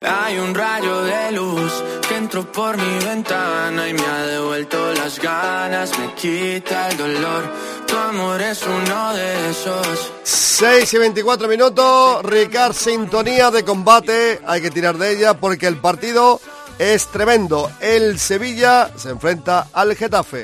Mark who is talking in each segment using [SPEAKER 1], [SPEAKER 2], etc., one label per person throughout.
[SPEAKER 1] Hay un rayo de luz que entró por mi ventana y me ha devuelto las ganas, me quita el dolor. Tu amor es uno de esos.
[SPEAKER 2] 6:24, Ricard, sintonía de combate. Hay que tirar de ella porque el partido es tremendo. El Sevilla se enfrenta al Getafe.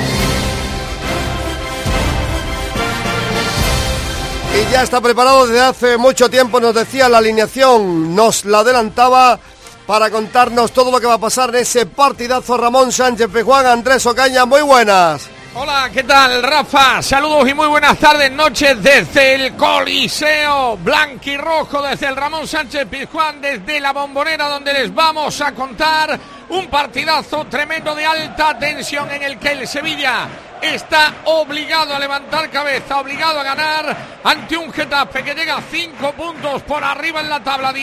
[SPEAKER 2] Y ya está preparado desde hace mucho tiempo, nos decía la alineación, nos la adelantaba para contarnos todo lo que va a pasar en ese partidazo. Ramón Sánchez Pizjuán, Andrés Ocaña, muy buenas.
[SPEAKER 3] Hola, ¿qué tal, Rafa? Saludos y muy buenas tardes, noches desde el Coliseo blanquirrojo, desde el Ramón Sánchez Pizjuán, desde la Bombonera, donde les vamos a contar un partidazo tremendo de alta tensión en el que el Sevilla está obligado a levantar cabeza, obligado a ganar ante un Getafe que llega a 5 puntos por arriba en la tabla,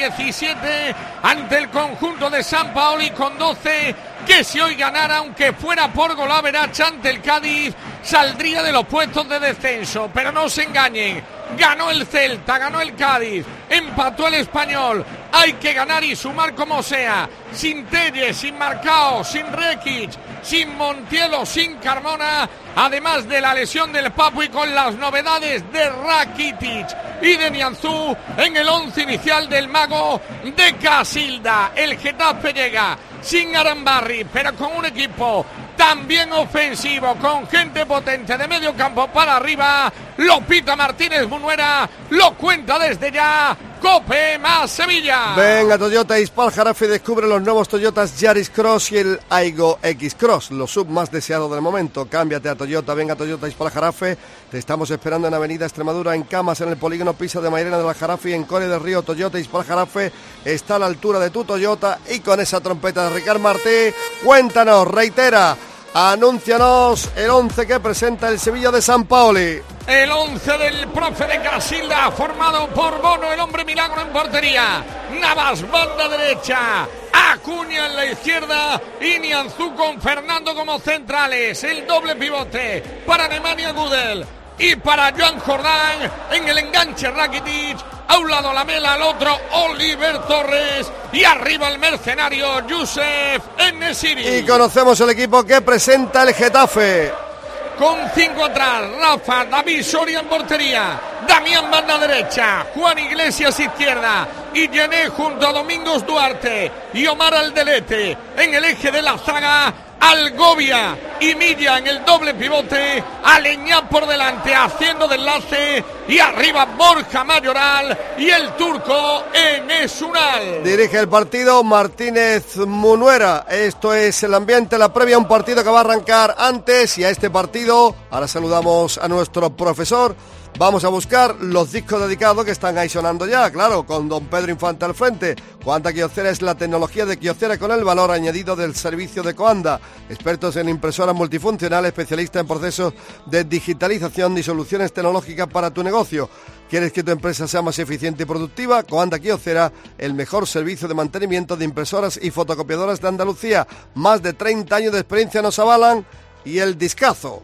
[SPEAKER 3] 17 ante el conjunto de Sampaoli con 12, que si hoy ganara, aunque fuera por golaveraje ante el Cádiz, saldría de los puestos de descenso. Pero no se engañen, ganó el Celta, ganó el Cádiz, empató el Español. Hay que ganar y sumar como sea, sin Telles, sin Marcao, sin Rekic, sin Montiel, sin Carmona, además de la lesión del Papu y con las novedades de Rakitic y de Nianzú en el 11 inicial del mago de Casilda. El Getafe llega sin Arambarri, pero con un equipo también ofensivo, con gente potente de medio campo para arriba. Lo pita Martínez Munuera, lo cuenta desde ya COPE más Sevilla.
[SPEAKER 2] Venga, Toyota Ispal Jarafe descubre los nuevos Toyotas Yaris Cross y el Aygo X Cross, los sub más deseados del momento. Cámbiate a Toyota, venga Toyota Ispal Jarafe. Te estamos esperando en Avenida Extremadura, en Camas, en el polígono Pisa de Mairena de la Jarafe y en Core del Río. Toyota Ispal Jarafe está a la altura de tu Toyota. Y con esa trompeta de Ricard Martí, cuéntanos, reitera, anúncianos el 11 que presenta el Sevilla de Sampaoli.
[SPEAKER 3] El 11 del profe de Casilda, formado por Bono, el hombre milagro en portería, Navas, banda derecha, Acuña en la izquierda y Nianzú con Fernando como centrales. El doble pivote para Nemanja Gudel y para Joan Jordán en el enganche Rakitic. A un lado Lamela, al otro Oliver Torres y arriba el mercenario Youssef En-Nesyri.
[SPEAKER 2] Y conocemos el equipo que presenta el Getafe.
[SPEAKER 3] Con 5 atrás, Rafa, David Soria en portería, Damián banda derecha, Juan Iglesias izquierda y Gené junto a Domingos Duarte y Omar Aldelete en el eje de la zaga. Algovia y Milla en el doble pivote, Aleñá por delante haciendo de enlace y arriba Borja Mayoral y el turco Enes Unal.
[SPEAKER 2] Dirige el partido Martínez Munuera. Esto es el ambiente, la previa a un partido que va a arrancar antes, y a este partido ahora saludamos a nuestro profesor. Vamos a buscar los discos dedicados que están ahí sonando ya, claro, con don Pedro Infante al frente. Coanda Kyocera es la tecnología de Kyocera con el valor añadido del servicio de Coanda. Expertos en impresoras multifuncionales, especialistas en procesos de digitalización y soluciones tecnológicas para tu negocio. ¿Quieres que tu empresa sea más eficiente y productiva? Coanda Kyocera, el mejor servicio de mantenimiento de impresoras y fotocopiadoras de Andalucía. Más de 30 años de experiencia nos avalan. Y el discazo.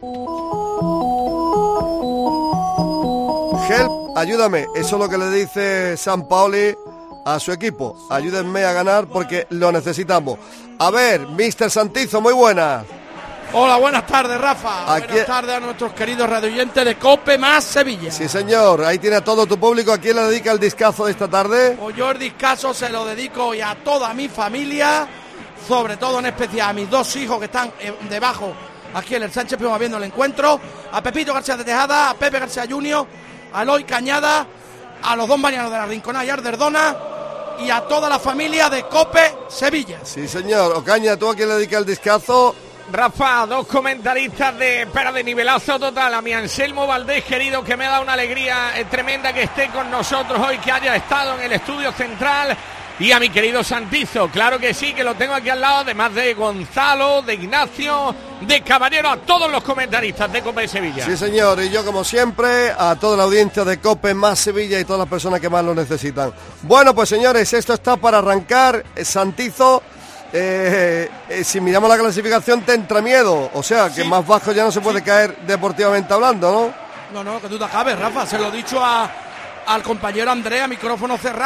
[SPEAKER 2] Help, ayúdame, eso es lo que le dice Sampaoli a su equipo. Ayúdenme a ganar porque lo necesitamos. A ver, Mr. Santizo, muy buenas.
[SPEAKER 4] Hola, buenas tardes, Rafa. Buenas tardes a nuestros queridos radioyentes de COPE más Sevilla.
[SPEAKER 2] Sí, señor, ahí tiene a todo tu público. ¿A quién le dedica el discazo de esta tarde?
[SPEAKER 4] Pues yo el discazo se lo dedico hoy a toda mi familia, sobre todo en especial a mis dos hijos que están debajo, aquí en el Sánchez Pizjuán viendo el encuentro, a Pepito García de Tejada, a Pepe García Junior, a Eloy Cañada, a los dos marianos de la Rinconada y Arderdona y a toda la familia de COPE Sevilla.
[SPEAKER 2] Sí, señor. Ocaña, ¿tú a quién le dedicas el discazo?
[SPEAKER 3] Rafa, dos comentaristas pero de nivelazo total. A mi Anselmo Valdés, querido, que me da una alegría tremenda que esté con nosotros hoy, que haya estado en el estudio central. Y a mi querido Santizo, claro que sí, que lo tengo aquí al lado, además de Gonzalo, de Ignacio, de Caballero, a todos los comentaristas de COPE Sevilla.
[SPEAKER 2] Sí, señor, y yo como siempre, a toda la audiencia de COPE más Sevilla y todas las personas que más lo necesitan. Bueno, pues señores, esto está para arrancar. Santizo, si miramos la clasificación te entra miedo, o sea, que sí, más bajo ya no se puede caer deportivamente hablando, ¿no?
[SPEAKER 4] No, que tú te acabes, Rafa, se lo he dicho al compañero Andrea, micrófono cerrado,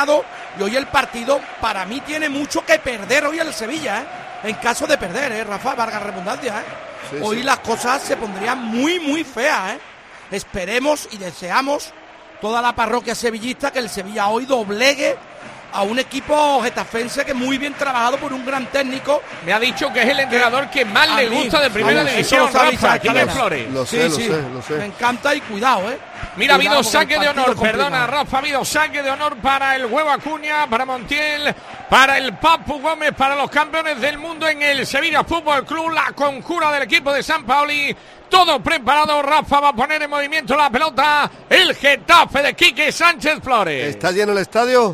[SPEAKER 4] Y hoy el partido, para mí, tiene mucho que perder hoy el Sevilla, en caso de perder, Rafa, valga redundancia,
[SPEAKER 2] Sí,
[SPEAKER 4] hoy
[SPEAKER 2] sí.
[SPEAKER 4] las cosas se pondrían muy, muy feas, Esperemos y deseamos toda la parroquia sevillista que el Sevilla hoy doblegue a un equipo getafense que muy bien trabajado por un gran técnico.
[SPEAKER 3] Me ha dicho que es el entrenador que más le gusta de primera
[SPEAKER 4] vamos,
[SPEAKER 3] división,
[SPEAKER 4] eso lo sabéis,
[SPEAKER 3] Rafa,
[SPEAKER 4] Cadena.
[SPEAKER 3] Quique Flores.
[SPEAKER 2] Lo sé, lo sé.
[SPEAKER 4] Me encanta y cuidado,
[SPEAKER 3] Mira, ha habido
[SPEAKER 4] Cuidado, porque
[SPEAKER 3] saque
[SPEAKER 4] el
[SPEAKER 3] de
[SPEAKER 4] partido
[SPEAKER 3] honor,
[SPEAKER 4] es complicado.
[SPEAKER 3] perdona Rafa, ha habido saque de honor para el Huevo Acuña, para Montiel, para el Papu Gómez, para los campeones del mundo en el Sevilla Fútbol Club, la conjura del equipo de San Paoli. Todo preparado, Rafa va a poner en movimiento la pelota, el Getafe de Quique Sánchez Flores.
[SPEAKER 2] ¿Está lleno el estadio?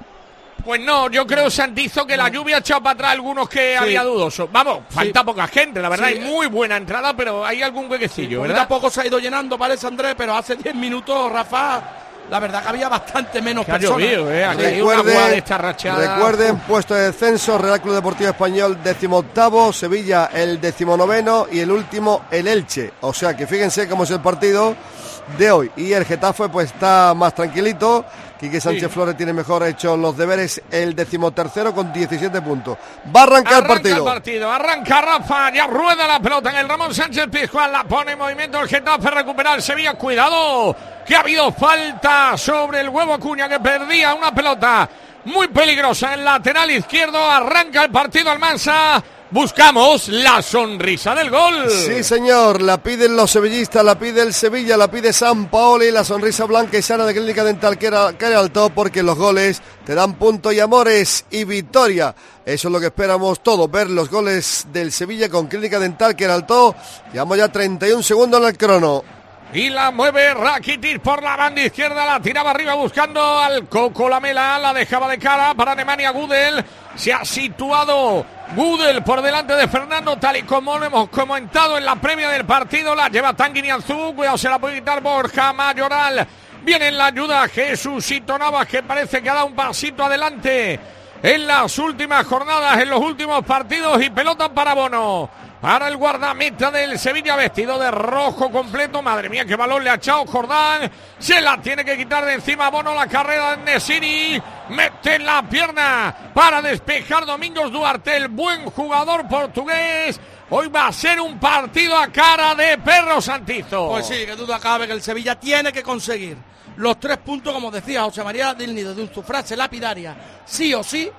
[SPEAKER 3] Pues no, yo creo, Santizo, que la lluvia ha echado para atrás algunos que había dudosos. Vamos, falta poca gente, la verdad,
[SPEAKER 4] Sí.
[SPEAKER 3] hay muy buena entrada, pero hay algún huequecillo,
[SPEAKER 4] Poquito
[SPEAKER 3] ¿verdad?
[SPEAKER 4] a poco se ha ido llenando, parece, Andrés, pero hace 10 minutos, Rafa, la verdad que había bastante menos
[SPEAKER 3] Que ha
[SPEAKER 4] personas.
[SPEAKER 3] llovido, aquí hay una agua de esta rachada.
[SPEAKER 2] Recuerden, puesto de descenso, Real Club Deportivo Español 18º, Sevilla el 19º y el último el Elche. O sea que fíjense cómo es el partido de hoy. Y el Getafe pues está más tranquilito. Quique Sánchez Flores tiene mejor hecho los deberes, el 13º con 17 puntos. Va a arrancar el partido.
[SPEAKER 3] Arranca Rafa, ya rueda la pelota en el Ramón Sánchez Pizjuán, la pone en movimiento el Getafe, recupera el Sevilla, cuidado, que ha habido falta sobre el Huevo Acuña que perdía una pelota muy peligrosa en el lateral izquierdo, arranca el partido Almansa. Buscamos la sonrisa del gol.
[SPEAKER 2] Sí, señor, la piden los sevillistas, la pide el Sevilla, la pide San Paoli, la sonrisa blanca y sana de Clínica Dental que era al top, porque los goles te dan punto y amores y victoria. Eso es lo que esperamos todos, ver los goles del Sevilla con Clínica Dental que era al top. Llevamos ya 31 segundos en el crono.
[SPEAKER 3] Y la mueve Rakitic por la banda izquierda, la tiraba arriba buscando al Coco Lamela, la dejaba de cara para Nemanja Gudel. Se ha situado Gudel por delante de Fernando, tal y como lo hemos comentado en la previa del partido. La lleva Tanguy Nianzú, cuidado, se la puede quitar Borja Mayoral. Viene en la ayuda Jesucito Navas, que parece que ha dado un pasito adelante en las últimas jornadas, en los últimos partidos, y pelota para Bono. Para el guardameta del Sevilla, vestido de rojo completo. Madre mía, qué balón le ha echado Jordán. Se la tiene que quitar de encima Bono, la carrera de Nesiri. Mete en la pierna para despejar Domingos Duarte, el buen jugador portugués. Hoy va a ser un partido a cara de perro, Santizo.
[SPEAKER 4] Pues sí, que duda cabe que el Sevilla tiene que conseguir los 3 puntos, como decía José María del Nido, de su frase lapidaria: sí o sí,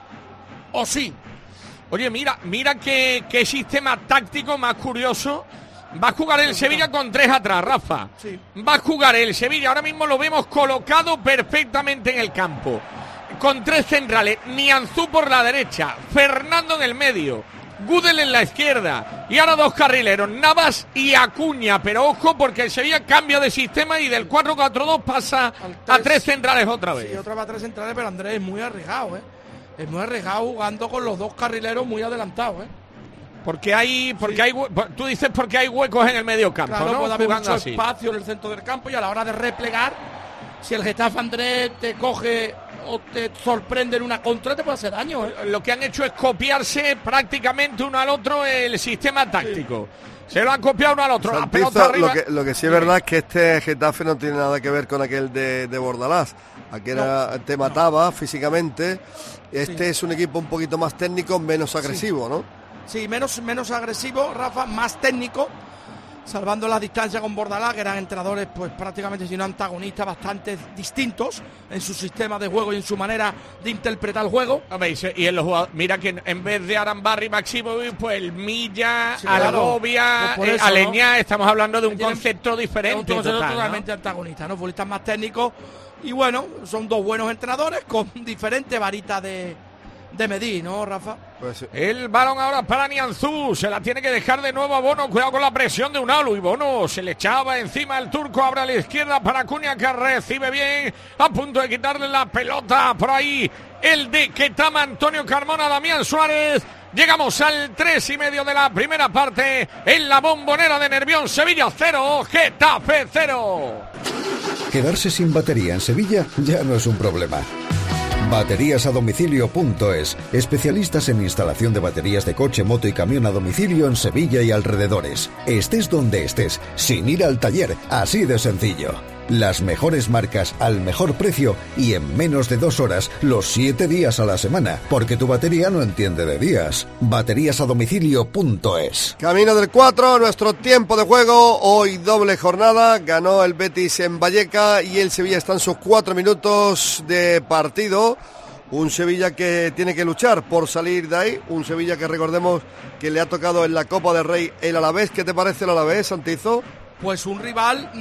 [SPEAKER 4] o sí.
[SPEAKER 3] Oye, mira qué sistema táctico más curioso. Va a jugar el Sevilla con 3 atrás, Rafa.
[SPEAKER 4] Sí.
[SPEAKER 3] Va a jugar el Sevilla, ahora mismo lo vemos colocado perfectamente en el campo. Con 3 centrales, Nianzú por la derecha, Fernando en el medio, Gudel en la izquierda. Y ahora 2 carrileros, Navas y Acuña. Pero ojo, porque el Sevilla cambia de sistema y del 4-4-2 pasa a 3 centrales otra vez.
[SPEAKER 4] Sí, otra vez a 3 centrales, pero Andrés es muy arriesgado, Es muy arriesgado jugando con los 2 carrileros muy adelantados,
[SPEAKER 3] Tú dices porque hay huecos en el medio campo,
[SPEAKER 4] Claro,
[SPEAKER 3] ¿no?
[SPEAKER 4] puede haber
[SPEAKER 3] Jugando
[SPEAKER 4] mucho
[SPEAKER 3] así.
[SPEAKER 4] espacio en el centro del campo, y a la hora de replegar, si el Getafe, Andrés, te coge o te sorprende en una contra, te puede hacer daño,
[SPEAKER 3] Lo que han hecho es copiarse prácticamente uno al otro el sistema táctico. Se lo han copiado uno al otro. La
[SPEAKER 2] Santizo,
[SPEAKER 3] pelota arriba.
[SPEAKER 2] lo que sí es verdad es que este Getafe no tiene nada que ver con aquel de Bordalás. Aquel te mataba físicamente. Este es un equipo un poquito más técnico, menos agresivo, ¿no?
[SPEAKER 4] Sí, menos agresivo, Rafa, más técnico, salvando las distancias con Bordalás, que eran entrenadores pues prácticamente, si no antagonistas, bastante distintos en su sistema de juego y en su manera de interpretar el juego.
[SPEAKER 3] Hombre, y en los jugadores, mira que en vez de Arambarri y Maximovic, pues el Milla,
[SPEAKER 4] Sí, claro.
[SPEAKER 3] Algovia,
[SPEAKER 4] Pues por eso,
[SPEAKER 3] Aleñá, estamos hablando de un
[SPEAKER 4] Tienen-
[SPEAKER 3] concepto diferente.
[SPEAKER 4] Un concepto
[SPEAKER 3] total, ¿no?
[SPEAKER 4] totalmente antagonista, ¿no? Futbolistas más técnicos. Y bueno, son 2 buenos entrenadores con diferentes varitas de medir, ¿no, Rafa?
[SPEAKER 2] Pues sí.
[SPEAKER 3] El balón ahora para Nianzú, se la tiene que dejar de nuevo a Bono, cuidado con la presión de Unalo, y Bono se le echaba encima el turco, abre a la izquierda para Acuña, que recibe bien, a punto de quitarle la pelota por ahí, el de Ketama, Antonio Carmona, Damián Suárez. Llegamos al 3:30 de la primera parte en la Bombonera de Nervión. Sevilla 0, Getafe 0.
[SPEAKER 5] Quedarse sin batería en Sevilla ya no es un problema. Bateríasadomicilio.es, especialistas en instalación de baterías de coche, moto y camión a domicilio en Sevilla y alrededores. Estés donde estés, sin ir al taller, así de sencillo. Las mejores marcas al mejor precio y en menos de 2 horas, los 7 días a la semana, porque tu batería no entiende de días. Bateríasadomicilio.es.
[SPEAKER 2] Camino del 4, nuestro tiempo de juego. Hoy doble jornada. Ganó el Betis en Vallecas y el Sevilla está en sus 4 minutos de partido. Un Sevilla que tiene que luchar por salir de ahí. Un Sevilla que recordemos que le ha tocado en la Copa del Rey el Alavés. ¿Qué te parece el Alavés, Santizo?
[SPEAKER 4] Pues un rival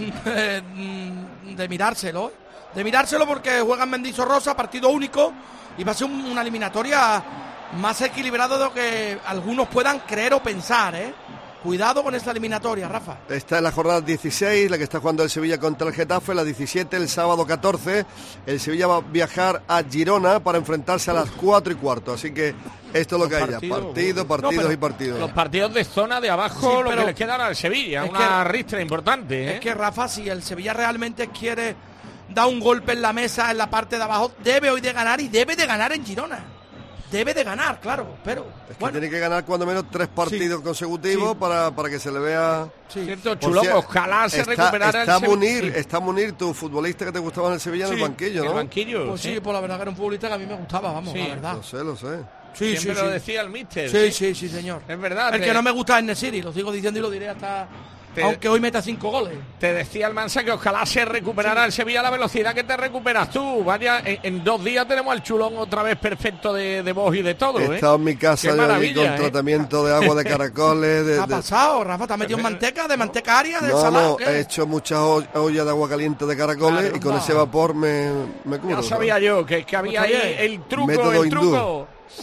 [SPEAKER 4] de mirárselo. De mirárselo porque juega en Mendizorrosa, partido único. Y va a ser una eliminatoria más equilibrada de lo que algunos puedan creer o pensar, ¿eh? Cuidado con esta eliminatoria, Rafa.
[SPEAKER 2] Está en la jornada 16, la que está jugando el Sevilla contra el Getafe, la 17, el sábado 14. El Sevilla va a viajar a Girona para enfrentarse a las 4:15. Así que esto es lo que hay ya. Partidos y partidos.
[SPEAKER 3] Los partidos de zona de abajo,
[SPEAKER 4] Sí,
[SPEAKER 3] lo que les quedan al Sevilla.
[SPEAKER 4] es
[SPEAKER 3] Una ristra importante, ¿eh?
[SPEAKER 4] Es que, Rafa, si el Sevilla realmente quiere dar un golpe en la mesa en la parte de abajo, debe hoy de ganar y debe de ganar en Girona. Debe de ganar, claro, pero
[SPEAKER 2] es que tiene que ganar cuando menos 3 partidos consecutivos para que se le vea.
[SPEAKER 4] Sí.
[SPEAKER 3] Cierto, Chulo, ojalá se recuperara
[SPEAKER 2] está
[SPEAKER 3] el Sevilla.
[SPEAKER 2] Está Munir, tu futbolista que te gustaba en el Sevilla, en el banquillo, ¿no?
[SPEAKER 3] En el banquillo.
[SPEAKER 4] Pues sí, pues la verdad que era un futbolista que a mí me gustaba, vamos, la verdad.
[SPEAKER 2] Lo sé.
[SPEAKER 4] Sí,
[SPEAKER 3] Siempre lo decía el míster.
[SPEAKER 4] Sí, señor.
[SPEAKER 3] Es verdad.
[SPEAKER 4] El que no me gusta es Nesiri, lo sigo diciendo y lo diré hasta... aunque hoy meta 5 goles.
[SPEAKER 3] Te decía el Mansa que ojalá se recuperara el Sevilla a la velocidad que te recuperas tú. Vaya, en 2 días tenemos al Chulón otra vez perfecto de voz y de todo.
[SPEAKER 2] He estado en mi casa yo allí con tratamiento de agua de caracoles.
[SPEAKER 4] ¿Qué ha pasado, Rafa? ¿Te has metido en manteca? ¿De manteca aria? ¿De
[SPEAKER 2] No, he hecho muchas ollas de agua caliente de caracoles y con ese vapor me curo.
[SPEAKER 3] Ya sabía yo que había ahí el truco.
[SPEAKER 2] Método
[SPEAKER 3] hindú.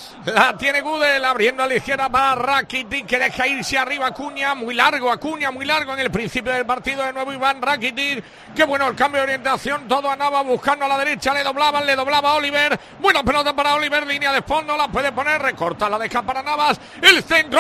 [SPEAKER 3] La tiene Gudel abriendo a la izquierda para Rakitic, que deja irse arriba Acuña, muy largo en el principio del partido. De nuevo Iván Rakitic, qué bueno el cambio de orientación, todo andaba buscando a la derecha, le doblaba Oliver, buena pelota para Oliver, línea de fondo, la puede poner, recorta, la deja para Navas, el centro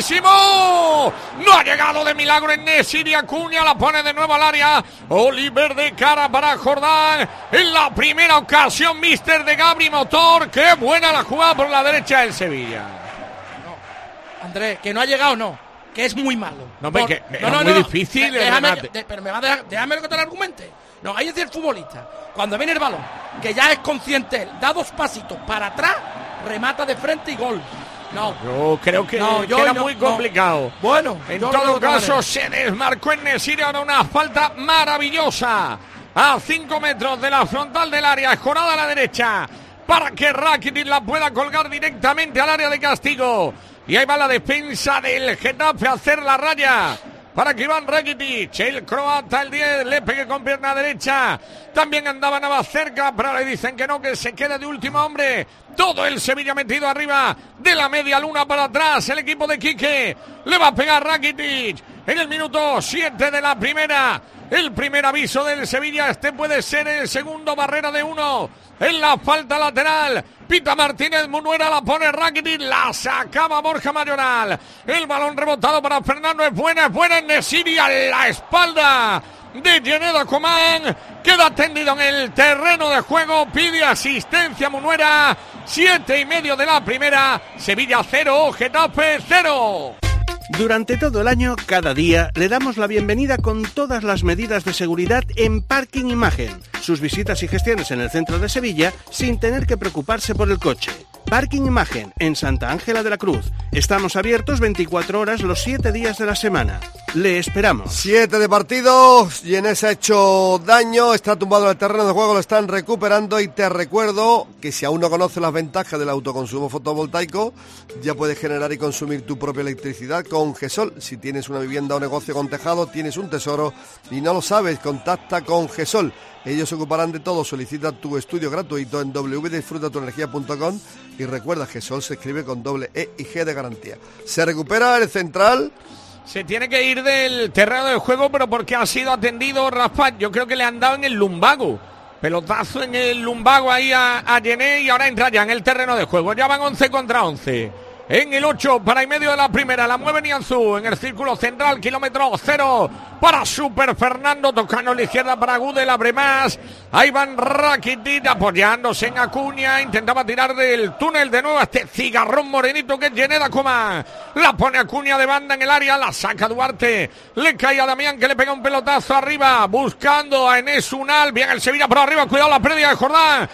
[SPEAKER 3] buenísimo, no ha llegado de milagro en Nesiri, Acuña la pone de nuevo al área, Oliver de cara para Jordán, en la primera ocasión mister de Gabri Motor, qué buena la jugada por la derecha del Sevilla.
[SPEAKER 4] No, Andrés, que no ha llegado, no, que es muy malo.
[SPEAKER 3] No, es muy difícil.
[SPEAKER 4] Pero me va a dejar, déjame que te lo argumente. No, hay que decir el futbolista, cuando viene el balón, que ya es consciente él, da 2 pasitos para atrás, remata de frente y gol. No,
[SPEAKER 3] yo creo que era muy complicado.
[SPEAKER 4] Bueno,
[SPEAKER 3] en todo caso se desmarcó en Nesiri, ahora una falta maravillosa a 5 metros de la frontal del área, escorada a la derecha, para que Rakitic la pueda colgar directamente al área de castigo. Y ahí va la defensa del Getafe a hacer la raya para que Iván Rakitic, el croata, el 10, le pegue con pierna derecha. También andaba Navas cerca, pero le dicen que no, que se quede de último hombre. Todo el Sevilla metido arriba de la media luna para atrás. El equipo de Quique le va a pegar Rakitic en el minuto 7 de la primera. El primer aviso del Sevilla, este puede ser el segundo, barrera de 1 en la falta lateral. Pita Martínez Munuera, la pone Rakitic, la sacaba Borja Mayoral. El balón rebotado para Fernando, es buena en Nesiri, a la espalda de Yenedo Comán. Queda tendido en el terreno de juego, pide asistencia Munuera. 7:30 de la primera, Sevilla 0, Getafe 0.
[SPEAKER 6] Durante todo el año, cada día, le damos la bienvenida con todas las medidas de seguridad en Parking Imagen. Sus visitas y gestiones en el centro de Sevilla sin tener que preocuparse por el coche. Parking Imagen, en Santa Ángela de la Cruz. Estamos abiertos 24 horas los 7 días de la semana. Le esperamos.
[SPEAKER 2] 7 de partidos, Yenés ha hecho daño, está tumbado en el terreno de juego, lo están recuperando y te recuerdo que si aún no conoces las ventajas del autoconsumo fotovoltaico, ya puedes generar y consumir tu propia electricidad con GESOL. Si tienes una vivienda o negocio con tejado, tienes un tesoro y no lo sabes, contacta con GESOL. Ellos se ocuparán de todo. Solicita tu estudio gratuito en www.disfrutatuenergia.com y recuerda que GESOL se escribe con doble E y G de garantía. Se recupera el central.
[SPEAKER 3] Se tiene que ir del terreno de juego, pero porque ha sido atendido Rafa. Yo creo que le han dado en el lumbago. Pelotazo en el lumbago ahí a Yené y ahora entra ya en el terreno de juego. Ya van 11 contra 11. en el 8 para y medio de la primera. La mueve Nianzú en el círculo central, kilómetro 0 para Super Fernando, tocando a la izquierda para Gudel, abre más. Ahí van Rakitic apoyándose en Acuña, intentaba tirar del túnel de nuevo a este cigarrón morenito que es Yeneda Coman. La pone Acuña de banda en el área, la saca Duarte, le cae a Damián que le pega un pelotazo arriba, buscando a Enes Unal, bien el Sevilla por arriba, cuidado la pérdida de Jordán,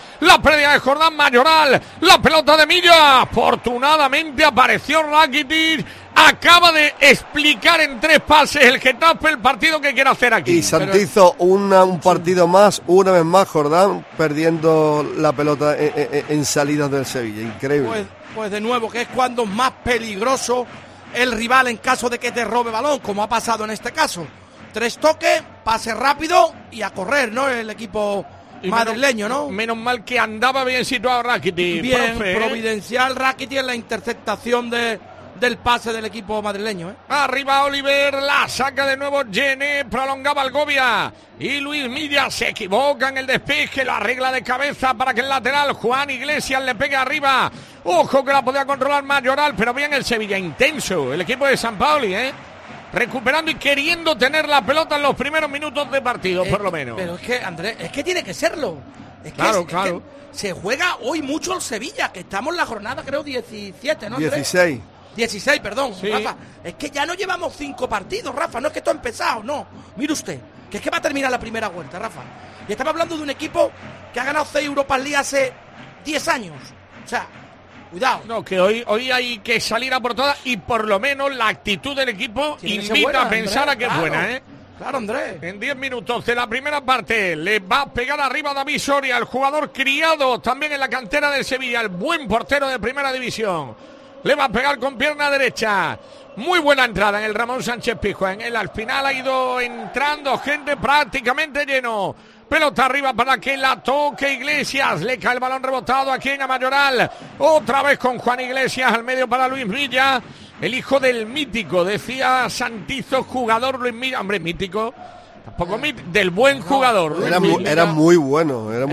[SPEAKER 3] Mayoral, la pelota de Milla, afortunadamente apareció Rakitic. Acaba de explicar en 3 pases el Getafe el partido que quiere hacer aquí.
[SPEAKER 2] Y Santizo, un partido más, una vez más Jordán, perdiendo la pelota en salidas del Sevilla. Increíble.
[SPEAKER 4] Pues de nuevo, que es cuando más peligroso el rival en caso de que te robe balón, como ha pasado en este caso. 3 toques, pase rápido y a correr, ¿no? El equipo madrileño, ¿no?
[SPEAKER 3] Menos mal que andaba bien situado Rakitic.
[SPEAKER 4] Bien,
[SPEAKER 3] profe,
[SPEAKER 4] providencial Rakitic en la interceptación del pase del equipo madrileño, ¿eh?
[SPEAKER 3] Arriba Oliver, la saca de nuevo Jenné, prolongaba Algovia y Luis Milla se equivoca en el despeje, la arregla de cabeza para que el lateral Juan Iglesias le pegue arriba. Ojo que la podía controlar Mayoral, pero bien el Sevilla, intenso el equipo de San Paoli, recuperando y queriendo tener la pelota en los primeros minutos de partido, por lo menos.
[SPEAKER 4] Pero es que, Andrés, es que tiene que serlo.
[SPEAKER 3] Claro.
[SPEAKER 4] Es que se juega hoy mucho el Sevilla, que estamos en la jornada, creo, 17, ¿no, Andrés? 16, perdón, sí. Rafa. Es que ya no llevamos 5 partidos, Rafa. No es que esto ha empezado, no. Mire usted, que es que va a terminar la primera vuelta, Rafa. Y estamos hablando de un equipo que ha ganado 6 Europa League hace 10 años. O sea, cuidado.
[SPEAKER 3] No, que hoy hay que salir a por todas y por lo menos la actitud del equipo invita a pensar a que es buena, ¿eh?
[SPEAKER 4] Claro, Andrés.
[SPEAKER 3] En 10 minutos de la primera parte le va a pegar arriba David Soria, el jugador criado también en la cantera del Sevilla, el buen portero de primera división. Le va a pegar con pierna derecha. Muy buena entrada en el Ramón Sánchez Pizjuán. Al final ha ido entrando gente prácticamente lleno. Pelota arriba para que la toque Iglesias. Le cae el balón rebotado aquí en Mayoral. Otra vez con Juan Iglesias al medio para Luis Milla. El hijo del mítico, decía Santizo, jugador Luis Milla. Hombre, mítico. Tampoco del buen jugador.
[SPEAKER 2] Era muy bueno. Era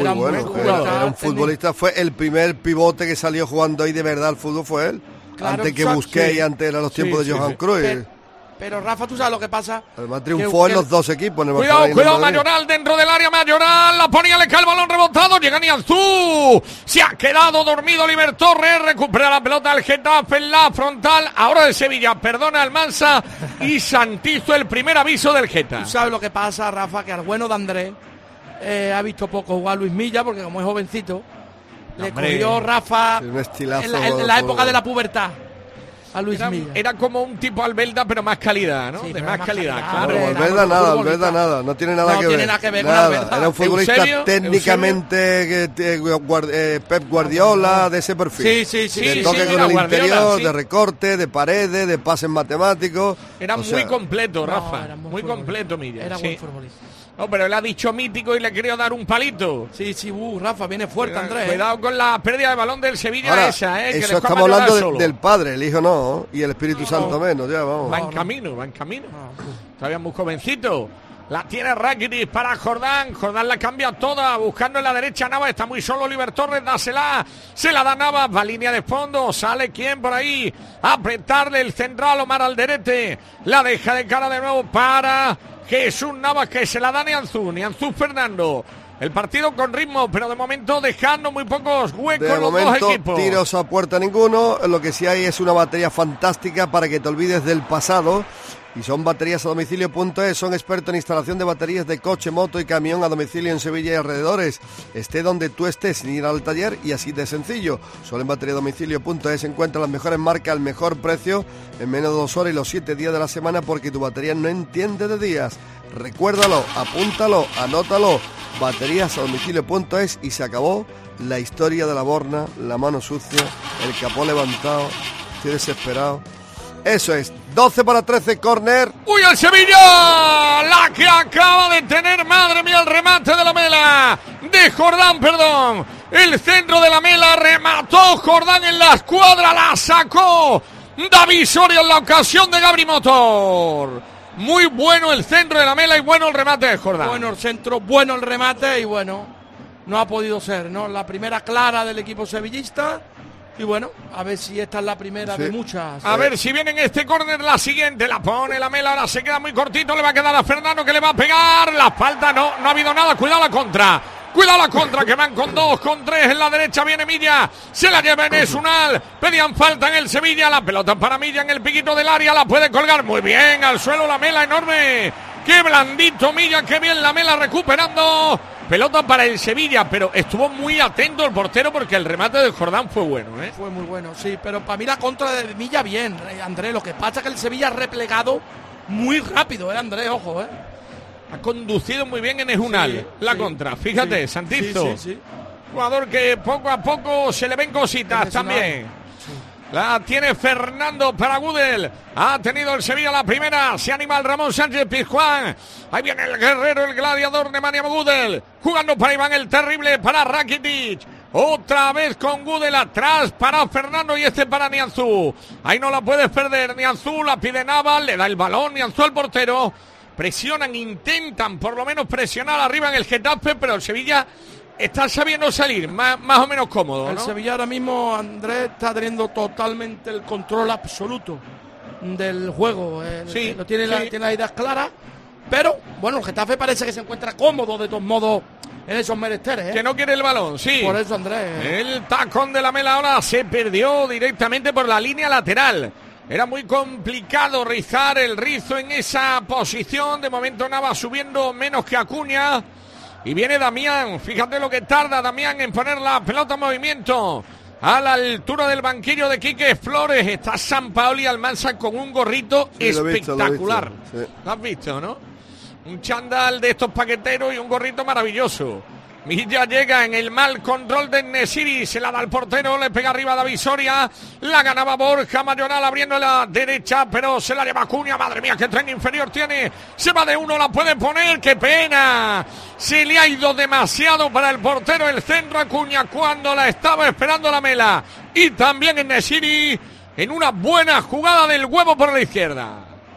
[SPEAKER 2] un futbolista. Fue el primer pivote que salió jugando ahí de verdad al fútbol, fue él. Claro, antes que Busquets y antes eran los tiempos de Johan Cruyff.
[SPEAKER 4] Pero Rafa, tú sabes lo que pasa.
[SPEAKER 2] Además triunfó en los 2 equipos. En el
[SPEAKER 3] cuidado, Mayoral dentro del área. Mayoral la ponía, le cae el balón rebotado. Llega Nianzú. Se ha quedado dormido Oliver Torres. Recupera la pelota del Getafe en la frontal. Ahora el Sevilla perdona Almansa y Santizo el primer aviso del Getafe.
[SPEAKER 4] Tú sabes lo que pasa, Rafa, que al bueno de Andrés ha visto poco jugar Luis Milla, porque como es jovencito, le cogió Rafa en la época de la pubertad. A Luis Milla.
[SPEAKER 3] Era como un tipo Albelda, pero más calidad, ¿no?
[SPEAKER 4] Sí,
[SPEAKER 3] de más calidad,
[SPEAKER 2] claro. Pero Albelda nada, no tiene nada que ver.
[SPEAKER 4] No tiene nada que ver con Albelda.
[SPEAKER 2] Era un futbolista técnicamente Pep Guardiola, de ese perfil.
[SPEAKER 4] Sí.
[SPEAKER 2] De toque con el interior, de recorte, de paredes, de pases matemáticos.
[SPEAKER 3] Era muy completo, Rafa. Muy completo, Milla.
[SPEAKER 4] Era buen futbolista.
[SPEAKER 3] No, pero él ha dicho mítico y le quería dar un palito.
[SPEAKER 4] Sí, Rafa, viene fuerte, Andrés.
[SPEAKER 3] Cuidado con la pérdida de balón del Sevilla. Ahora,
[SPEAKER 2] esa, que eso estamos hablando del padre, el hijo no, y el Espíritu Santo menos, ya vamos.
[SPEAKER 3] Va en camino. Todavía muy jovencito. La tiene Rakitic para Jordán. Jordán la cambia toda, buscando en la derecha Navas. Está muy solo Oliver Torres, dásela. Se la da Navas, va línea de fondo. Sale quien por ahí a apretarle el central Omar Alderete. La deja de cara de nuevo para Jesús Navas, que se la da Nianzú Fernando. El partido con ritmo, pero de momento dejando muy pocos huecos los dos equipos.
[SPEAKER 2] Tiros a puerta ninguno. Lo que sí hay es una batería fantástica para que te olvides del pasado. Y son baterías a domicilio.es. Son expertos en instalación de baterías de coche, moto y camión a domicilio en Sevilla y alrededores. Esté donde tú estés, sin ir al taller, y así de sencillo. Solo en batería a domicilio.es encuentra las mejores marcas al mejor precio en menos de 2 horas y los 7 días de la semana, porque tu batería no entiende de días. Recuérdalo, apúntalo, anótalo. Baterías a domicilio.es y se acabó la historia de la borna, la mano sucia, el capó levantado. Estoy desesperado. Eso es, 12 para 13, córner.
[SPEAKER 3] ¡Uy, el Sevilla! La que acaba de tener, madre mía, el remate de la Mela. De Jordán, perdón. El centro de la Mela, remató Jordán en la escuadra, la sacó David Soria en la ocasión de Gabri Motor. Muy bueno el centro de la Mela y bueno el remate de Jordán.
[SPEAKER 4] Bueno el centro, bueno el remate y bueno, no ha podido ser, ¿no? La primera clara del equipo sevillista. Y bueno, a ver si esta es la primera de muchas.
[SPEAKER 3] A ver si viene en este córner la siguiente. La pone Lamela, ahora se queda muy cortito. Le va a quedar a Fernando, que le va a pegar. La falta no ha habido nada. Cuidado la contra. Cuidado la contra, que van con 2, con 3. En la derecha viene Milla. Se la lleva Enes Unal. Pedían falta en el Sevilla. La pelota para Milla en el piquito del área. La puede colgar muy bien al suelo. Lamela enorme. Qué blandito Milla. Qué bien Lamela recuperando. Pelota para el Sevilla, pero estuvo muy atento el portero porque el remate de Jordán fue bueno, ¿eh?
[SPEAKER 4] Fue muy bueno, sí, pero para mí la contra de Milla bien, Andrés. Lo que pasa es que el Sevilla ha replegado muy rápido, Andrés, ojo,
[SPEAKER 3] Ha conducido muy bien en Ejunal la contra, fíjate, Santizo.
[SPEAKER 4] Sí.
[SPEAKER 3] Jugador que poco a poco se le ven cositas también. La tiene Fernando para Gudel. Ha tenido el Sevilla la primera. Se anima el Ramón Sánchez Pizjuán. Ahí viene el guerrero, el gladiador de Nemanja Gudel. Jugando para Iván el terrible, para Rakitic. Otra vez con Gudel atrás para Fernando y este para Nianzú. Ahí no la puedes perder. Nianzú la pide Naval. Le da el balón. Nianzú al portero. Presionan, intentan por lo menos presionar arriba en el Getafe, pero el Sevilla está sabiendo salir más o menos cómodo, ¿no?
[SPEAKER 4] El Sevilla ahora mismo, Andrés, está teniendo totalmente el control absoluto del juego. Tiene las ideas claras, pero bueno, el Getafe parece que se encuentra cómodo de todos modos en esos menesteres.
[SPEAKER 3] Que no quiere el balón, sí.
[SPEAKER 4] Por eso, Andrés.
[SPEAKER 3] El tacón de Lamela ahora se perdió directamente por la línea lateral. Era muy complicado rizar el rizo en esa posición. De momento Navas subiendo menos que Acuña. Y viene Damián, fíjate lo que tarda Damián en poner la pelota en movimiento. A la altura del banquillo de Quique Flores está Sampaoli Almanza con un gorrito espectacular. Lo has visto, ¿no? Un chándal de estos paqueteros y un gorrito maravilloso. Milla llega en el mal control de Nesiri, se la da al portero, le pega arriba a David Soria, la ganaba Borja Mayoral abriendo la derecha, pero se la lleva Acuña. Madre mía, qué tren inferior tiene, se va de uno, la puede poner, qué pena, se le ha ido demasiado para el portero el centro Acuña cuando la estaba esperando Lamela, y también en Nesiri en una buena jugada del huevo por la izquierda.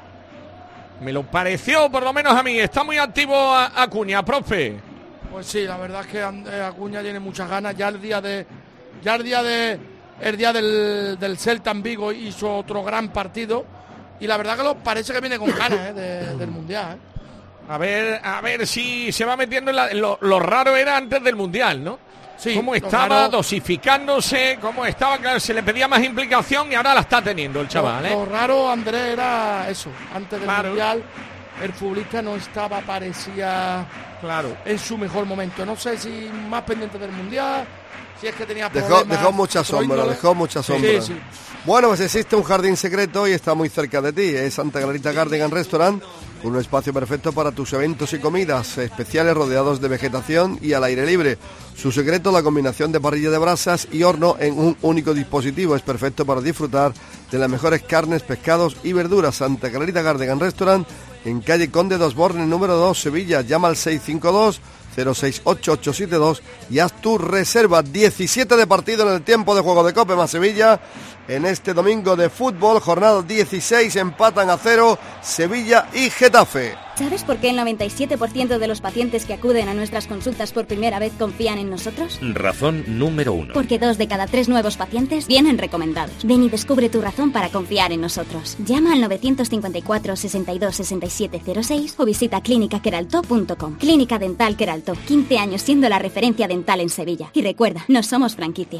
[SPEAKER 3] Me lo pareció, por lo menos a mí, está muy activo Acuña, profe.
[SPEAKER 4] Pues sí, la verdad es que Acuña tiene muchas ganas. El día del Celta en Vigo hizo otro gran partido y la verdad que parece que viene con ganas del Mundial.
[SPEAKER 3] A ver si se va metiendo en lo raro era antes del Mundial, ¿no?
[SPEAKER 4] Sí,
[SPEAKER 3] cómo estaba dosificándose, cómo estaba, claro, se le pedía más implicación y ahora la está teniendo el chaval.
[SPEAKER 4] Lo raro, Andrés, era eso, antes del Mundial. El futbolista no estaba, parecía en su mejor momento. No sé si más pendiente del Mundial, si es que tenía problemas.
[SPEAKER 2] Dejó mucha sombra. Sí. Bueno, pues existe un jardín secreto y está muy cerca de ti. Es Santa Clarita Garden and Restaurant, un espacio perfecto para tus eventos y comidas especiales rodeados de vegetación y al aire libre. Su secreto, la combinación de parrilla de brasas y horno en un único dispositivo. Es perfecto para disfrutar de las mejores carnes, pescados y verduras. Santa Clarita Garden and Restaurant, en calle Conde dos Bornes, número 2, Sevilla. Llama al 652-068-872 y haz tu reserva. 17 de partido en el tiempo de juego de Cope más Sevilla. En este domingo de fútbol, jornada 16, empatan a 0 Sevilla y Getafe.
[SPEAKER 7] ¿Sabes por qué el 97% de los pacientes que acuden a nuestras consultas por primera vez confían en nosotros?
[SPEAKER 8] Razón número 1.
[SPEAKER 7] Porque 2 de cada 3 nuevos pacientes vienen recomendados. Ven y descubre tu razón para confiar en nosotros. Llama al 954 62 67 06 o visita clinicaqueraltó.com. Clínica Dental Queraltó, 15 años siendo la referencia dental en Sevilla. Y recuerda, no somos franquicia.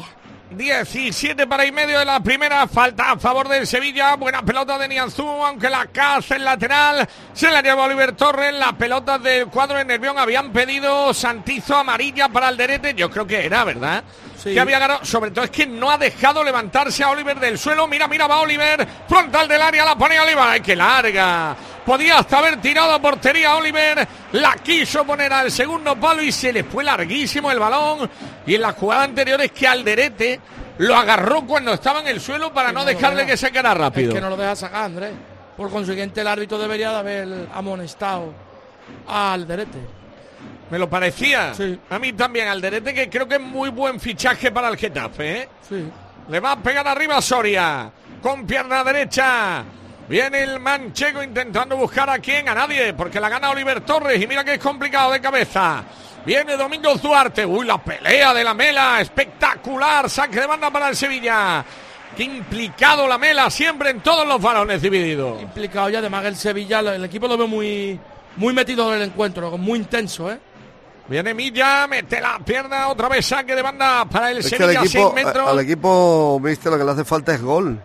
[SPEAKER 3] 17 para y medio de la primera, falta a favor del Sevilla, buena pelota de Nianzú, aunque la caza el lateral, se la lleva Oliver Torres, las pelotas del cuadro de Nervión habían pedido Santizo amarilla para Alderete, yo creo que era, ¿verdad? Sí. Que había ganado, sobre todo es que no ha dejado levantarse a Oliver del suelo, mira, va Oliver, frontal del área, la pone Oliver, ¡ay, qué larga! Podía hasta haber tirado a portería a Oliver, la quiso poner al segundo palo y se le fue larguísimo el balón. Y en la jugada anterior es que Alderete lo agarró cuando estaba en el suelo para no dejarle que se quedara rápido.
[SPEAKER 4] Es que no lo deja sacar, Andrés. Por consiguiente, el árbitro debería de haber amonestado a Alderete.
[SPEAKER 3] Me lo parecía.
[SPEAKER 4] Sí.
[SPEAKER 3] A mí también, Alderete, que creo que es muy buen fichaje para el Getafe, ¿eh?
[SPEAKER 4] Sí.
[SPEAKER 3] Le va a pegar arriba a Soria, con pierna derecha. Viene el manchego intentando buscar a quién, a nadie, porque la gana Oliver Torres y mira que es complicado de cabeza. Viene Domingos Duarte. Uy, la pelea de Lamela, espectacular. Saque de banda para el Sevilla. Qué implicado Lamela, siempre en todos los balones divididos.
[SPEAKER 4] Implicado, y además el Sevilla, el equipo lo veo muy metido en el encuentro, muy intenso, ¿eh?
[SPEAKER 3] Viene Milla, mete la pierna, otra vez saque de banda para el Sevilla,
[SPEAKER 2] que
[SPEAKER 3] 6 metros.
[SPEAKER 2] Al equipo, viste, lo que le hace falta es gol.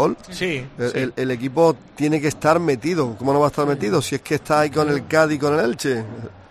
[SPEAKER 3] Sí.
[SPEAKER 2] El equipo tiene que estar metido. ¿Cómo no va a estar metido? Si es que está ahí con el Cádiz y con el Elche.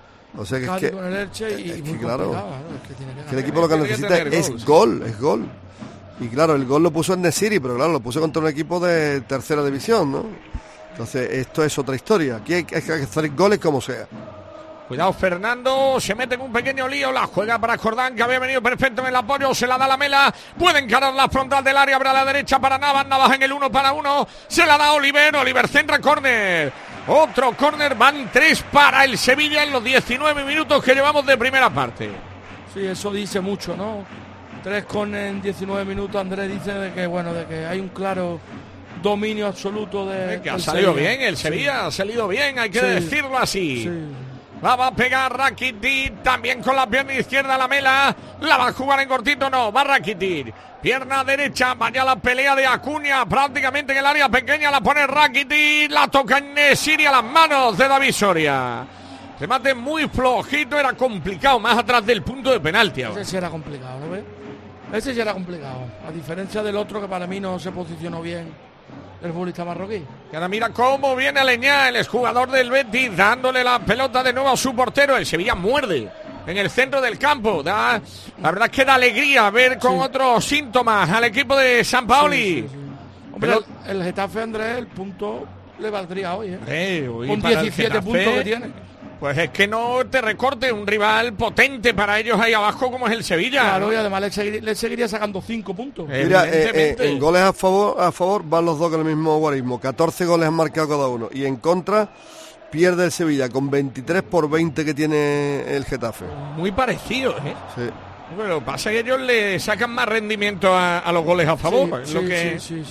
[SPEAKER 2] O sea que
[SPEAKER 4] Cádiz
[SPEAKER 2] es que,
[SPEAKER 4] con el Elche y muy
[SPEAKER 2] claro,
[SPEAKER 4] complicado, ¿no?
[SPEAKER 2] que el equipo lo que necesita es gol. Y claro, el gol lo puso en Nesiri, pero claro, lo puso contra un equipo de tercera división, ¿no? Entonces, esto es otra historia. Aquí hay que hacer goles como sea.
[SPEAKER 3] Cuidado Fernando, se mete en un pequeño lío, la juega para Jordán, que había venido perfecto en el apoyo, se la da Lamela, puede encarar la frontal del área, abre a la derecha para Navas en el 1 para 1, se la da Oliver centra córner, otro córner, van 3 para el Sevilla en los 19 minutos que llevamos de primera parte.
[SPEAKER 4] Sí, eso dice mucho, ¿no? 3 córner en 19 minutos, Andrés dice de que hay un claro dominio absoluto de...
[SPEAKER 3] Que ha salido bien el Sevilla, ha salido bien, hay que decirlo así.
[SPEAKER 4] Sí.
[SPEAKER 3] La va a pegar Rakitic, también con la pierna izquierda Lamela, la va a jugar en cortito, no, va Rakitic, pierna derecha, vaya la pelea de Acuña, prácticamente en el área pequeña, la pone Rakitic, la toca en Nesiri a las manos de David Soria. Remate muy flojito, era complicado, más atrás del punto de penalti ahora.
[SPEAKER 4] Ese sí era complicado, ¿no ves? Ese sí era complicado, a diferencia del otro que para mí no se posicionó bien. El futbolista marroquí.
[SPEAKER 3] Y ahora mira cómo viene Aleñá, el exjugador del Betis, dándole la pelota de nuevo a su portero. El Sevilla muerde en el centro del campo. La verdad es que da alegría ver con otros síntomas al equipo de San Paoli.
[SPEAKER 4] Sí. Hombre, el Getafe, Andrés, el punto le valdría hoy,
[SPEAKER 3] hoy
[SPEAKER 4] con 17 puntos que tiene.
[SPEAKER 3] Pues es que no te recorte un rival potente para ellos ahí abajo como es el Sevilla.
[SPEAKER 4] Claro,
[SPEAKER 3] ¿no?
[SPEAKER 4] Y además le seguiría sacando 5 puntos.
[SPEAKER 2] Mira, en goles a favor van los dos con el mismo guarismo. 14 goles han marcado cada uno. Y en contra pierde el Sevilla con 23 por 20 que tiene el Getafe.
[SPEAKER 3] Muy parecido, ¿eh?
[SPEAKER 2] Sí.
[SPEAKER 3] Bueno, lo que pasa es que ellos le sacan más rendimiento a los goles a favor.
[SPEAKER 4] Sí.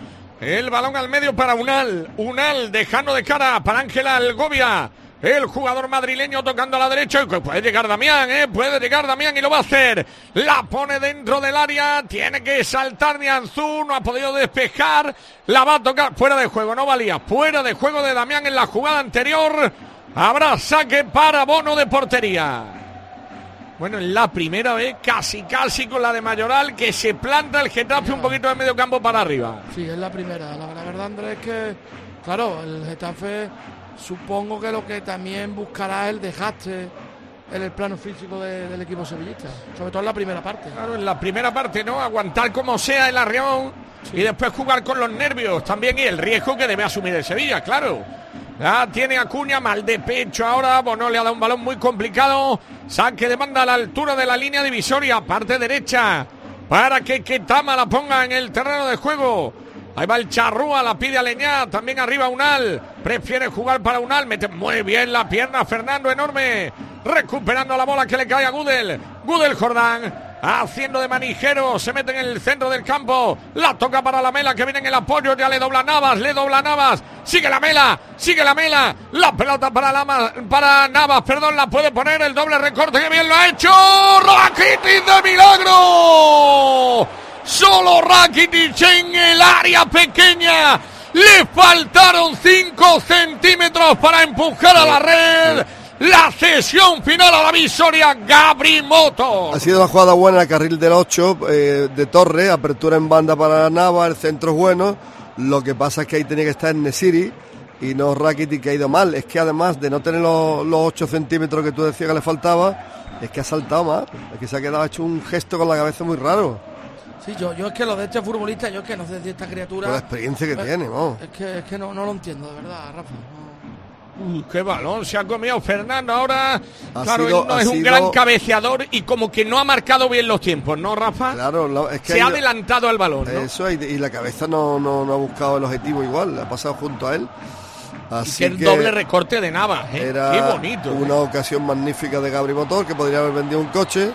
[SPEAKER 3] El balón al medio para Unal dejando de cara para Ángel Algovia. El jugador madrileño tocando a la derecha. Y puede llegar Damián, puede llegar Damián y lo va a hacer. La pone dentro del área. Tiene que saltar Nianzú. No ha podido despejar. La va a tocar. Fuera de juego, no valía. Fuera de juego de Damián en la jugada anterior. Habrá saque para Bono de portería. Bueno, en la primera vez, casi con la de Mayoral, que se planta el Getafe un poquito de medio campo para arriba.
[SPEAKER 4] Sí, es la primera. La verdad, Andrés, es que, claro, el Getafe... Supongo que lo que también buscará es el desgaste en el plano físico del equipo sevillista, sobre todo en la primera parte.
[SPEAKER 3] Claro, en la primera parte, ¿no? Aguantar como sea el Arrión y después jugar con los nervios también y el riesgo que debe asumir el Sevilla, claro. Ya tiene Acuña mal de pecho ahora, Bono le ha dado un balón muy complicado, saque de banda a la altura de la línea divisoria, parte derecha, para que Ketama la ponga en el terreno de juego. Ahí va el Charrúa, la pide a Leñá, también arriba Unal, prefiere jugar para Unal, mete muy bien la pierna Fernando, enorme, recuperando la bola que le cae a Gudel Jordán, haciendo de manijero, se mete en el centro del campo, la toca para Lamela que viene en el apoyo, ya le dobla Navas, sigue Lamela, la pelota para Navas, la puede poner, el doble recorte que bien lo ha hecho, Rakitic de milagro. Solo Rakitic en el área pequeña. Le faltaron 5 centímetros para empujar a la red. La cesión final a la visoria, Gabri Motos.
[SPEAKER 2] Ha sido una jugada buena el carril del 8 de Torre, apertura en banda para Nava, el centro es bueno. Lo que pasa es que ahí tenía que estar Nesiri y no Rakitic, que ha ido mal. Es que además de no tener los 8 centímetros que tú decías que le faltaba, es que ha saltado más. Es que se ha quedado hecho un gesto con la cabeza muy raro.
[SPEAKER 4] Sí, yo es que lo de este futbolista, yo es que no sé si esta criatura...
[SPEAKER 2] Con la experiencia que tiene, ¿no?
[SPEAKER 4] Es que no lo entiendo, de verdad, Rafa.
[SPEAKER 3] Qué balón se ha comido Fernando ahora. Claro, él no es un gran cabeceador y como que no ha marcado bien los tiempos, ¿no, Rafa?
[SPEAKER 2] Claro, es que
[SPEAKER 3] se ha adelantado al balón, ¿no?
[SPEAKER 2] Eso, y la cabeza no ha buscado el objetivo igual, ha pasado junto a él. Así
[SPEAKER 3] que el doble recorte de Navas,
[SPEAKER 2] era
[SPEAKER 3] qué bonito.
[SPEAKER 2] Una ocasión magnífica de Gabri Motor, que podría haber vendido un coche.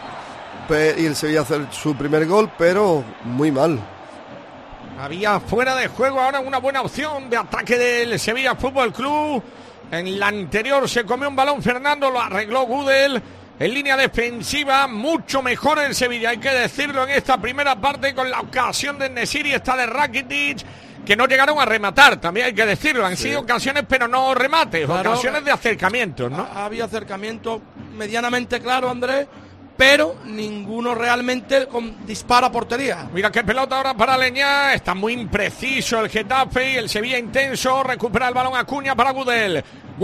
[SPEAKER 2] Y el Sevilla hacer su primer gol, pero muy mal.
[SPEAKER 3] Había fuera de juego ahora una buena opción de ataque del Sevilla Fútbol Club. En la anterior se comió un balón Fernando, lo arregló Gudel. En línea defensiva, mucho mejor el Sevilla, hay que decirlo, en esta primera parte, con la ocasión de Nesiri, esta de Rakitic, que no llegaron a rematar, también hay que decirlo. Han sido ocasiones, pero no remates, claro, ocasiones de acercamientos, ¿no?
[SPEAKER 4] Había acercamientos medianamente claros, Andrés, pero ninguno realmente con disparo a portería.
[SPEAKER 3] Mira qué pelota ahora para Leñá, está muy impreciso el Getafe y el Sevilla intenso, recupera el balón Acuña para Gudel,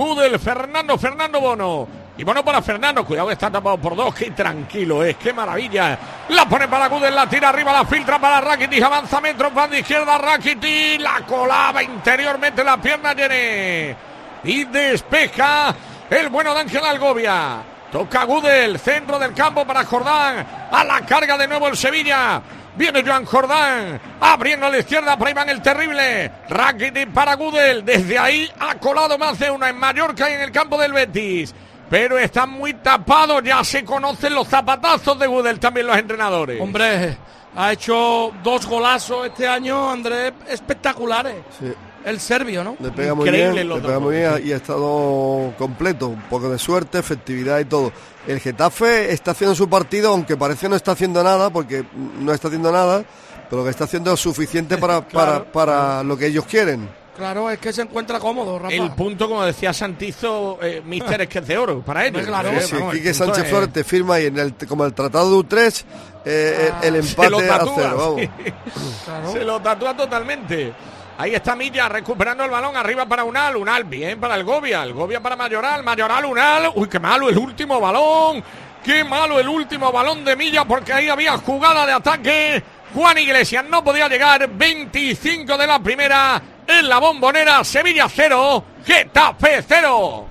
[SPEAKER 3] Fernando Bono. Y bueno, para Fernando, cuidado que está tapado por dos, qué tranquilo es, qué maravilla. La pone para Gudel, la tira arriba, la filtra para Rakitic, avanza metros, va de izquierda Rakitic, la colaba interiormente la pierna Yené. Y despeja el bueno de Ángel Algovia. Toca Gudel, centro del campo para Jordán, a la carga de nuevo el Sevilla. Viene Joan Jordán, abriendo a la izquierda para Iván el Terrible. Rakitic para Gudel, desde ahí ha colado más de una en Mallorca y en el campo del Betis. Pero están muy tapados, ya se conocen los zapatazos de Gudel también los entrenadores.
[SPEAKER 4] Hombre, ha hecho 2 golazos este año, Andrés, espectaculares. Sí. El serbio, ¿no?
[SPEAKER 2] Le pega muy bien, y ha estado completo, un poco de suerte, efectividad y todo. El Getafe está haciendo su partido, aunque parece no está haciendo nada, porque no está haciendo nada, pero lo que está haciendo es suficiente para lo que ellos quieren.
[SPEAKER 4] Claro, es que se encuentra cómodo, Rafa.
[SPEAKER 3] El punto, como decía Santizo, mister, es que es de oro para ellos.
[SPEAKER 4] Claro,
[SPEAKER 2] sí, Quique Sánchez Flores te firma y como el Tratado de Utrecht, el empate a 0. Vamos.
[SPEAKER 3] Sí. Claro. Se lo tatúa totalmente. Ahí está Milla recuperando el balón, arriba para Unal, bien para el Govia para Mayoral, Unal. Uy, qué malo el último balón. Qué malo el último balón de Milla, porque ahí había jugada de ataque. Juan Iglesias no podía llegar. 25 de la primera. En la Bombonera, Sevilla 0, Getafe 0.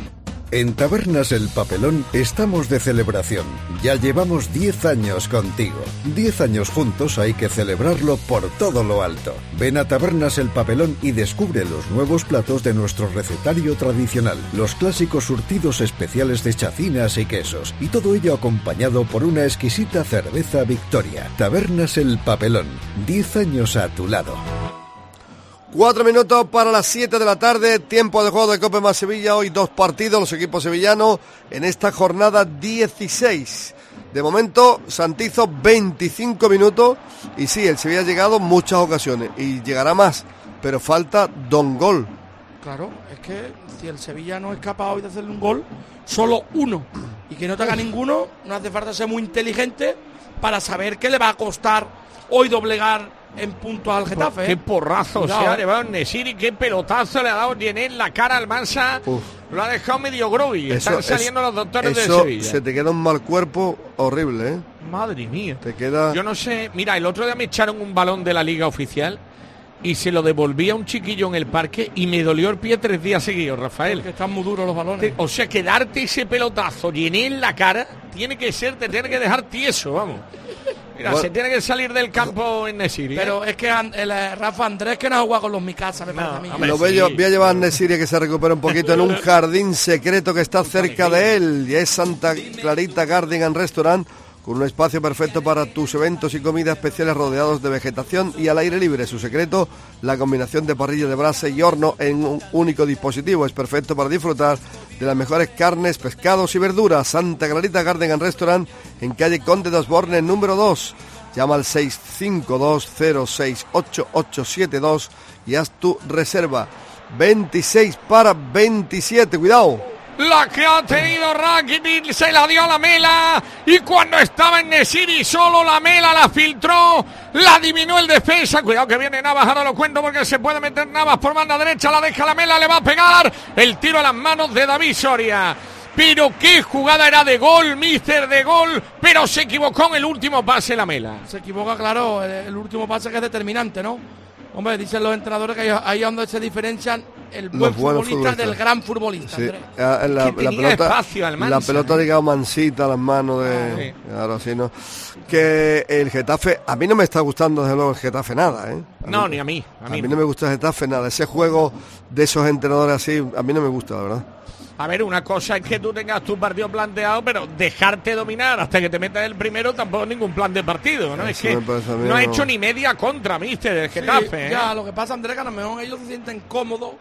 [SPEAKER 5] En Tabernas El Papelón estamos de celebración. Ya llevamos 10 años contigo. 10 años juntos, hay que celebrarlo por todo lo alto. Ven a Tabernas El Papelón y descubre los nuevos platos de nuestro recetario tradicional. Los clásicos surtidos especiales de chacinas y quesos. Y todo ello acompañado por una exquisita cerveza Victoria. Tabernas El Papelón. 10 años a tu lado.
[SPEAKER 2] 4 minutos para las 7 de la tarde, tiempo de juego de Copa más Sevilla. Hoy 2 partidos, los equipos sevillanos en esta jornada 16. De momento, Santizo 25 minutos y sí, el Sevilla ha llegado en muchas ocasiones y llegará más, pero falta Don Gol.
[SPEAKER 4] Claro, es que si el Sevilla no es capaz hoy de hacerle un gol, solo uno, y que no te haga ninguno, no hace falta ser muy inteligente para saber que le va a costar hoy doblegar en puntos al Getafe.
[SPEAKER 3] Qué porrazo se ha llevado Nesiri, qué pelotazo le ha dado Yené en la cara al Mansa. Lo ha dejado medio groggy. Están saliendo los doctores de Sevilla.
[SPEAKER 2] Se te queda un mal cuerpo horrible, ¿eh?
[SPEAKER 3] Madre mía.
[SPEAKER 2] Te queda...
[SPEAKER 3] Yo no sé, mira, el otro día me echaron un balón de la liga oficial y se lo devolví a un chiquillo en el parque y me dolió el pie 3 días seguidos, Rafael.
[SPEAKER 4] Porque están muy duros los balones.
[SPEAKER 3] O sea, que darte ese pelotazo Yené en la cara te tiene que dejar tieso, vamos. Mira, se tiene que salir del campo en Nesiri.
[SPEAKER 4] Pero es que el Rafa Andrés, que no ha jugado con los Mikasa, me parece a mí.
[SPEAKER 2] Voy a llevar a Nesiri que se recupere un poquito en un jardín secreto que está cerca de él. Y es Santa Clarita Garden and Restaurant, con un espacio perfecto para tus eventos y comidas especiales rodeados de vegetación y al aire libre. Su secreto, la combinación de parrilla de brasa y horno en un único dispositivo. Es perfecto para disfrutar de las mejores carnes, pescados y verduras. Santa Clarita Garden and Restaurant, en calle Conde de Osborne, número 2. Llama al 652-068872 y haz tu reserva. 26 para 27, cuidado.
[SPEAKER 3] La que ha tenido Rakitic, se la dio a Lamela, y cuando estaba en Nesiri solo Lamela la filtró, la adivinó el defensa. Cuidado que viene Navas, ahora lo cuento porque se puede meter Navas por banda derecha, la deja Lamela, le va a pegar el tiro a las manos de David Soria. Pero qué jugada era de gol, míster, de gol, pero se equivocó en el último pase Lamela.
[SPEAKER 4] Se equivoca, claro, el último pase que es determinante, ¿no? Hombre, dicen los entrenadores que ahí es donde se diferencian el buen futbolista del gran futbolista.
[SPEAKER 2] Sí. La pelota ha llegado mansita a las manos de... Claro, sí, ¿no? Que el Getafe, a mí no me está gustando desde luego el Getafe nada, ¿eh?
[SPEAKER 3] Ni a mí.
[SPEAKER 2] A mí no me gusta el Getafe nada. Ese juego de esos entrenadores así, a mí no me gusta, la verdad.
[SPEAKER 3] A ver, una cosa es que tú tengas tu partido planteado, pero dejarte dominar hasta que te metas el primero tampoco es ningún plan de partido, ¿no? Es que no ha hecho ni media contra, mister, el Getafe.
[SPEAKER 4] Sí, ya, lo que pasa, Andrés, que a lo mejor ellos se sienten cómodos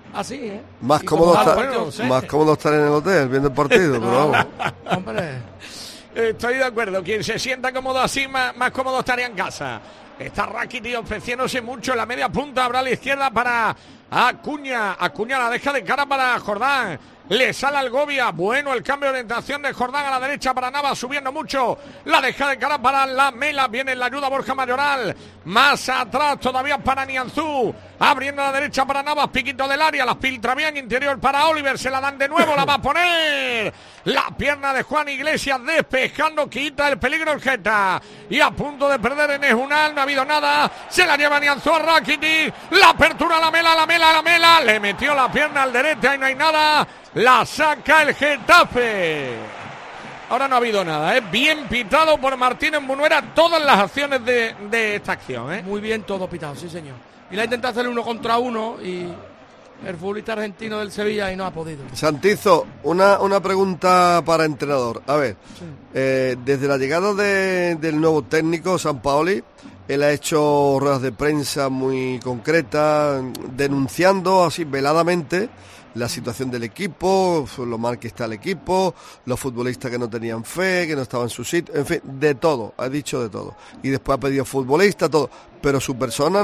[SPEAKER 4] Así, ¿eh?
[SPEAKER 2] Más
[SPEAKER 4] Y
[SPEAKER 2] cómodo,
[SPEAKER 4] como
[SPEAKER 2] estar,
[SPEAKER 4] Alberto, sí.
[SPEAKER 2] más cómodo estar en el hotel viendo el partido, pero vamos.
[SPEAKER 4] Hombre,
[SPEAKER 3] Estoy de acuerdo. Quien se sienta cómodo así, más cómodo estaría en casa. Está Rakitic ofreciéndose mucho en la media punta. Habrá a la izquierda para Acuña. Acuña la deja de cara para Jordán. Le sale al Gobia. Bueno, el cambio de orientación de Jordán a la derecha para Navas, subiendo mucho. La deja de cara para Lamela. Viene la ayuda Borja Mayoral. Más atrás todavía para Nianzú. Abriendo a la derecha para Navas. Piquito del área. La filtra bien. Interior para Oliver. Se la dan de nuevo. La va a poner. La pierna de Juan Iglesias despejando. Quita el peligro el Geta. Y a punto de perder en Ejunal. No ha habido nada. Se la lleva Nianzú a Rakitic. La apertura a Lamela. Le metió la pierna al derecha y no hay nada. La saca el Getafe. Ahora no ha habido nada, ¿eh? Bien pitado por Martínez Munuera todas las acciones de esta acción, ¿eh?
[SPEAKER 4] muy bien todo pitado, sí señor. Y la intenta hacer 1 contra 1 y el futbolista argentino del Sevilla y no ha podido.
[SPEAKER 2] Santizo, una pregunta para entrenador. A ver,
[SPEAKER 4] Sí.
[SPEAKER 2] Desde la llegada del nuevo técnico, Sampaoli, él ha hecho ruedas de prensa muy concretas, denunciando así veladamente la situación del equipo, lo mal que está el equipo, los futbolistas que no tenían fe, que no estaban en su sitio, en fin, de todo, ha dicho de todo. Y después ha pedido futbolistas, todo. Pero su persona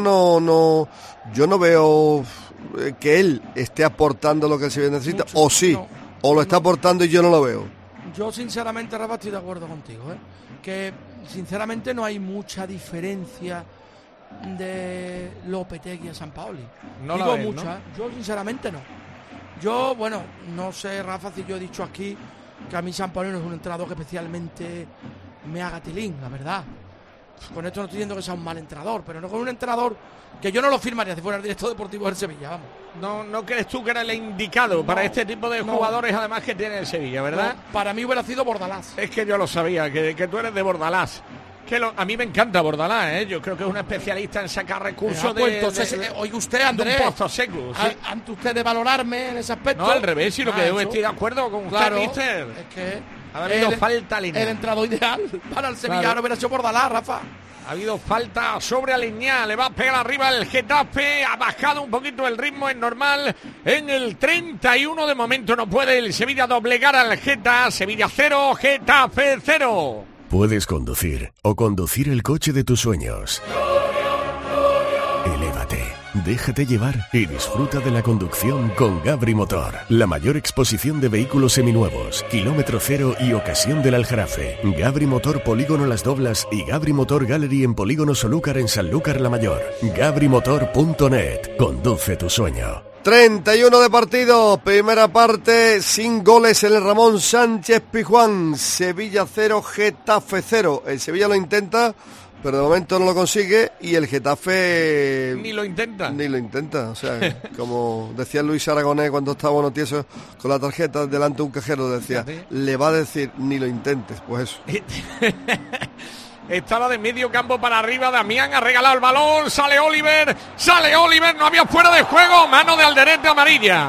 [SPEAKER 2] yo no veo que él esté aportando lo que el Sevilla necesita,
[SPEAKER 4] Mucho,
[SPEAKER 2] o sí,
[SPEAKER 4] no,
[SPEAKER 2] o lo está aportando y yo no lo veo.
[SPEAKER 4] Yo sinceramente, Rafa, estoy de acuerdo contigo, ¿eh? Que sinceramente no hay mucha diferencia de Lopetegui a Sampaoli.
[SPEAKER 3] No la
[SPEAKER 4] Digo
[SPEAKER 3] ves,
[SPEAKER 4] mucha,
[SPEAKER 3] ¿no?
[SPEAKER 4] ¿eh? Yo sinceramente no. Yo, bueno, no sé, Rafa, si yo he dicho aquí que a mí Sampaoli no es un entrenador que especialmente me haga tilín, la verdad. Con esto no estoy diciendo que sea un mal entrenador, pero no con un entrenador que yo no lo firmaría si fuera el director deportivo del Sevilla, vamos.
[SPEAKER 3] ¿No crees tú que era el indicado para este tipo de jugadores, además que tiene el Sevilla, verdad?
[SPEAKER 4] No, para mí hubiera sido Bordalás.
[SPEAKER 3] Es que yo lo sabía, que tú eres de Bordalás. A mí me encanta Bordalás, ¿eh? Yo creo que es un especialista en sacar recursos
[SPEAKER 4] Oiga usted,
[SPEAKER 3] de
[SPEAKER 4] Andrés,
[SPEAKER 3] un pozo seco. ¿sí?
[SPEAKER 4] ante usted de valorarme en ese aspecto.
[SPEAKER 3] No, al revés, si lo que debo
[SPEAKER 4] eso.
[SPEAKER 3] estoy de acuerdo con
[SPEAKER 4] Claro,
[SPEAKER 3] usted, mister.
[SPEAKER 4] es que
[SPEAKER 3] Ha habido falta lineal.
[SPEAKER 4] el entrenador ideal para el Sevilla
[SPEAKER 3] Claro.
[SPEAKER 4] hubiera sido Bordalás, Rafa.
[SPEAKER 3] Ha habido falta sobre Aliñá, le va a pegar arriba el Getafe, ha bajado un poquito el ritmo, es normal. En el 31 de momento no puede el Sevilla doblegar al Geta. Sevilla 0, Getafe 0.
[SPEAKER 8] Puedes conducir o conducir el coche de tus sueños. Elévate, déjate llevar y disfruta de la conducción con Gabri Motor. La mayor exposición de vehículos seminuevos, kilómetro cero y ocasión del Aljarafe. Gabri Motor Polígono Las Doblas y Gabri Motor Gallery en Polígono Solúcar en Sanlúcar la Mayor. gabrimotor.net. Conduce tu sueño.
[SPEAKER 2] 31 de partido, primera parte, sin goles en el Ramón Sánchez Pizjuán. Sevilla 0, Getafe 0. El Sevilla lo intenta, pero de momento no lo consigue y el Getafe
[SPEAKER 3] Ni lo intenta.
[SPEAKER 2] Ni lo intenta, o sea, como decía Luis Aragonés cuando estaba bueno tieso con la tarjeta delante de un cajero, decía, le va a decir ni lo intentes, pues eso.
[SPEAKER 3] Estaba de medio campo para arriba, Damián ha regalado el balón, sale Oliver, no había fuera de juego, mano de Alderete amarilla,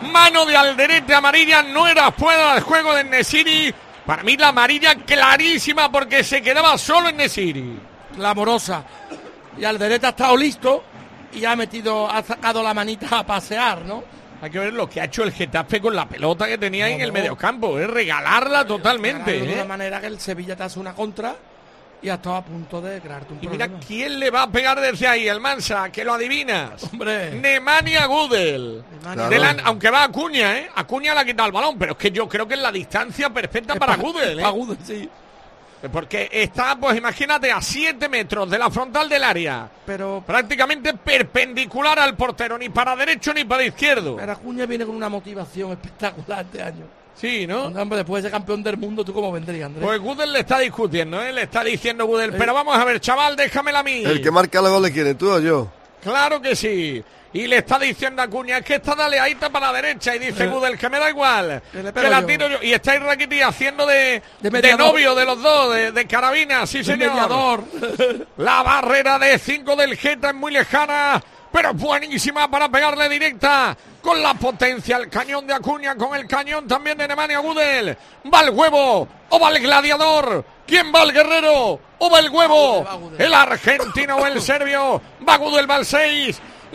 [SPEAKER 3] no era fuera de juego de Nesiri, para mí la amarilla clarísima porque se quedaba solo en Nesiri.
[SPEAKER 4] Clamorosa. Y Alderete ha estado listo y ha sacado la manita a pasear, ¿no?
[SPEAKER 3] Hay que ver lo que ha hecho el Getafe con la pelota que tenía en el mediocampo, es regalarla totalmente.
[SPEAKER 4] De una manera que el Sevilla te hace una contra y ha estado a punto de crearte un
[SPEAKER 3] Y
[SPEAKER 4] problema.
[SPEAKER 3] mira quién le va a pegar desde ahí, el Mansa, que lo adivinas.
[SPEAKER 4] Hombre.
[SPEAKER 3] Nemanja Gudel.
[SPEAKER 2] Claro.
[SPEAKER 3] Aunque va Acuña, ¿eh? Acuña le ha quitado el balón, pero es que yo creo que es la distancia perfecta para Gudel, ¿eh?
[SPEAKER 4] Para Gudel, sí.
[SPEAKER 3] Porque está, pues imagínate, a 7 metros de la frontal del área.
[SPEAKER 4] Pero
[SPEAKER 3] Prácticamente perpendicular al portero, ni para derecho ni para izquierdo.
[SPEAKER 4] Acuña viene con una motivación espectacular este año.
[SPEAKER 3] Sí, ¿no?
[SPEAKER 4] Hombre, después de ser campeón del mundo, ¿tú cómo vendrías, Andrés?
[SPEAKER 3] Pues Gudel le está discutiendo, ¿eh? Le está diciendo Gudel, pero vamos a ver, chaval, déjamela a mí.
[SPEAKER 2] El que marca los goles, ¿quién es, tú o yo?
[SPEAKER 3] Claro que sí. Y le está diciendo a Acuña, es que está daleadita para la derecha. Y dice Gudel, que me da igual,
[SPEAKER 4] que le
[SPEAKER 3] que
[SPEAKER 4] pego
[SPEAKER 3] la
[SPEAKER 4] yo.
[SPEAKER 3] tiro yo. Y está Rakitic haciendo de
[SPEAKER 4] mediador.
[SPEAKER 3] novio de los dos, de carabina, sí señor.
[SPEAKER 4] Mediador.
[SPEAKER 3] La barrera de 5 del Geta es muy lejana, pero buenísima para pegarle directa. Con la potencia, el cañón de Acuña, con el cañón también de Nemanja Gudel. Va el huevo, o va el gladiador. ¿Quién va el guerrero? ¿O va el huevo?
[SPEAKER 4] Va Gudel.
[SPEAKER 3] El argentino o el serbio. Va Gudel, va el 6.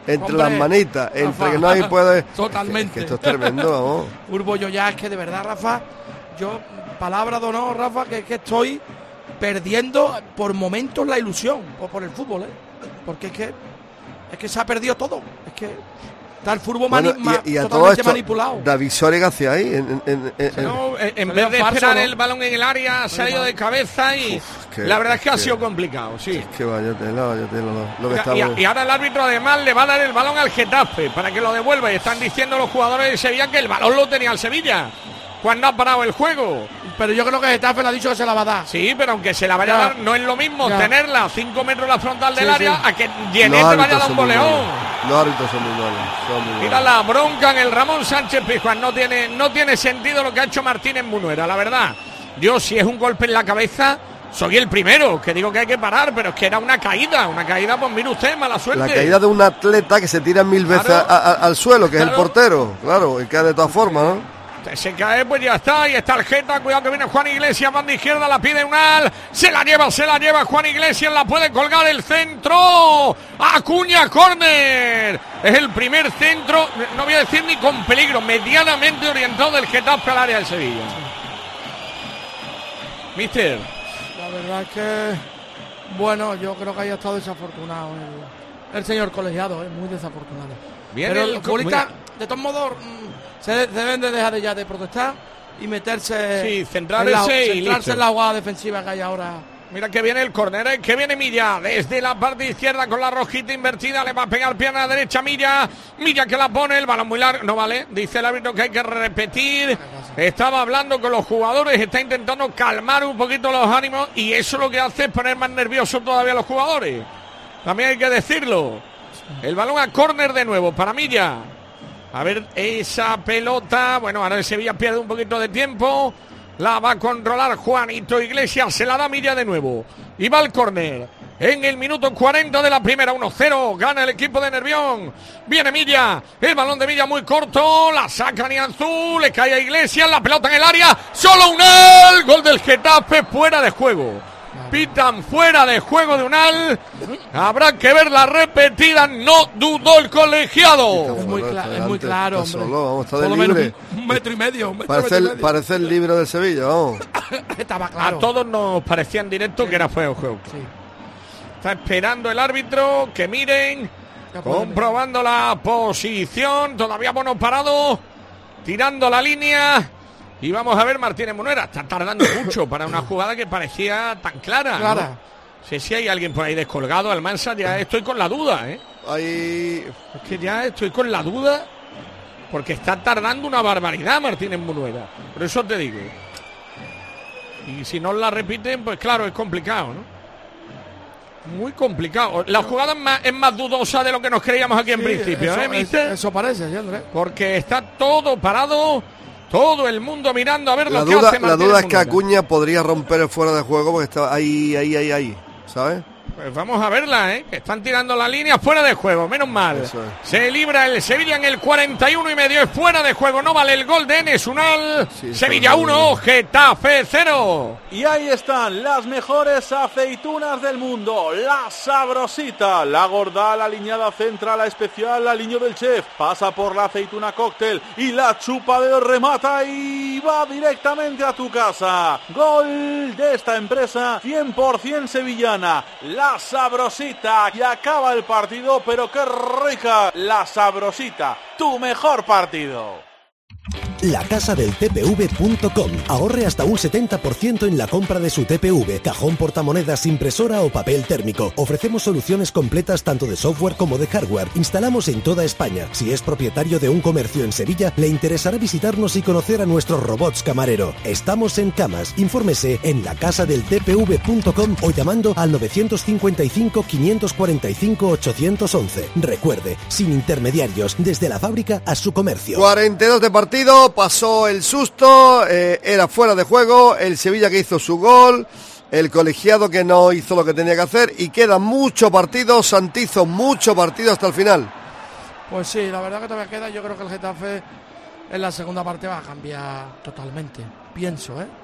[SPEAKER 2] entre las manitas, entre que no hay puede...
[SPEAKER 4] Totalmente.
[SPEAKER 2] Que esto es tremendo, vamos.
[SPEAKER 4] Urbo, yo ya es que de verdad, Rafa, yo, palabra de honor, Rafa, que estoy perdiendo por momentos la ilusión por el fútbol, porque es que se ha perdido todo. Es que está el fútbol
[SPEAKER 2] y a
[SPEAKER 4] totalmente
[SPEAKER 2] todo esto,
[SPEAKER 4] manipulado.
[SPEAKER 2] David Soria hacia ahí.
[SPEAKER 3] En vez de esperar el balón en el área, ha salido de cabeza y la verdad es que ha sido complicado, sí.
[SPEAKER 2] Es que vaya tela, lo que estamos...
[SPEAKER 3] Y ahora el árbitro además le va a dar el balón al Getafe para que lo devuelva. Y están diciendo los jugadores de Sevilla que el balón lo tenía el Sevilla cuando ha parado el juego.
[SPEAKER 4] Pero yo creo que Getafe le ha dicho que se la va a dar.
[SPEAKER 3] Sí, pero aunque se la vaya a dar, no es lo mismo tenerla a 5 metros la frontal del área a que Yenet te vaya a dar un boleón.
[SPEAKER 2] Los árbitros son muy malos.
[SPEAKER 3] Mira la bronca en el Ramón Sánchez Pizjuán. No tiene sentido lo que ha hecho Martínez Munuera, la verdad. Yo, si es un golpe en la cabeza, soy el primero que digo que hay que parar, pero es que era una caída, pues mire usted, mala suerte.
[SPEAKER 2] La caída de un atleta que se tira 1000 veces al suelo, que es el portero, claro, y cae de todas formas, ¿no?
[SPEAKER 3] Se cae, pues ya está, y está el Geta, cuidado que viene Juan Iglesias, banda izquierda, la pide Unal, se la lleva Juan Iglesias, la puede colgar el centro, Acuña, córner, es el primer centro, no voy a decir ni con peligro, medianamente orientado del Getafe al área del Sevilla. Mister.
[SPEAKER 4] La verdad es que, bueno, yo creo que haya estado desafortunado el señor colegiado, muy desafortunado.
[SPEAKER 3] Bien,
[SPEAKER 4] pero el futbolista, de todos modos, se deben de dejar ya de protestar y meterse,
[SPEAKER 3] centrarse
[SPEAKER 4] en la jugada defensiva que hay ahora.
[SPEAKER 3] Mira que viene el córner, que viene Milla desde la parte izquierda con la rojita invertida, le va a pegar pierna derecha Milla que la pone, el balón muy largo, no vale, dice el árbitro que hay que repetir. Estaba hablando con los jugadores, está intentando calmar un poquito los ánimos y eso lo que hace es poner más nerviosos todavía a los jugadores. También hay que decirlo. El balón a córner de nuevo para Milla. A ver esa pelota. Bueno, ahora el Sevilla pierde un poquito de tiempo. La va a controlar Juanito Iglesias. Se la da Milla de nuevo. Y va al córner. En el minuto 40 de la primera, 1-0. Gana el equipo de Nervión. Viene Milla. El balón de Milla muy corto. La saca Nianzú. Le cae a Iglesias. La pelota en el área. Solo Unal. Gol del Getafe fuera de juego. Pitan fuera de juego de Unal. Habrá que ver la repetida. No dudó el colegiado.
[SPEAKER 4] Es muy claro, hombre.
[SPEAKER 2] Solo, está de libre.
[SPEAKER 4] Un metro y medio.
[SPEAKER 2] Parece el libro del Sevilla, vamos.
[SPEAKER 4] Estaba claro.
[SPEAKER 3] A todos nos parecía en directo que era feo el juego. Sí. Está esperando el árbitro que miren. Comprobando la posición. Todavía Bono parado. Tirando la línea. Y vamos a ver Martínez Munuera. Está tardando mucho para una jugada que parecía tan clara. ¿No? Sé si hay alguien por ahí descolgado. Almansa, ya estoy con la duda, Es que ya estoy con la duda. Porque está tardando una barbaridad Martínez Munuera. Por eso te digo. Y si no la repiten, pues claro, es complicado, ¿no? Muy complicado. La jugada es más dudosa de lo que nos creíamos aquí en principio,
[SPEAKER 4] Eso parece, ¿sí, Andrés?
[SPEAKER 3] Porque está todo parado. Todo el mundo mirando a ver lo que hace Martínez.
[SPEAKER 2] La duda es que Acuña podría romper el fuera de juego porque está ahí, ¿sabes?
[SPEAKER 3] Pues vamos a verla, Están tirando la línea fuera de juego, menos mal. Se libra el Sevilla en el 41,5, es fuera de juego, no vale el gol de Enes Unal. Sevilla 1, Getafe 0.
[SPEAKER 9] Y ahí están las mejores aceitunas del mundo. La Sabrosita, la gorda, la aliñada central, la especial, la aliño del chef. Pasa por la aceituna cóctel y la chupa de remata y va directamente a tu casa. Gol de esta empresa 100% sevillana. La Sabrosita, y acaba el partido, pero qué rica. La Sabrosita, tu mejor partido.
[SPEAKER 10] lacasadeltpv.com. Ahorre hasta un 70% en la compra de su TPV, cajón portamonedas, impresora o papel térmico. Ofrecemos soluciones completas tanto de software como de hardware. Instalamos en toda España. Si es propietario de un comercio en Sevilla, le interesará visitarnos y conocer a nuestros robots camarero. Estamos en Camas. Infórmese en lacasadeltpv.com o llamando al 955 545 811. Recuerde, sin intermediarios, desde la fábrica a su comercio.
[SPEAKER 2] 42 de partido. Pasó el susto, era fuera de juego, el Sevilla que hizo su gol, el colegiado que no hizo lo que tenía que hacer y queda mucho partido, Santizo, mucho partido hasta el final.
[SPEAKER 4] Pues sí, la verdad que todavía queda, yo creo que el Getafe en la segunda parte va a cambiar totalmente, pienso,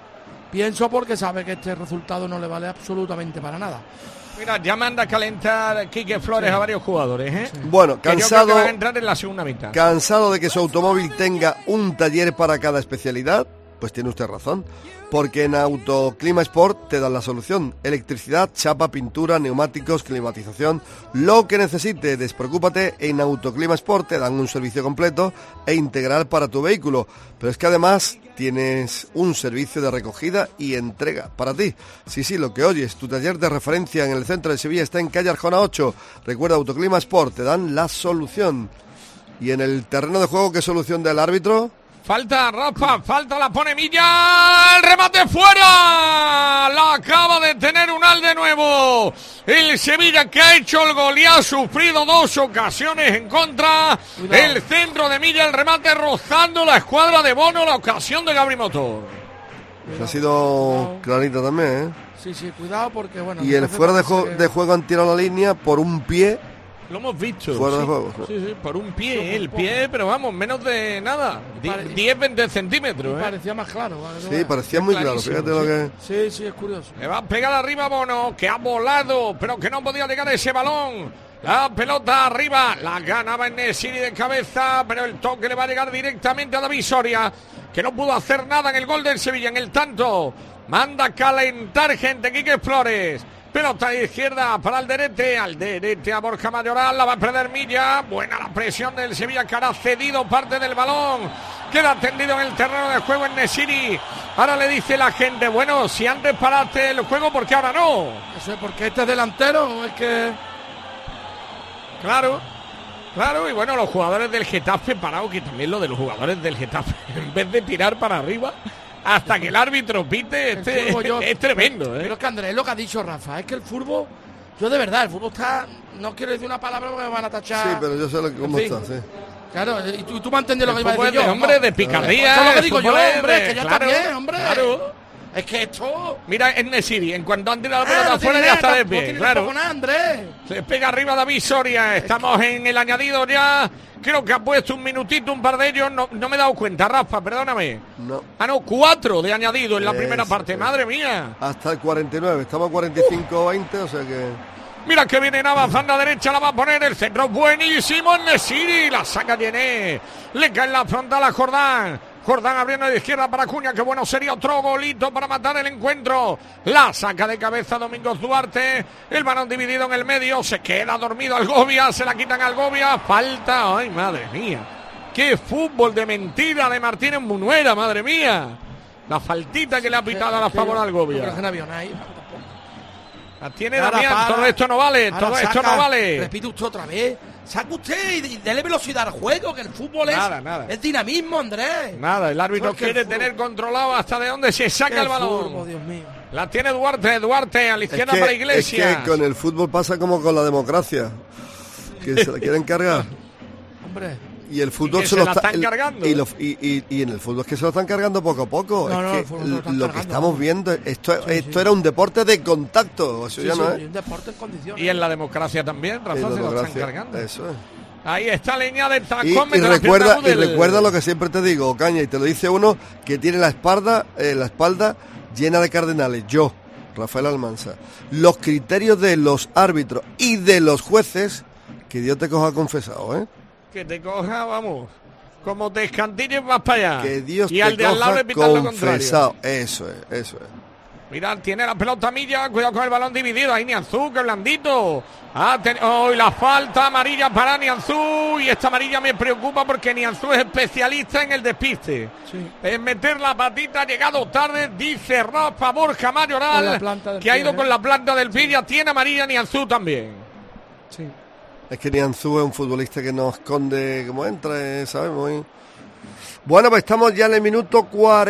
[SPEAKER 4] Pienso porque sabe que este resultado no le vale absolutamente para nada.
[SPEAKER 3] Mira, ya manda a calentar Quique Flores a varios jugadores, ¿eh?
[SPEAKER 2] Sí. Bueno, cansado,
[SPEAKER 3] que van a entrar en la segunda mitad.
[SPEAKER 2] Cansado de que su automóvil tenga un taller para cada especialidad. Pues tiene usted razón, porque en Autoclima Sport te dan la solución: electricidad, chapa, pintura, neumáticos, climatización, lo que necesite. Despreocúpate, en Autoclima Sport te dan un servicio completo e integral para tu vehículo, pero es que además tienes un servicio de recogida y entrega para ti. Sí, lo que oyes, tu taller de referencia en el centro de Sevilla está en calle Arjona 8. Recuerda, Autoclima Sport, te dan la solución. Y en el terreno de juego, ¿qué solución del árbitro?
[SPEAKER 3] Falta, Rafa, falta, la pone Milla, el remate fuera, la acaba de tener Unal de nuevo, el Sevilla que ha hecho el gol y ha sufrido 2 ocasiones en contra. Cuidado. El centro de Milla, el remate rozando la escuadra de Bono, la ocasión de Gabri Motor.
[SPEAKER 2] Ha sido clarita también, ¿eh?
[SPEAKER 4] Sí, cuidado porque bueno.
[SPEAKER 2] Y el fuera de juego han tirado la línea por un pie.
[SPEAKER 3] Lo hemos visto.
[SPEAKER 2] Fuera de juego.
[SPEAKER 3] Sí, por un pie, el pie, pero vamos, menos de nada. 10-20 centímetros.
[SPEAKER 4] Parecía más claro.
[SPEAKER 2] Sí, parecía muy claro, fíjate lo que...
[SPEAKER 4] Sí, es curioso.
[SPEAKER 3] Le va a pegar arriba Bono, que ha volado, pero que no podía llegar a ese balón. La pelota arriba, la ganaba Enesiri de cabeza, pero el toque le va a llegar directamente a David Soria, que no pudo hacer nada en el gol del Sevilla, en el tanto. Manda a calentar gente, Quique Flores. Pelota de izquierda para Alderete a Borja Mayoral, la va a perder Milla. Buena la presión del Sevilla, que ahora ha cedido parte del balón. Queda tendido en el terreno de juego en Nesiri. Ahora le dice la gente, bueno, si antes paraste el juego, ¿por qué ahora no?
[SPEAKER 4] Eso es porque este es delantero, es que...
[SPEAKER 3] Claro, y bueno, los jugadores del Getafe parado, que también lo de los jugadores del Getafe, en vez de tirar para arriba... Hasta que el árbitro pite, es tremendo, ¿eh?
[SPEAKER 4] Pero es que Andrés, lo que ha dicho Rafa, es que el fútbol, yo de verdad, el fútbol está, no quiero decir una palabra porque me van a tachar.
[SPEAKER 2] Sí, pero yo sé cómo está, sí.
[SPEAKER 4] Claro, y tú me entiendes lo que iba a decir yo.
[SPEAKER 3] Hombre, de picardía.
[SPEAKER 4] Eso es lo que digo yo, hombre, que ya está bien, hombre.
[SPEAKER 3] Claro.
[SPEAKER 4] Es que esto...
[SPEAKER 3] Mira, en Nesiri, en cuanto han tirado la pelota afuera, ya está de pie, claro.
[SPEAKER 4] Andrés.
[SPEAKER 3] Se pega arriba David Soria, estamos en el añadido ya. Creo que ha puesto un minutito, un par de ellos, no me he dado cuenta, Rafa, perdóname.
[SPEAKER 2] No.
[SPEAKER 3] 4 de añadido en la primera parte, madre mía.
[SPEAKER 2] Hasta el 49, estamos a 45-20, o sea que...
[SPEAKER 3] Mira que viene Navas, banda derecha, la va a poner, el centro buenísimo en Nesiri, la saca Yené, le cae en la frontal a Jordán abriendo de izquierda para Acuña, que bueno, sería otro golito para matar el encuentro. La saca de cabeza Domingos Duarte, el balón dividido en el medio, se queda dormido Algovia, se la quitan a Algovia, falta, ay madre mía, qué fútbol de mentira de Martínez Munuera, madre mía, la faltita que le ha pitado a la favor a Algovia. La tiene Damián, todo esto no vale, esto no vale.
[SPEAKER 4] Repite usted otra vez. Saca usted y dele velocidad al juego, que el fútbol es dinamismo, Andrés.
[SPEAKER 3] Nada, el árbitro quiere tener controlado hasta de dónde se saca el balón.
[SPEAKER 4] Fútbol, Dios mío.
[SPEAKER 3] La tiene Duarte a la izquierda para Iglesias.
[SPEAKER 2] Es que con el fútbol pasa como con la democracia, que se la quieren cargar.
[SPEAKER 4] Hombre.
[SPEAKER 2] Y el fútbol
[SPEAKER 3] se lo están cargando.
[SPEAKER 2] Y en el fútbol es que se lo están cargando poco a poco. Lo que estamos viendo, esto era un deporte de contacto. Eso ya no es
[SPEAKER 4] un deporte en condiciones.
[SPEAKER 3] Y en la democracia también, Rafa, se lo están cargando.
[SPEAKER 2] Eso es.
[SPEAKER 3] Ahí está leña de tacón.
[SPEAKER 2] Y recuerda lo que siempre te digo, Caña, y te lo dice uno que tiene la espalda llena de cardenales. Yo, Rafael Almansa. Los criterios de los árbitros y de los jueces, que Dios te coja confesado, ¿eh?
[SPEAKER 3] Que te coja, vamos, como te escantilles vas para allá.
[SPEAKER 2] Que Dios
[SPEAKER 3] y al
[SPEAKER 2] te
[SPEAKER 3] de al lado le pitan lo
[SPEAKER 2] confesado.
[SPEAKER 3] contrario.
[SPEAKER 2] Eso es.
[SPEAKER 3] Mirad, tiene la pelota Milla, cuidado con el balón dividido. Ahí Nianzú, que blandito. Y la falta amarilla para Nianzú. Y esta amarilla me preocupa porque Nianzú es especialista en el despiste. Sí. En meter la patita, ha llegado tarde, dice Rafa Borja Mayoral, que ha ido con la planta del pie. Ya tiene amarilla Nianzú también.
[SPEAKER 4] Sí.
[SPEAKER 2] Es que Nianzú es un futbolista que no esconde cómo entra, ¿sabes? Bueno, pues estamos ya en el minuto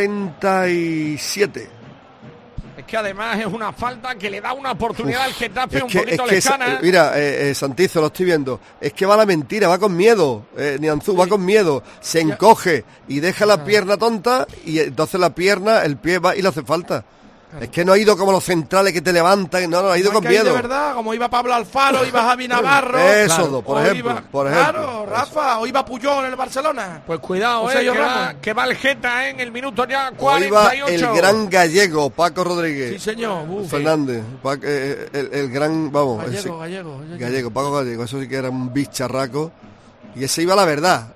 [SPEAKER 2] 47.
[SPEAKER 3] Es que además es una falta que le da una oportunidad al Getafe un poquito lejana.
[SPEAKER 2] Mira, Santizo, lo estoy viendo. Es que va a la mentira, va con miedo. Nianzú va con miedo. Se encoge y deja la pierna tonta y entonces el pie va y le hace falta. Es que no ha ido como los centrales que te levantan, no, ha ido con miedo.
[SPEAKER 4] De verdad, como iba Pablo Alfaro, iba Javi Navarro.
[SPEAKER 2] Eso, por ejemplo.
[SPEAKER 4] Claro, Rafa, o iba Puyol en el Barcelona.
[SPEAKER 3] Pues cuidado, que va el Geta en el minuto ya 48.
[SPEAKER 2] O iba el gran gallego, Paco Rodríguez.
[SPEAKER 4] Sí, señor.
[SPEAKER 2] Fernández, el gran, vamos.
[SPEAKER 4] Gallego.
[SPEAKER 2] Paco Gallego, eso sí que era un bicharraco. Y ese iba a la verdad,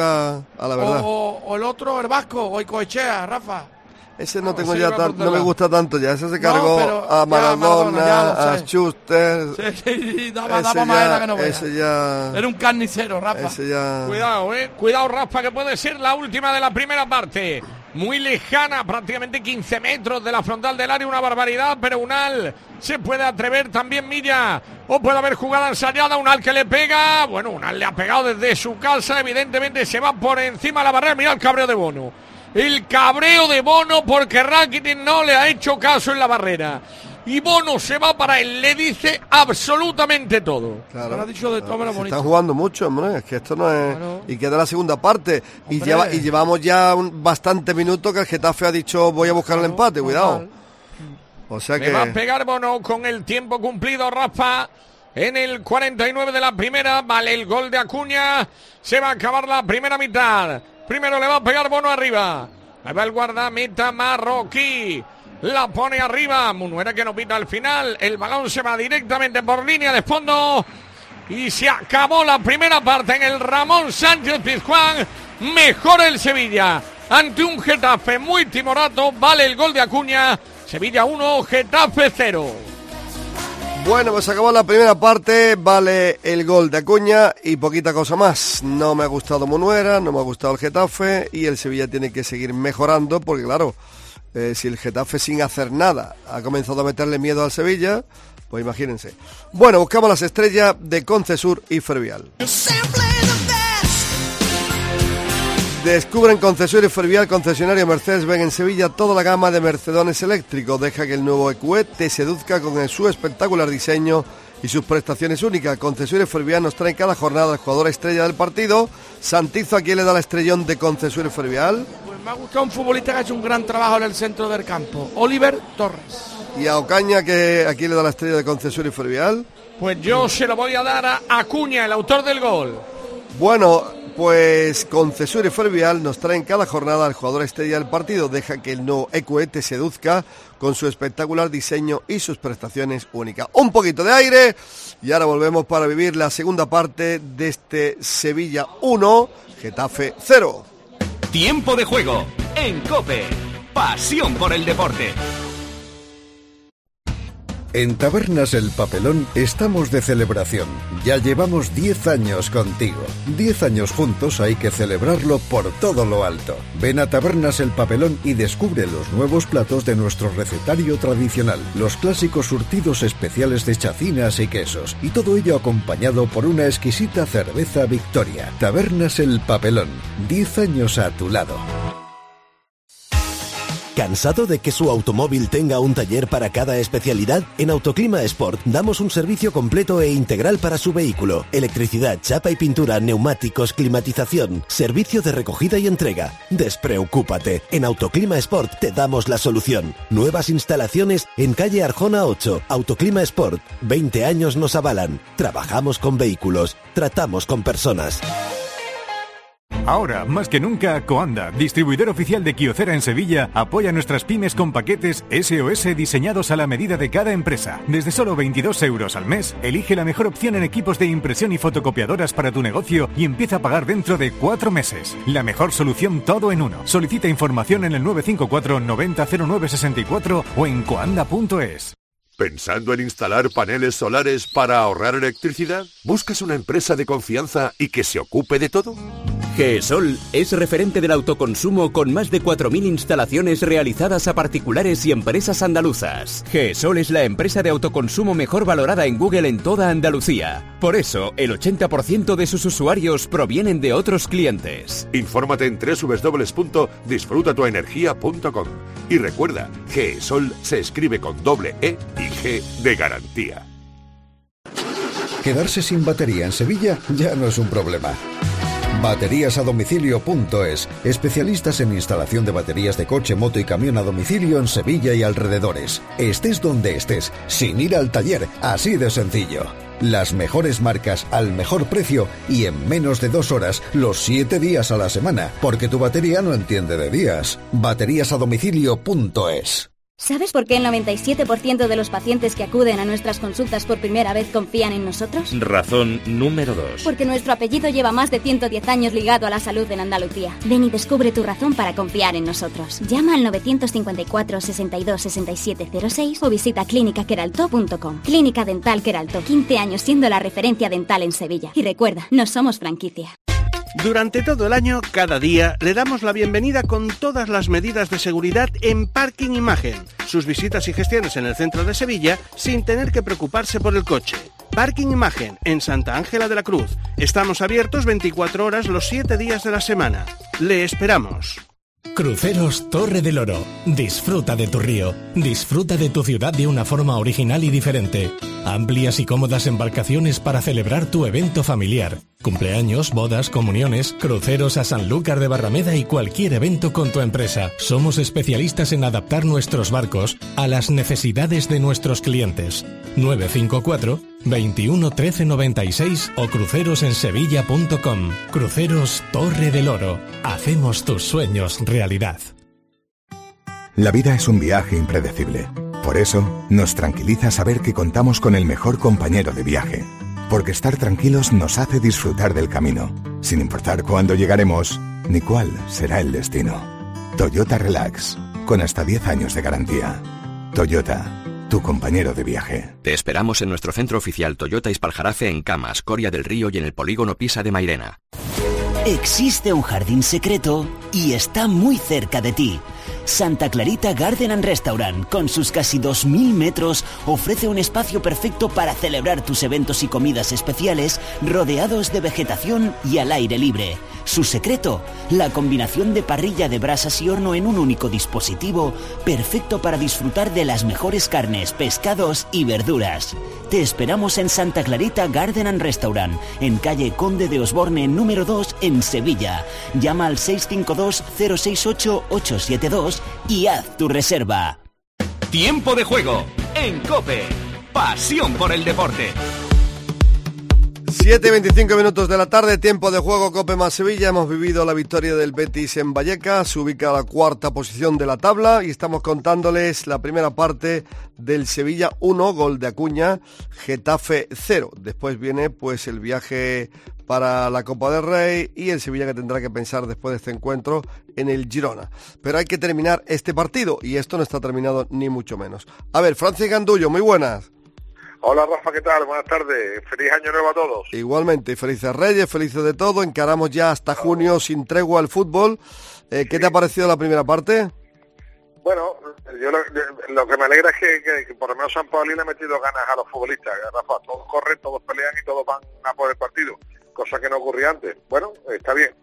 [SPEAKER 2] O
[SPEAKER 4] el otro, el vasco, Goicoechea, Rafa.
[SPEAKER 2] Ese no tengo ya no me gusta tanto ya. Ese se cargó a Maradona, a Schuster.
[SPEAKER 4] Sí, daba madera que no vea.
[SPEAKER 2] Ese ya...
[SPEAKER 4] Era un carnicero, Rafa.
[SPEAKER 2] Ese ya...
[SPEAKER 3] Cuidado, Rafa, que puede ser la última de la primera parte. Muy lejana, prácticamente 15 metros de la frontal del área, una barbaridad, pero Unal se puede atrever, también Milla, o puede haber jugada ensayada, Unal que le pega, bueno, Unal le ha pegado desde su casa, evidentemente se va por encima de la barrera, mira el cabreo de Bono. El cabreo de Bono porque Rakitic no le ha hecho caso en la barrera. Y Bono se va para él, le dice absolutamente todo.
[SPEAKER 2] Claro,
[SPEAKER 4] ha dicho de todo,
[SPEAKER 2] se están jugando mucho, hombre, es que esto no es... Claro. Y queda la segunda parte. Y llevamos ya bastante minutos que el Getafe ha dicho voy a buscar el empate, cuidado. O sea que...
[SPEAKER 3] Le va a pegar Bono con el tiempo cumplido, Rafa. En el 49 de la primera, vale el gol de Acuña. Se va a acabar la primera mitad. Primero le va a pegar Bono arriba. Ahí va el guardameta marroquí. La pone arriba. Munuera que no pita al final. El balón se va directamente por línea de fondo. Y se acabó la primera parte en el Ramón Sánchez Pizjuán. Mejor el Sevilla. Ante un Getafe muy timorato. Vale el gol de Acuña. Sevilla 1, Getafe 0.
[SPEAKER 2] Bueno, pues acabó la primera parte, vale el gol de Acuña y poquita cosa más. No me ha gustado Munuera, no me ha gustado el Getafe y el Sevilla tiene que seguir mejorando porque claro, si el Getafe sin hacer nada ha comenzado a meterle miedo al Sevilla, pues imagínense. Bueno, buscamos las estrellas de Concesur y Fervial. Descubren Concesur y Fervial, concesionario Mercedes-Benz en Sevilla, toda la gama de Mercedones eléctricos. Deja que el nuevo EQE te seduzca con su espectacular diseño y sus prestaciones únicas. Concesur y Fervial nos traen cada jornada al jugador estrella del partido. Santizo, ¿a quién le da la estrellón de Concesur y Fervial?
[SPEAKER 4] Pues me ha gustado un futbolista que ha hecho un gran trabajo en el centro del campo, Oliver Torres.
[SPEAKER 2] ¿Y a Ocaña, ¿a quién le da la estrella de Concesur y Fervial?
[SPEAKER 3] Pues yo se lo voy a dar a Acuña, el autor del gol.
[SPEAKER 2] Bueno, pues Concesur y Fervial nos traen cada jornada al jugador estrella del partido. Deja que el nuevo EQE te seduzca con su espectacular diseño y sus prestaciones únicas. Un poquito de aire y ahora volvemos para vivir la segunda parte de este Sevilla 1, Getafe 0.
[SPEAKER 11] Tiempo de juego en COPE. Pasión por el deporte.
[SPEAKER 5] En Tabernas El Papelón estamos de celebración. Ya llevamos 10 años contigo. 10 años juntos hay que celebrarlo por todo lo alto. Ven a Tabernas El Papelón y descubre los nuevos platos de nuestro recetario tradicional. Los clásicos surtidos especiales de chacinas y quesos. Y todo ello acompañado por una exquisita cerveza Victoria. Tabernas El Papelón. 10 años a tu lado.
[SPEAKER 10] ¿Cansado de que su automóvil tenga un taller para cada especialidad? En Autoclima Sport damos un servicio completo e integral para su vehículo. Electricidad, chapa y pintura, neumáticos, climatización, servicio de recogida y entrega. Despreocúpate, en Autoclima Sport te damos la solución. Nuevas instalaciones en calle Arjona 8. Autoclima Sport, 20 años nos avalan. Trabajamos con vehículos, tratamos con personas.
[SPEAKER 12] Ahora, más que nunca, Coanda, distribuidor oficial de Kyocera en Sevilla, apoya a nuestras pymes con paquetes SOS diseñados a la medida de cada empresa. Desde solo 22 € al mes, elige la mejor opción en equipos de impresión y fotocopiadoras para tu negocio y empieza a pagar dentro de 4 meses. La mejor solución todo en uno. Solicita información en el 954 90 09 64 o en coanda.es.
[SPEAKER 13] ¿Pensando en instalar paneles solares para ahorrar electricidad? ¿Buscas una empresa de confianza y que se ocupe de todo?
[SPEAKER 11] GESOL es referente del autoconsumo con más de 4.000 instalaciones realizadas a particulares y empresas andaluzas. GESOL es la empresa de autoconsumo mejor valorada en Google en toda Andalucía. Por eso, el 80% de sus usuarios provienen de otros clientes.
[SPEAKER 13] Infórmate en www.disfrutatuenergia.com y recuerda, GESOL se escribe con doble E y G de garantía.
[SPEAKER 5] Quedarse sin batería en Sevilla ya no es un problema. Bateríasadomicilio.es, especialistas en instalación de baterías de coche, moto y camión a domicilio en Sevilla y alrededores. Estés donde estés, sin ir al taller, así de sencillo. Las mejores marcas al mejor precio y en menos de 2 horas, los 7 días a la semana, porque tu batería no entiende de días. Bateríasadomicilio.es.
[SPEAKER 7] ¿Sabes por qué el 97% de los pacientes que acuden a nuestras consultas por primera vez confían en nosotros?
[SPEAKER 14] Razón número 2.
[SPEAKER 7] Porque nuestro apellido lleva más de 110 años ligado a la salud en Andalucía. Ven y descubre tu razón para confiar en nosotros. Llama al 954 62 67 06 o visita clínicaqueraltó.com. Clínica Dental Queraltó, 15 años siendo la referencia dental en Sevilla. Y recuerda, no somos franquicia.
[SPEAKER 6] Durante todo el año, cada día, le damos la bienvenida con todas las medidas de seguridad en Parking Imagen. Sus visitas y gestiones en el centro de Sevilla sin tener que preocuparse por el coche. Parking Imagen, en Santa Ángela de la Cruz. Estamos abiertos 24 horas los 7 días de la semana. Le esperamos.
[SPEAKER 15] Cruceros Torre del Oro. Disfruta de tu río. Disfruta de tu ciudad de una forma original y diferente. Amplias y cómodas embarcaciones para celebrar tu evento familiar. Cumpleaños, bodas, comuniones, cruceros a Sanlúcar de Barrameda y cualquier evento con tu empresa. Somos especialistas en adaptar nuestros barcos a las necesidades de nuestros clientes. 954 21 13 96 o crucerosensevilla.com. Cruceros Torre del Oro. Hacemos tus sueños realidad.
[SPEAKER 16] La vida es un viaje impredecible. Por eso, nos tranquiliza saber que contamos con el mejor compañero de viaje. Porque estar tranquilos nos hace disfrutar del camino, sin importar cuándo llegaremos ni cuál será el destino. Toyota Relax, con hasta 10 años de garantía. Toyota, tu compañero de viaje.
[SPEAKER 11] Te esperamos en nuestro centro oficial Toyota Ispaljarafe en Camas, Coria del Río y en el polígono Pisa de Mairena.
[SPEAKER 17] Existe un jardín secreto y está muy cerca de ti. Santa Clarita Garden and Restaurant, con sus casi 2000 metros, ofrece un espacio perfecto para celebrar tus eventos y comidas especiales rodeados de vegetación y al aire libre. Su secreto, la combinación de parrilla de brasas y horno en un único dispositivo, perfecto para disfrutar de las mejores carnes, pescados y verduras. Te esperamos en Santa Clarita Garden and Restaurant, en calle Conde de Osborne número 2 en Sevilla. Llama al 652 068 872 y haz tu reserva.
[SPEAKER 18] Tiempo de juego en COPE. Pasión por el deporte.
[SPEAKER 2] 7:25 minutos de la tarde, tiempo de juego COPE más Sevilla. Hemos vivido la victoria del Betis en Vallecas, se ubica a la 4ª posición de la tabla y estamos contándoles la primera parte del Sevilla 1, gol de Acuña, Getafe 0. Después viene pues el viaje para la Copa del Rey y el Sevilla que tendrá que pensar después de este encuentro en el Girona. Pero hay que terminar este partido y esto no está terminado ni mucho menos. A ver, Francis Gandullo, muy buenas.
[SPEAKER 19] Hola Rafa, ¿qué tal? Buenas tardes. Feliz año nuevo a todos.
[SPEAKER 2] Igualmente, felices Reyes, felices de todo. Encaramos ya hasta junio sin tregua al fútbol. ¿Qué te ha parecido la primera parte?
[SPEAKER 19] Bueno, yo lo que me alegra es que por lo menos San Paoli le ha metido ganas a los futbolistas. Rafa, todos corren, todos pelean y todos van a por el partido, cosa que no ocurría antes. Bueno, está bien.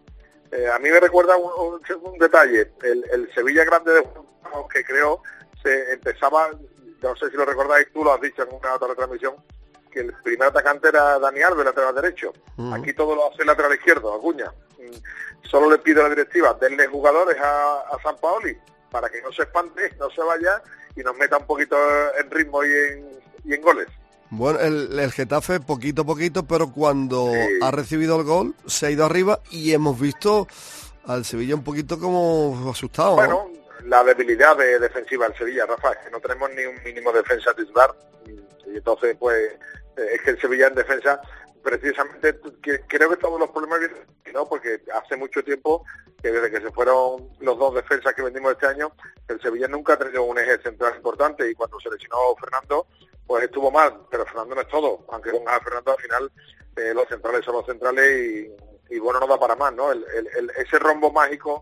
[SPEAKER 19] A mí me recuerda un detalle. El Sevilla grande de que creó, se empezaba... No sé si lo recordáis, tú lo has dicho en una otra retransmisión, que el primer atacante era Dani Alves, lateral derecho. Aquí todo lo hace el lateral izquierdo, Acuña. Solo le pido a la directiva, denle jugadores a San Paoli, para que no se espante, no se vaya y nos meta un poquito en ritmo y en goles.
[SPEAKER 2] Bueno, el Getafe poquito a poquito, pero cuando ha recibido el gol, se ha ido arriba y hemos visto al Sevilla un poquito como asustado,
[SPEAKER 19] bueno,
[SPEAKER 2] ¿no?
[SPEAKER 19] La debilidad defensiva del Sevilla, Rafa, es que no tenemos ni un mínimo de defensa titular y entonces pues es que el Sevilla en defensa precisamente creo que todos los problemas vienen, ¿no? Porque hace mucho tiempo que desde que se fueron los dos defensas que vendimos este año, el Sevilla nunca ha tenido un eje central importante y cuando se lesionó Fernando pues estuvo mal, pero Fernando no es todo, aunque pongas a Fernando al final los centrales son los centrales y bueno, no da para más, ¿no? Ese rombo mágico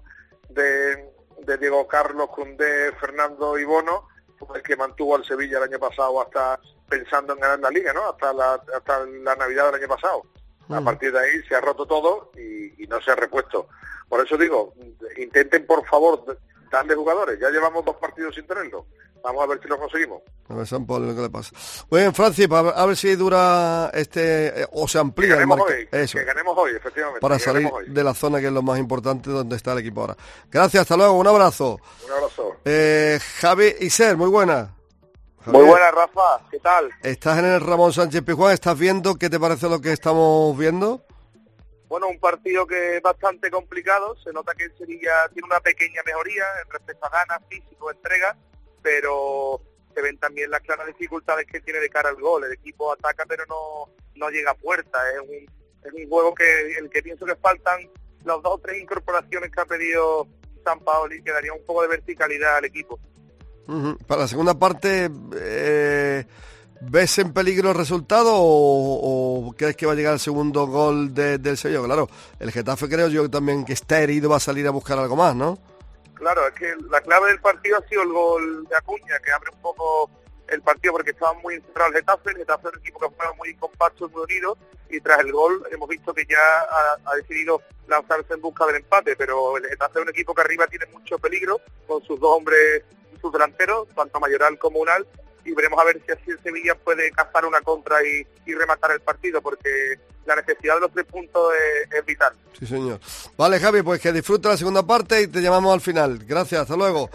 [SPEAKER 19] de Diego Carlos, Koundé, Fernando y Bono, fue el que mantuvo al Sevilla el año pasado hasta pensando en ganar la Liga, ¿no? Hasta la Navidad del año pasado. A partir de ahí se ha roto todo y no se ha repuesto. Por eso digo, intenten por favor darle jugadores. Ya llevamos 2 partidos sin tenerlo. Vamos a ver si lo conseguimos.
[SPEAKER 2] A ver, San Paul, ¿qué le pasa? Muy bien, Francis, a ver si dura o se amplía
[SPEAKER 19] que ganemos hoy,
[SPEAKER 2] eso.
[SPEAKER 19] Que ganemos hoy, efectivamente.
[SPEAKER 2] Para salir de la zona que es lo más importante donde está el equipo ahora. Gracias, hasta luego, un abrazo.
[SPEAKER 19] Un abrazo.
[SPEAKER 2] Javi Iser, muy buena.
[SPEAKER 20] Muy buena, Rafa, ¿qué tal?
[SPEAKER 2] Estás en el Ramón Sánchez Pizjuán, ¿estás viendo? ¿Qué te parece lo que estamos viendo?
[SPEAKER 20] Bueno, un partido que es bastante complicado, se nota que el Sevilla tiene una pequeña mejoría en respecto a ganas, físico, entrega, pero se ven también las claras dificultades que tiene de cara al gol. El equipo ataca pero no llega a puerta. Es un juego el que pienso que faltan las 2 o 3 incorporaciones que ha pedido San Paoli, que daría un poco de verticalidad al equipo.
[SPEAKER 2] Para la segunda parte, ¿ves en peligro el resultado o crees que va a llegar el segundo gol del Sevilla? Claro, el Getafe creo yo también que está herido, va a salir a buscar algo más, ¿no?
[SPEAKER 20] Claro, es que la clave del partido ha sido el gol de Acuña, que abre un poco el partido porque estaba muy encerrado el Getafe es un equipo que juega muy compacto y muy unido, y tras el gol hemos visto que ya ha decidido lanzarse en busca del empate, pero el Getafe es un equipo que arriba tiene mucho peligro, con sus 2 hombres, sus delanteros, tanto Mayoral como Unal, y veremos a ver si así el Sevilla puede cazar una contra y rematar el partido, porque la necesidad de los 3 puntos es vital.
[SPEAKER 2] Sí, señor. Vale, Javi, pues que disfruta la segunda parte y te llamamos al final. Gracias, hasta luego.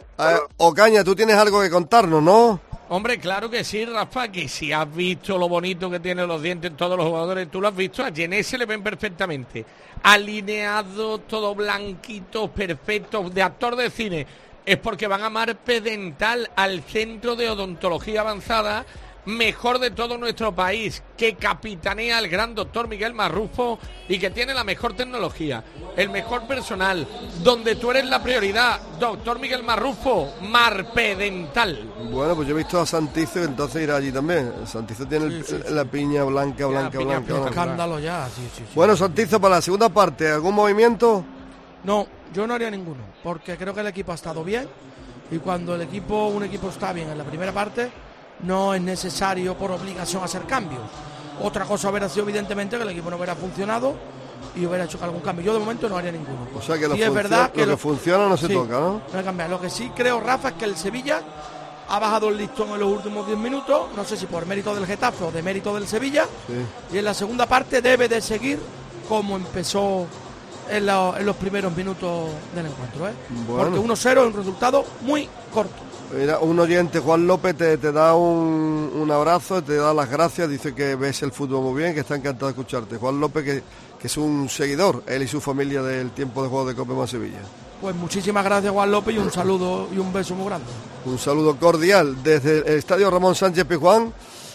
[SPEAKER 2] Ocaña, tú tienes algo que contarnos, ¿no?
[SPEAKER 3] Hombre, claro que sí, Rafa, que si has visto lo bonito que tienen los dientes todos los jugadores, tú lo has visto, a Gené se le ven perfectamente. Alineado, todo blanquito, perfecto, de actor de cine. Es porque van a Marpe Dental, al centro de odontología avanzada mejor de todo nuestro país, que capitanea el gran doctor Miguel Marrufo y que tiene la mejor tecnología, el mejor personal, donde tú eres la prioridad. Doctor Miguel Marrufo, Marpe Dental.
[SPEAKER 2] Bueno, pues yo he visto a Santizo y entonces irá allí también. Santizo tiene la piña blanca.
[SPEAKER 4] Escándalo ya, sí.
[SPEAKER 2] Bueno, Santizo, para la segunda parte, ¿algún movimiento?
[SPEAKER 4] No, yo no haría ninguno, porque creo que el equipo ha estado bien, y cuando un equipo está bien en la primera parte, no es necesario por obligación hacer cambios. Otra cosa hubiera sido evidentemente que el equipo no hubiera funcionado y hubiera hecho algún cambio. Yo de momento no haría ninguno.
[SPEAKER 2] O sea que
[SPEAKER 4] es verdad que
[SPEAKER 2] lo que funciona no se toca, ¿no?
[SPEAKER 4] No hay que cambiar. Lo que sí creo, Rafa, es que el Sevilla ha bajado el listón en los últimos 10 minutos, no sé si por mérito del Getafe o de mérito del Sevilla, y en la segunda parte debe de seguir como empezó en los primeros minutos del encuentro, Bueno. Porque 1-0 es un resultado muy corto.
[SPEAKER 2] Mira, un oyente, Juan López, te da un abrazo, te da las gracias, dice que ves el fútbol muy bien, que está encantado de escucharte. Juan López, que es un seguidor, él y su familia, del tiempo de juego de Copa más Sevilla.
[SPEAKER 4] Pues muchísimas gracias, Juan López, y un saludo y un beso muy grande.
[SPEAKER 2] Un saludo cordial desde el Estadio Ramón Sánchez Pizjuán.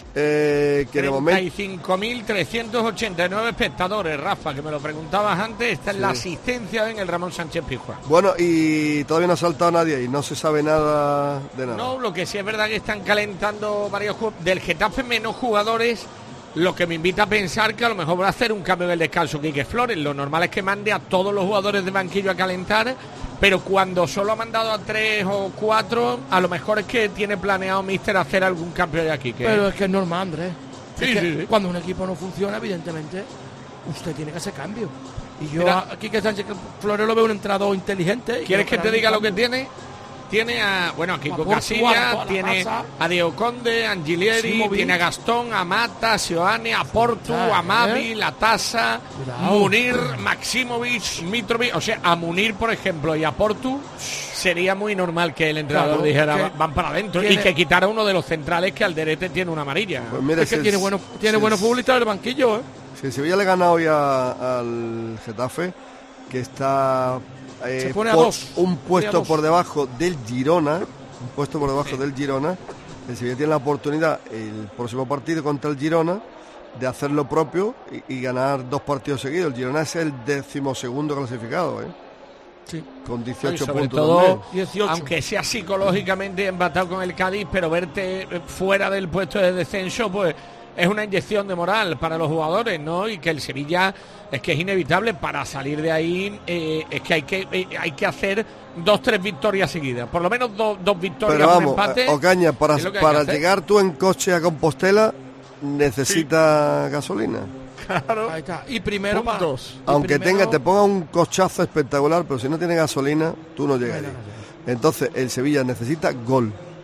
[SPEAKER 3] 35.389 espectadores, Rafa, que me lo preguntabas antes. Esta es la asistencia en el Ramón Sánchez Pizjuán.
[SPEAKER 2] Bueno, y todavía no ha saltado nadie y no se sabe nada de nada.
[SPEAKER 3] No, lo que sí es verdad que están calentando varios del Getafe, menos jugadores, lo que me invita a pensar que a lo mejor va a hacer un cambio del descanso Quique Flores. Lo normal es que mande a todos los jugadores de banquillo a calentar, pero cuando solo ha mandado a 3 o 4, a lo mejor es que tiene planeado míster hacer algún cambio de aquí.
[SPEAKER 4] Pero es que es normal, Andrés. Sí. Cuando un equipo no funciona, evidentemente, usted tiene que hacer cambio. Y yo aquí que Sánchez Flores lo veo un entrenador inteligente.
[SPEAKER 3] ¿Quieres que te diga lo que tiene? Tiene a Kiko Casillas, tiene a Diego Conde, a Angilieri, tiene a Gastón, a Mata, a Sioane, a Portu, a Mavi, La Tasa, Munir, Maximovic, Mitrovic. O sea, a Munir, por ejemplo, y a Portu sería muy normal que el entrenador dijera van para adentro y que quitara uno de los centrales que Alderete tiene una amarilla.
[SPEAKER 2] Pues mira,
[SPEAKER 4] es que tiene buenos futbolistas en el banquillo.
[SPEAKER 2] Si el Sevilla le gana hoy al Getafe, que está
[SPEAKER 4] se pone a 2,
[SPEAKER 2] un puesto por debajo del Girona, del Girona, el Sevilla tiene la oportunidad el próximo partido contra el Girona de hacer lo propio y ganar 2 partidos seguidos. El Girona es el 12º clasificado,
[SPEAKER 4] Sí.
[SPEAKER 2] Con 18
[SPEAKER 3] sobre
[SPEAKER 2] puntos
[SPEAKER 3] todo, 18. Aunque sea psicológicamente empatado con el Cádiz, pero verte fuera del puesto de descenso, pues es una inyección de moral para los jugadores, ¿no? Y que el Sevilla es que es inevitable para salir de ahí, es que hay que hacer 2-3 victorias seguidas, por lo menos dos victorias.
[SPEAKER 2] Pero vamos,
[SPEAKER 3] un empate.
[SPEAKER 2] Ocaña, para llegar tú en coche a Compostela necesitas gasolina.
[SPEAKER 4] Claro. Ahí está. Y primero
[SPEAKER 2] aunque te ponga un cochazo espectacular, pero si no tiene gasolina, tú no llegas. Entonces el Sevilla necesita gol.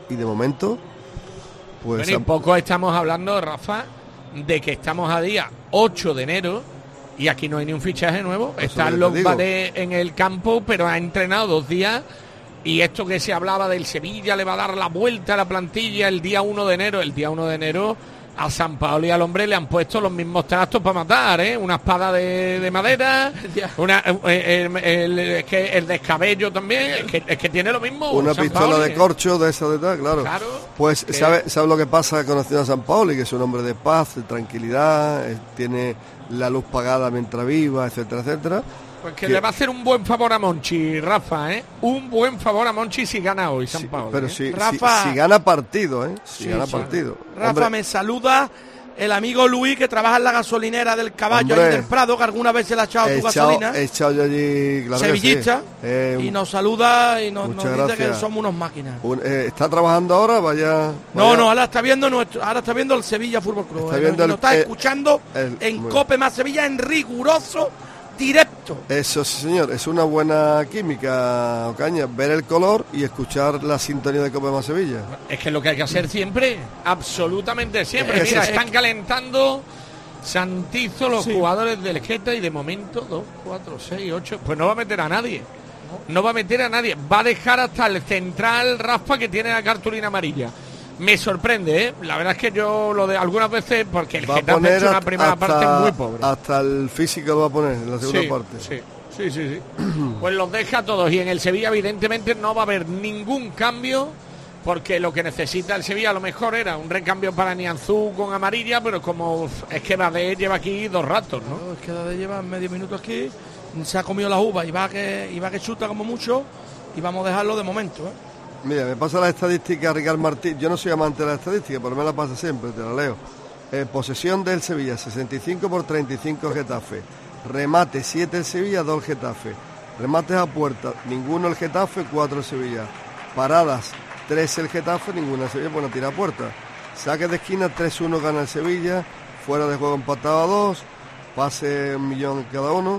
[SPEAKER 2] y de momento pues
[SPEAKER 3] bueno, y poco estamos hablando, Rafa, de que estamos a día 8 de enero y aquí no hay ni un fichaje nuevo. Está Lombardé en el campo, pero ha entrenado 2 días. Y esto que se hablaba del Sevilla le va a dar la vuelta a la plantilla el día 1 de enero. El día 1 de enero a San Paolo y al hombre le han puesto los mismos trastos para matar, ¿eh? Una espada de madera, el descabello también, es que tiene lo mismo.
[SPEAKER 2] Una
[SPEAKER 3] San
[SPEAKER 2] pistola
[SPEAKER 3] Paoli,
[SPEAKER 2] de corcho de esa de tal, claro. Pues sabe lo que pasa conociendo a San Paolo, que es un hombre de paz, de tranquilidad, tiene la luz pagada mientras viva, etcétera, etcétera.
[SPEAKER 3] Pues que le va a hacer un buen favor a Monchi, Rafa, ¿eh? Un buen favor a Monchi si gana hoy San Paolo.
[SPEAKER 2] Pero
[SPEAKER 4] Rafa,
[SPEAKER 2] si gana partido, ¿eh? Partido.
[SPEAKER 4] Rafa, hombre, me saluda el amigo Luis, que trabaja en la gasolinera del Caballo,
[SPEAKER 2] hombre,
[SPEAKER 4] ahí del Prado, que alguna vez se le ha echado tu gasolina.
[SPEAKER 2] He echado yo allí, claro,
[SPEAKER 4] sevillista, y nos saluda y nos dice que somos unos máquinas.
[SPEAKER 2] ¿Está trabajando ahora? Vaya.
[SPEAKER 4] No, ahora está viendo el Sevilla Fútbol Club. Lo está escuchando en Cope más Sevilla en riguroso directo.
[SPEAKER 2] Eso sí, señor, es una buena química, Ocaña, ver el color y escuchar la sintonía de Copa más Sevilla.
[SPEAKER 3] Es que es lo que hay que hacer siempre, absolutamente siempre. Mira, están calentando Santizo los jugadores del Geta y de momento 2, 4, 6, 8, pues no va a meter a nadie. No va a meter a nadie, va a dejar hasta el central Rafa, que tiene la cartulina amarilla. Me sorprende, ¿eh? La verdad es que yo lo de algunas veces, porque el Getafe ha hecho una primera parte muy pobre.
[SPEAKER 2] Hasta el físico lo va a poner en la segunda parte.
[SPEAKER 3] Sí. Pues los deja todos, y en el Sevilla evidentemente no va a haber ningún cambio, porque lo que necesita el Sevilla a lo mejor era un recambio para Nianzú con amarilla, pero como es que Badé lleva aquí 2 ratos, ¿no?
[SPEAKER 4] Es que Badé lleva medio minuto aquí, se ha comido la uva y va que chuta como mucho, y vamos a dejarlo de momento, ¿eh?
[SPEAKER 2] Mira, me pasa la estadística Ricardo Martín. Yo no soy amante de la estadística, pero me la pasa siempre, te la leo. Posesión del Sevilla, 65-35 Getafe. Remate, 7 el Sevilla, 2 el Getafe. Remates a puerta, ninguno el Getafe, 4 el Sevilla. Paradas, 3 el Getafe, ninguna el Sevilla, bueno, tira a puerta. Saques de esquina, 3-1 gana el Sevilla. Fuera de juego empatado a 2. Pase 1 millón cada uno.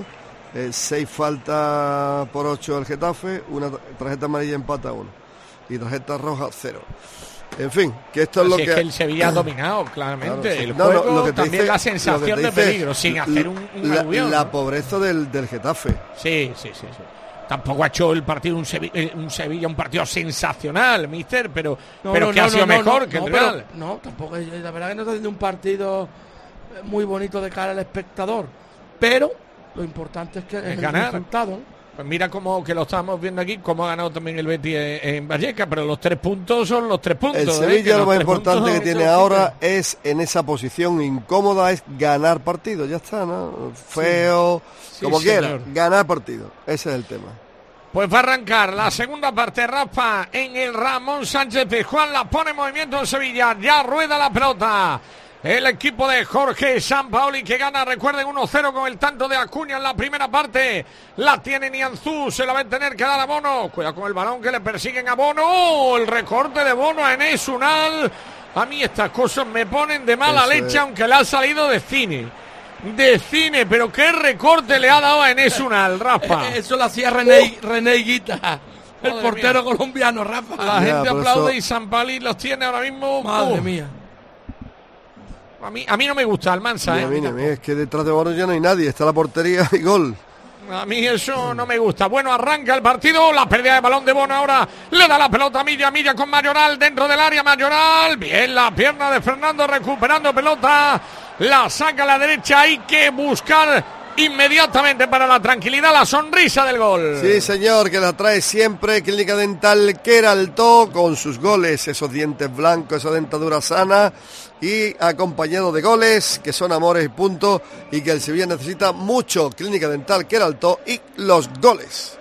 [SPEAKER 2] 6 faltas por 8 el Getafe. Una tarjeta amarilla empata a 1. Y tarjeta roja 0. En fin, que esto es lo que...
[SPEAKER 3] Es que el Sevilla ha dominado claramente, claro, sí. El juego, lo que también dice, la sensación de peligro, sin hacer un aluvión.
[SPEAKER 2] La pobreza del Getafe.
[SPEAKER 3] Sí. Tampoco ha hecho el partido un Sevilla un partido sensacional, mister, pero que ha sido mejor que el Real.
[SPEAKER 4] No, tampoco, la verdad que no está haciendo un partido muy bonito de cara al espectador, pero lo importante es que es ganar. El resultado, ¿no?
[SPEAKER 3] Pues mira cómo que lo estamos viendo aquí, cómo ha ganado también el Betis en Vallecas, pero los 3 puntos son los 3 puntos.
[SPEAKER 2] El Sevilla lo más importante que tiene ahora es en esa posición incómoda, es ganar partido, ya está, ¿no? Feo, como quiera, ganar partido, ese es el tema.
[SPEAKER 3] Pues va a arrancar la segunda parte, Rafa, en el Ramón Sánchez Pizjuán, la pone en movimiento en Sevilla, ya rueda la pelota. El equipo de Jorge Sampaoli, que gana, recuerden, 1-0 con el tanto de Acuña en la primera parte. La tiene Nianzú, se la va a tener que dar a Bono. Cuidado con el balón, que le persiguen a Bono. ¡Oh! El recorte de Bono a Enes Unal. A mí estas cosas me ponen de mala leche, aunque le ha salido de cine. Pero qué recorte le ha dado a Enes Unal, Rafa.
[SPEAKER 4] Eso lo hacía René Higuita, el portero colombiano, Rafa.
[SPEAKER 3] La gente aplaude y Sampaoli los tiene ahora mismo.
[SPEAKER 4] Madre mía.
[SPEAKER 3] A mí no me gusta Almansa,
[SPEAKER 2] A mí, es que detrás de Bono ya no hay nadie, está la portería y gol.
[SPEAKER 3] A mí eso no me gusta. Bueno, arranca el partido, la pérdida de balón de Bono ahora, le da la pelota a Milla con Mayoral dentro del área, Mayoral, bien la pierna de Fernando recuperando pelota, la saca a la derecha, hay que buscar inmediatamente para la tranquilidad la sonrisa del gol.
[SPEAKER 2] Sí, señor, que la trae siempre Clínica Dental Queraltó, con sus goles, esos dientes blancos, esa dentadura sana, y acompañado de goles que son amores y punto, y que el Sevilla necesita mucho. Clínica Dental Queraltó y los goles.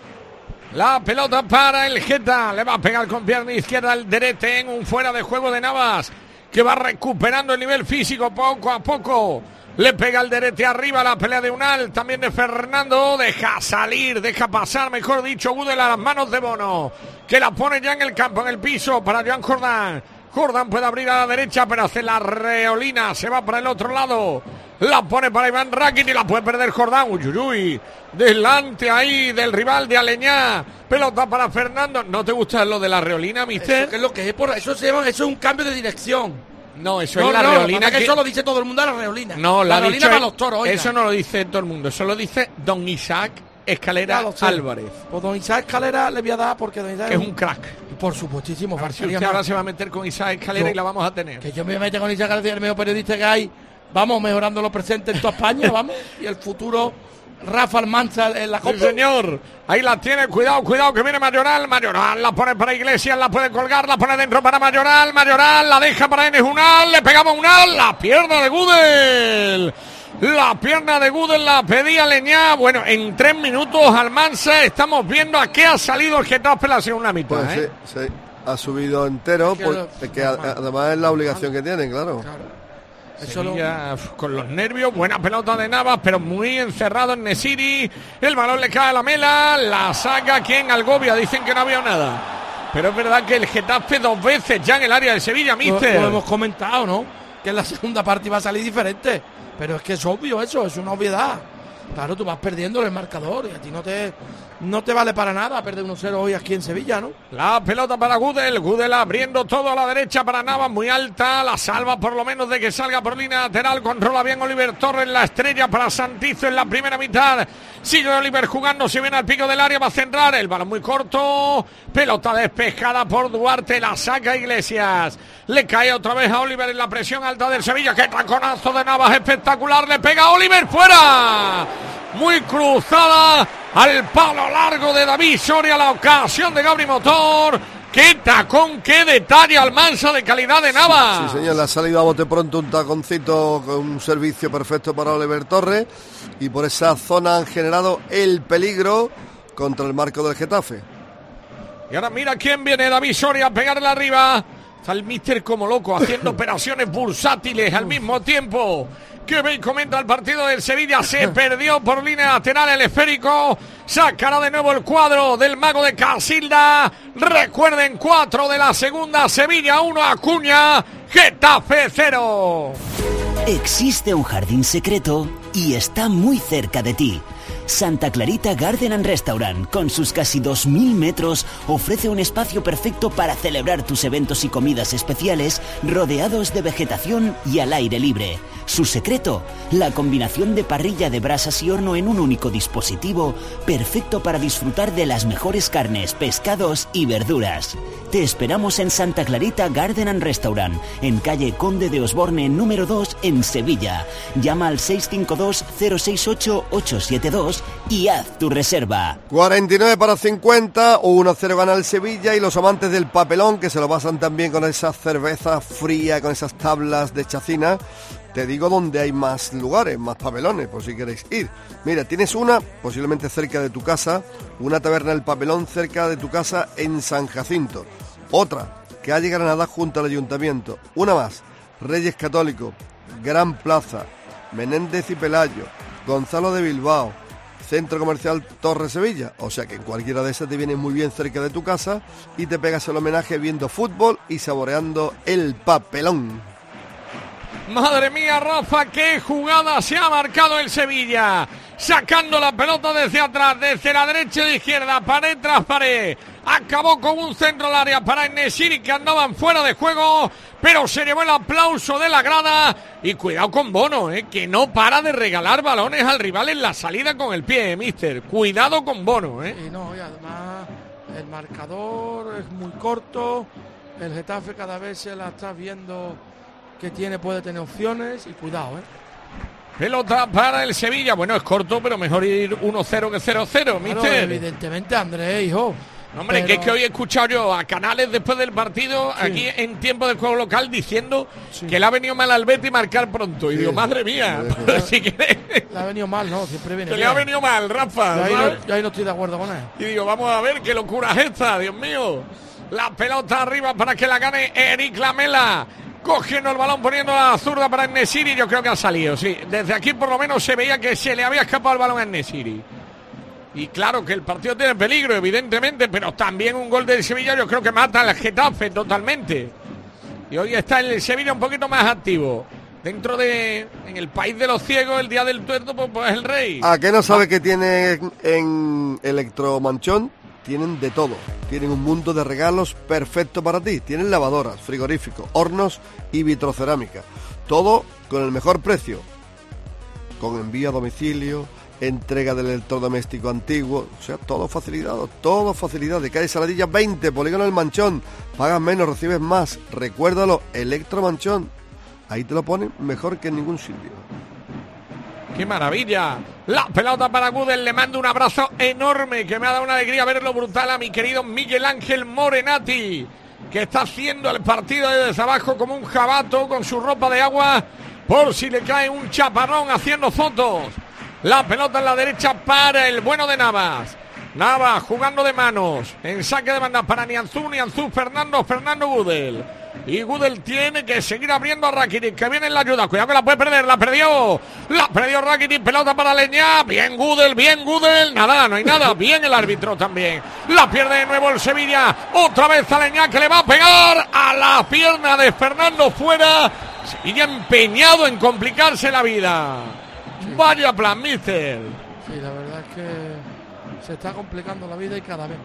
[SPEAKER 3] La pelota para el Geta, le va a pegar con pierna izquierda el Derete en un fuera de juego de Navas, que va recuperando el nivel físico poco a poco. Le pega el Derete arriba, la pelea de Unal, también de Fernando, deja pasar, mejor dicho, Gudel a las manos de Bono, que la pone ya en el campo, en el piso, para Joan Jordán. Jordán puede abrir a la derecha, pero hace la reolina, se va para el otro lado. La pone para Iván Rakitic y la puede perder Jordán. Uy. Delante ahí del rival de Aleñá. Pelota para Fernando. ¿No te gusta lo de la reolina, mister?
[SPEAKER 4] ¿Qué es lo que es? Eso se llama, eso es un cambio de dirección.
[SPEAKER 3] No, eso es la reolina.
[SPEAKER 4] Que eso lo dice todo el mundo, la reolina.
[SPEAKER 3] No,
[SPEAKER 4] la reolina para los toros. Oiga.
[SPEAKER 3] Eso no lo dice todo el mundo. Eso lo dice don Isaac Escalera Álvarez.
[SPEAKER 4] Pues don Isaac Escalera le voy a dar porque don Isaac
[SPEAKER 3] es un crack.
[SPEAKER 4] Por supuestísimo.
[SPEAKER 3] Si usted ahora se va a meter con Isaac Escalera y la vamos a tener.
[SPEAKER 4] Que yo me voy a meter con Isaac Escalera, el mejor periodista que hay. Vamos mejorando lo presente en toda España, vamos. Y el futuro Rafa Almanza en la Copa.
[SPEAKER 3] Sí, señor. Ahí la tiene. Cuidado que viene Mayoral. Mayoral la pone para Iglesias, la puede colgar, la pone dentro para Mayoral. Mayoral la deja para Enes Unal. Le pegamos Unal. La pierna de Gudel. La pierna de Gudel la pedía Leñá. Bueno, en 3 minutos Almanza estamos viendo a qué ha salido el Getafe la segunda mitad.
[SPEAKER 2] Pues sí. Ha subido entero, porque además es la obligación que tienen, claro.
[SPEAKER 3] Sevilla, con los nervios, buena pelota de Navas, pero muy encerrado en Nesiri. El balón le cae a la Mela, la saca quien Algovia, dicen que no había nada. Pero es verdad que el Getafe 2 veces ya en el área de Sevilla, mister.
[SPEAKER 4] Lo hemos comentado, ¿no? Que en la segunda parte iba a salir diferente. Pero es que es obvio eso, es una obviedad. Claro, tú vas perdiendo el marcador y a ti no te vale para nada perder 1-0 hoy aquí en Sevilla, ¿no?
[SPEAKER 3] La pelota para Gudel abriendo todo a la derecha para Navas, muy alta, la salva por lo menos de que salga por línea lateral, controla bien Oliver Torres, la estrella para Santizo en la primera mitad, sigue Oliver jugando, se viene al pico del área, va a centrar, el balón muy corto, pelota despejada por Duarte, la saca Iglesias, le cae otra vez a Oliver en la presión alta del Sevilla, que taconazo de Navas espectacular, le pega a Oliver, fuera, muy cruzada al palo largo de David Soria, la ocasión de Gabri Motor. ¡Qué tacón, qué detalle Almansa de calidad de Navas!
[SPEAKER 2] Sí, señor, le ha salido a bote pronto un taconcito con un servicio perfecto para Oliver Torres y por esa zona han generado el peligro contra el marco del Getafe.
[SPEAKER 3] Y ahora mira quién viene, David Soria, a pegarle arriba. Está el míster como loco haciendo operaciones bursátiles al mismo tiempo. Que ve y comenta el partido del Sevilla. Se perdió por línea lateral el esférico. Sacará de nuevo el cuadro del mago de Casilda. Recuerden, 4 de la segunda. Sevilla 1, Acuña. Getafe 0.
[SPEAKER 17] Existe un jardín secreto y está muy cerca de ti. Santa Clarita Garden and Restaurant, con sus casi 2.000 metros, ofrece un espacio perfecto para celebrar tus eventos y comidas especiales rodeados de vegetación y al aire libre. Su secreto, la combinación de parrilla de brasas y horno en un único dispositivo, perfecto para disfrutar de las mejores carnes, pescados y verduras. Te esperamos en Santa Clarita Garden and Restaurant, en calle Conde de Osborne número 2 en Sevilla. Llama al 652-068-872 y haz tu reserva.
[SPEAKER 2] 49 para 50, 1-0 gana el Sevilla y los amantes del papelón, que se lo pasan también con esa cerveza fría, con esas tablas de chacina. Te digo dónde hay más lugares, más papelones, por si queréis ir. Mira, tienes una, posiblemente cerca de tu casa, una taberna del papelón cerca de tu casa en San Jacinto. Otra, calle Granada junto al Ayuntamiento. Una más, Reyes Católicos, Gran Plaza, Menéndez y Pelayo, Gonzalo de Bilbao, Centro Comercial Torre Sevilla. O sea que en cualquiera de esas te viene muy bien cerca de tu casa y te pegas el homenaje viendo fútbol y saboreando el papelón.
[SPEAKER 3] Madre mía, Rafa, qué jugada se ha marcado el Sevilla. Sacando la pelota desde atrás, desde la derecha y la izquierda, pared tras pared. Acabó con un centro al área para Enesiri, que andaban fuera de juego, pero se llevó el aplauso de la grada. Y cuidado con Bono, que no para de regalar balones al rival en la salida con el pie, mister. Cuidado con Bono,
[SPEAKER 4] Y no, y además el marcador es muy corto. El Getafe cada vez se la está viendo que puede tener opciones y cuidado,
[SPEAKER 3] Pelota para el Sevilla. Bueno, es corto, pero mejor ir 1-0 que 0-0, mister.
[SPEAKER 4] Claro, evidentemente, Andrés, hijo.
[SPEAKER 3] No, hombre, que es que hoy he escuchado yo a Canales después del partido, aquí en tiempo de juego local, diciendo que le ha venido mal al Betis marcar pronto. Y digo, madre mía, si quieres.
[SPEAKER 4] Le ha venido mal, ¿no? Siempre viene
[SPEAKER 3] que
[SPEAKER 4] bien.
[SPEAKER 3] le ha venido mal, Rafa.
[SPEAKER 4] Yo ahí no estoy de acuerdo con él.
[SPEAKER 3] Y digo, vamos a ver qué locura es esta, Dios mío. La pelota arriba para que la gane Eric Lamela. Cogiendo el balón, poniendo la zurda para Enesiri. Yo creo que ha salido, sí. Desde aquí por lo menos se veía que se le había escapado el balón a Enesiri. Y claro que el partido tiene peligro, evidentemente, pero también un gol del Sevilla yo creo que mata al Getafe totalmente. Y hoy está el Sevilla un poquito más activo. dentro de, en el país de los ciegos, el día del tuerto, pues es el rey.
[SPEAKER 2] ¿A qué no sabe que tiene en Electromanchón? Tienen de todo. Tienen un mundo de regalos perfecto para ti. Tienen lavadoras, frigoríficos, hornos y vitrocerámica. Todo con el mejor precio. Con envío a domicilio, entrega del electrodoméstico antiguo, o sea, todo facilidad. De calle Saladilla 20, Polígono El Manchón. Pagas menos, recibes más. Recuérdalo, Electromanchón. Ahí te lo ponen mejor que en ningún sitio.
[SPEAKER 3] ¡Qué maravilla! La pelota para Gudel, le mando un abrazo enorme, que me ha dado una alegría verlo brutal a mi querido Miguel Ángel Morenati, que está haciendo el partido desde abajo como un jabato con su ropa de agua, por si le cae un chaparrón haciendo fotos. La pelota en la derecha para el bueno de Navas. Navas jugando de manos, en saque de banda para Nianzú, Fernando Gudel. Y Gudel tiene que seguir abriendo a Rakitic, que viene en la ayuda. Cuidado que la puede perder, la perdió Rakitic, pelota para Leñá. Bien Gudel, nada, no hay nada. Bien el árbitro también. La pierde de nuevo el Sevilla. Otra vez a Leñá, que le va a pegar a la pierna de Fernando fuera. Sevilla empeñado en complicarse la vida. Sí. Vaya plan, mister.
[SPEAKER 4] Sí, la verdad es que se está complicando la vida y cada vez.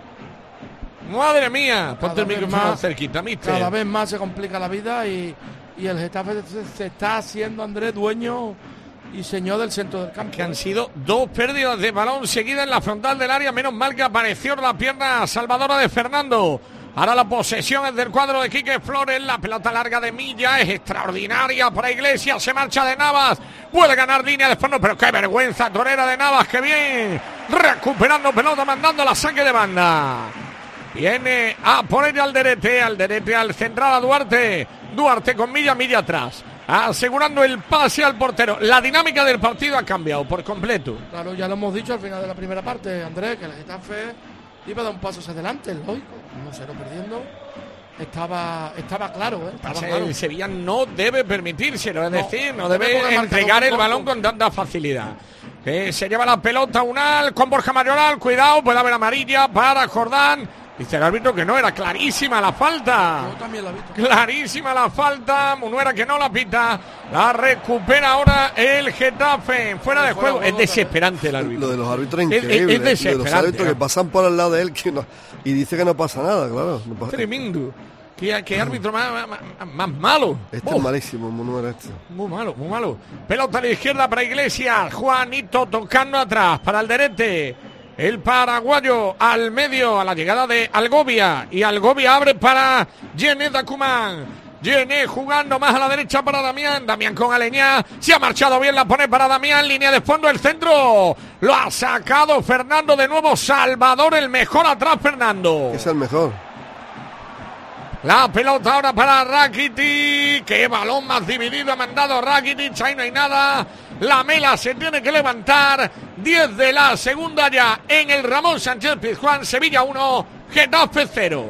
[SPEAKER 3] Madre mía, ponte el micro más cerquita, mister.
[SPEAKER 4] Cada vez más se complica la vida y el Getafe se está haciendo, Andrés, dueño y señor del centro del campo.
[SPEAKER 3] Que han sido 2 pérdidas de balón seguidas en la frontal del área. Menos mal que apareció la pierna salvadora de Fernando. Ahora la posesión es del cuadro de Quique Flores. La pelota larga de Milla es extraordinaria para Iglesias. Se marcha de Navas. Puede ganar línea de fondo, pero qué vergüenza torera de Navas. Que bien. Recuperando pelota, mandando la saque de banda. Viene a poner al Derete al central a Duarte con Milla atrás, asegurando el pase al portero. La dinámica del partido ha cambiado por completo.
[SPEAKER 4] Claro, ya lo hemos dicho al final de la primera parte, Andrés, que el Getafe iba a dar un paso hacia adelante, lógico, 1-0 perdiendo. Estaba claro, estaba claro.
[SPEAKER 3] El Sevilla no debe permitírselo, es decir, no debe entregar el balón con tanta facilidad. Se lleva la pelota Unal con Borja Mayoral, cuidado, puede haber amarilla para Jordán. Dice el árbitro que no, era clarísima la falta.
[SPEAKER 4] Yo también la he visto.
[SPEAKER 3] Clarísima la falta. Munuera que no la pita. La recupera ahora el Getafe. Fuera de juego. Es desesperante el árbitro.
[SPEAKER 2] Lo de los árbitros es increíble.
[SPEAKER 3] Es desesperante.
[SPEAKER 2] Lo de los árbitros que pasan por al lado de él y dice que no pasa nada, claro. No pasa.
[SPEAKER 3] Tremendo. ¿Qué árbitro más malo?
[SPEAKER 2] Este es malísimo, Munuera este.
[SPEAKER 3] Muy malo. Pelota a la izquierda para Iglesias. Juanito tocando atrás para Alderete. El paraguayo al medio, a la llegada de Algovia. Y Algovia abre para Yené Dacumán. Yené jugando más a la derecha para Damián. Damián con Aleñá. Se ha marchado bien, la pone para Damián. Línea de fondo, el centro. Lo ha sacado Fernando de nuevo. Salvador, el mejor atrás, Fernando.
[SPEAKER 2] Es el mejor.
[SPEAKER 3] La pelota ahora para Rakitic. Qué balón más dividido ha mandado Rakitic. Ahí no hay nada. La Mela se tiene que levantar. 10 de la segunda ya en el Ramón Sánchez Pizjuán. Sevilla 1, Getafe 0.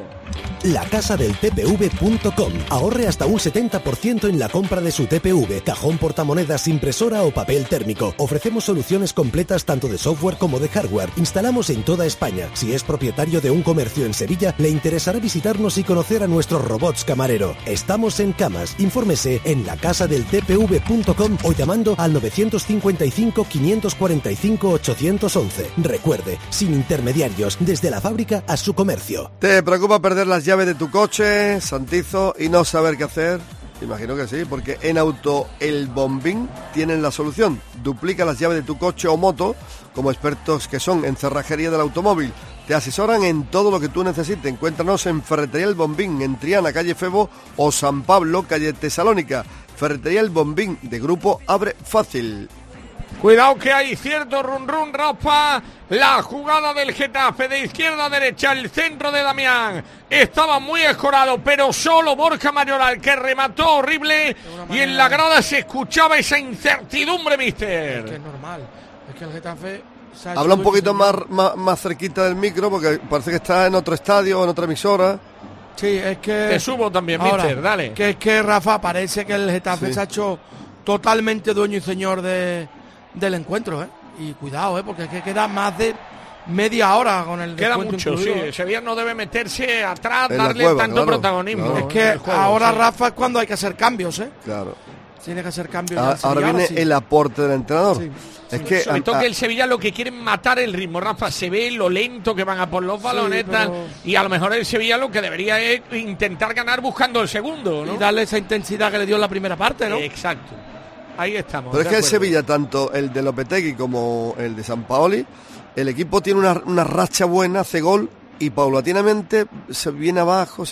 [SPEAKER 10] lacasadeltpv.com. Ahorre hasta un 70% en la compra de su TPV, cajón portamonedas, impresora o papel térmico. Ofrecemos soluciones completas tanto de software como de hardware. Instalamos en toda España. Si es propietario de un comercio en Sevilla, le interesará visitarnos y conocer a nuestros robots camarero. Estamos en Camas. Infórmese en lacasadeltpv.com o llamando al 955 545 811. Recuerde, sin intermediarios, desde la fábrica a su comercio.
[SPEAKER 2] ¿Te preocupa perder las llaves de tu coche, Santizo, y no saber qué hacer? Imagino que sí, porque en Auto El Bombín tienen la solución. Duplica las llaves de tu coche o moto, como expertos que son en cerrajería del automóvil. Te asesoran en todo lo que tú necesites. Encuéntranos en Ferretería El Bombín, en Triana, calle Febo, o San Pablo, calle Tesalónica. Ferretería El Bombín, de Grupo Abre Fácil.
[SPEAKER 3] Cuidado que hay cierto run, Rafa. La jugada del Getafe de izquierda a derecha, el centro de Damián. Estaba muy escorado, pero solo Borja Mayoral, que remató horrible. Y en la grada se escuchaba esa incertidumbre, mister.
[SPEAKER 4] Es que es normal. Es que el Getafe...
[SPEAKER 2] Habla un poquito más cerquita del micro, porque parece que está en otro estadio o en otra emisora.
[SPEAKER 4] Sí, es que...
[SPEAKER 3] Te subo también, ahora, mister, dale.
[SPEAKER 4] Que es que, Rafa, parece que el Getafe se ha hecho totalmente dueño y señor del encuentro, y cuidado, porque es que queda más de media hora con el
[SPEAKER 3] queda mucho, incluido. Sí, Sevilla no debe meterse atrás, darle tanto protagonismo.
[SPEAKER 4] Es que ahora, Rafa, es cuando hay que hacer cambios,
[SPEAKER 2] Claro.
[SPEAKER 4] Tiene que hacer cambio.
[SPEAKER 2] Ahora viene el aporte del entrenador.
[SPEAKER 4] Sí.
[SPEAKER 2] Es que
[SPEAKER 3] sobre todo que el Sevilla lo que quiere es matar el ritmo, Rafa. Se ve lo lento que van a por los balones, y a lo mejor el Sevilla lo que debería es intentar ganar buscando el segundo, ¿no?
[SPEAKER 4] Y darle esa intensidad que le dio en la primera parte, ¿no?
[SPEAKER 3] Exacto. Ahí estamos.
[SPEAKER 2] Pero es que el Sevilla, tanto el de Lopetegui como el de Sampaoli, el equipo tiene una racha buena, hace gol y paulatinamente se viene abajo,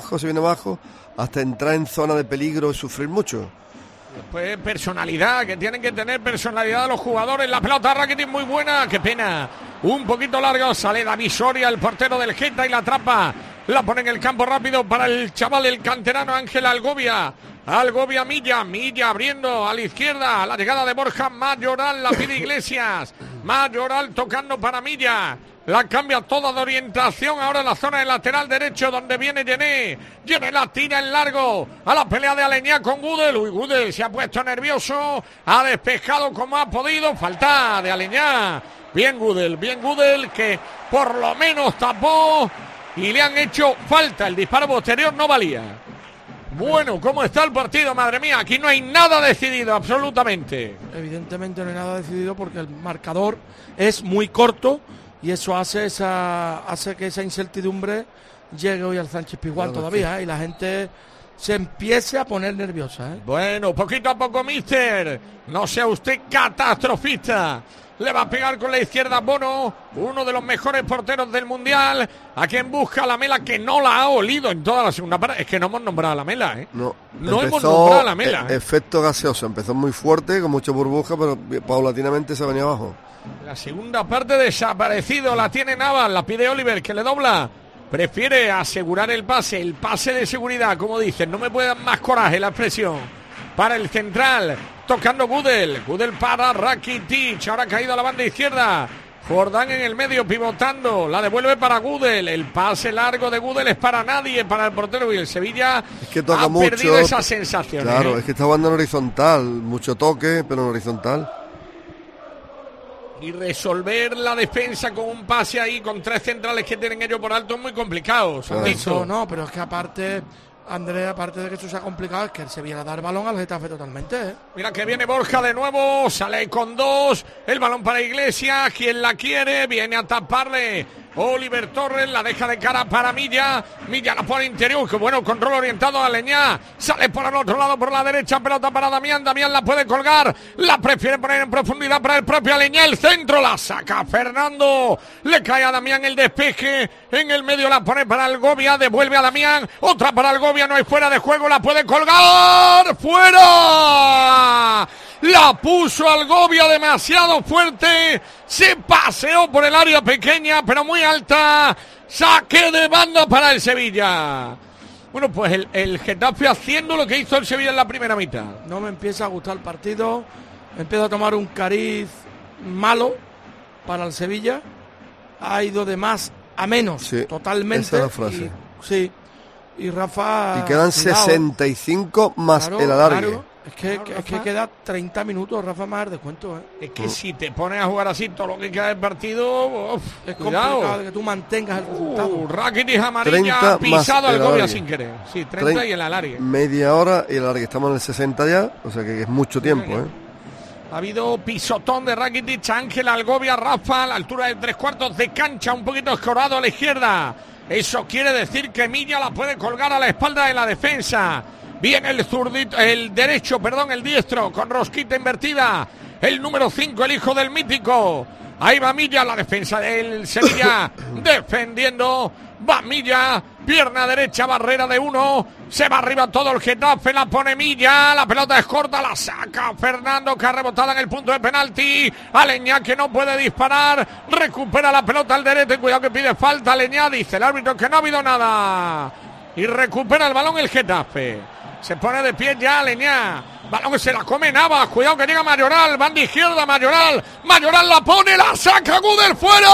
[SPEAKER 2] hasta entrar en zona de peligro y sufrir mucho.
[SPEAKER 3] Después personalidad, que tienen que tener personalidad los jugadores. La pelota Rakitic muy buena, qué pena. Un poquito largo, sale David Soria, el portero del Geta, y la atrapa. La pone en el campo rápido para el chaval, el canterano Ángel Algovia. Algovia Milla abriendo a la izquierda, a la llegada de Borja Mayoral, la pide Iglesias. Mayoral tocando para Milla. La cambia toda de orientación ahora en la zona del lateral derecho donde viene Yené. Yené la tira en largo a la pelea de Aleñá con Gudel. Uy, Gudel se ha puesto nervioso, ha despejado como ha podido. Falta de Aleñá. Bien Gudel, que por lo menos tapó y le han hecho falta. El disparo posterior no valía. Bueno, ¿cómo está el partido? Madre mía, aquí no hay nada decidido, absolutamente.
[SPEAKER 4] Evidentemente no hay nada decidido porque el marcador es muy corto. Y eso hace que esa incertidumbre llegue hoy al Sánchez Pizjuán todavía, y la gente se empiece a poner nerviosa.
[SPEAKER 3] Bueno, poquito a poco, mister. No sea usted catastrofista. Le va a pegar con la izquierda Bono, uno de los mejores porteros del Mundial, a quien busca la Lamela, que no la ha olido en toda la segunda parte. Es que no hemos nombrado a la Lamela, ¿eh?
[SPEAKER 2] No
[SPEAKER 3] hemos nombrado a la Lamela.
[SPEAKER 2] Efecto gaseoso, empezó muy fuerte, con mucha burbuja, pero paulatinamente se venía abajo.
[SPEAKER 3] La segunda parte desaparecido, la tiene Navas, la pide Oliver, que le dobla. Prefiere asegurar el pase de seguridad, como dicen. No me puede dar más coraje la expresión. Para el central, tocando Gudel para Rakitic, ahora ha caído a la banda izquierda. Jordán en el medio pivotando, la devuelve para Gudel. El pase largo de Gudel es para nadie, para el portero, y el Sevilla
[SPEAKER 2] es que toca
[SPEAKER 3] ha
[SPEAKER 2] mucho,
[SPEAKER 3] perdido esa sensación.
[SPEAKER 2] Claro, es que está jugando en horizontal, mucho toque, pero en horizontal.
[SPEAKER 3] Y resolver la defensa con un pase ahí, con tres centrales que tienen ellos por alto, es muy complicado.
[SPEAKER 4] Eso no, pero es que aparte, Andrés, aparte de que eso sea complicado, es que el Sevilla da el balón al Getafe totalmente.
[SPEAKER 3] Mira que viene Borja de nuevo, sale con dos, el balón para Iglesias, quien la quiere, viene a taparle Oliver Torres, la deja de cara para Milla la pone interior, que bueno, control orientado a Leñá, sale por el otro lado, por la derecha, pelota para Damián la puede colgar, la prefiere poner en profundidad para el propio Aleñá, el centro, la saca Fernando, le cae a Damián el despeje, en el medio la pone para Algovia, devuelve a Damián, otra para Algovia, no hay fuera de juego, la puede colgar, ¡fuera! La puso Algovia demasiado fuerte, se paseó por el área pequeña, pero muy alta, saque de banda para el Sevilla. Bueno, pues el Getafe haciendo lo que hizo el Sevilla en la primera mitad.
[SPEAKER 4] No me empieza a gustar el partido, empieza a tomar un cariz malo para el Sevilla, ha ido de más a menos, sí, totalmente.
[SPEAKER 2] Esa es la frase.
[SPEAKER 4] Y Rafa...
[SPEAKER 2] Y quedan 65 más el alargue.
[SPEAKER 4] Claro. Es que queda 30 minutos, Rafa, más el descuento.
[SPEAKER 3] Es que si te pones a jugar así todo lo que queda del partido,
[SPEAKER 4] es complicado de que tú mantengas el resultado.
[SPEAKER 3] Rakitic amarilla, pisado Algovia sin querer. Sí, 30 y el alargue.
[SPEAKER 2] Media hora y el alargue. Estamos en el 60 ya, o sea que es mucho tiempo.
[SPEAKER 3] Ha habido pisotón de Rakitic, Ángel Algovia, Rafa, a la altura de 3/4 de cancha, un poquito escorado a la izquierda. Eso quiere decir que Milla la puede colgar a la espalda de la defensa. Viene el diestro, con rosquita invertida. El número 5, el hijo del mítico. Ahí va Milla, la defensa del Sevilla, defendiendo. Va Milla, pierna derecha, barrera de uno. Se va arriba todo el Getafe, la pone Milla. La pelota es corta, la saca Fernando, que ha rebotado en el punto de penalti. Aleñá, que no puede disparar. Recupera la pelota al derecho. Cuidado que pide falta Aleñá. Dice el árbitro que no ha habido nada. Y recupera el balón el Getafe. Se pone de pie ya Aleñá. Balón que se la come Navas. Cuidado que llega Mayoral. Banda izquierda Mayoral. Mayoral la pone. La saca Gudel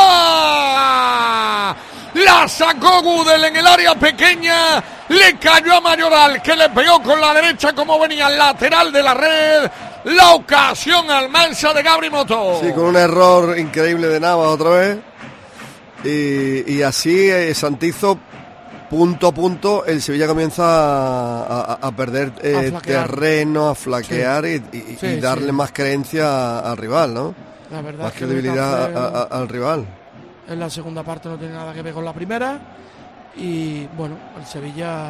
[SPEAKER 3] fuera. La sacó Gudel en el área pequeña. Le cayó a Mayoral, que le pegó con la derecha como venía al lateral de la red. La ocasión al Mansa de Gabri Motor.
[SPEAKER 2] Sí, con un error increíble de Navas otra vez. Y así Santizo punto a punto el Sevilla comienza a perder terreno, a flaquear y darle más creencia al rival, ¿no?
[SPEAKER 4] La verdad
[SPEAKER 2] más
[SPEAKER 4] es que
[SPEAKER 2] credibilidad al rival.
[SPEAKER 4] En la segunda parte no tiene nada que ver con la primera. Y bueno, el Sevilla,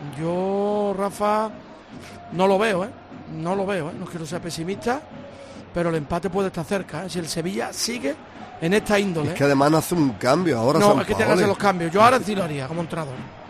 [SPEAKER 4] yo, Rafa, no lo veo, no quiero ser pesimista, pero el empate puede estar cerca, si el Sevilla sigue en esta índole.
[SPEAKER 2] Es que además no hace un cambio ahora.
[SPEAKER 4] No, es que tenga que hacer los cambios, yo ahora sí lo haría como entrenador.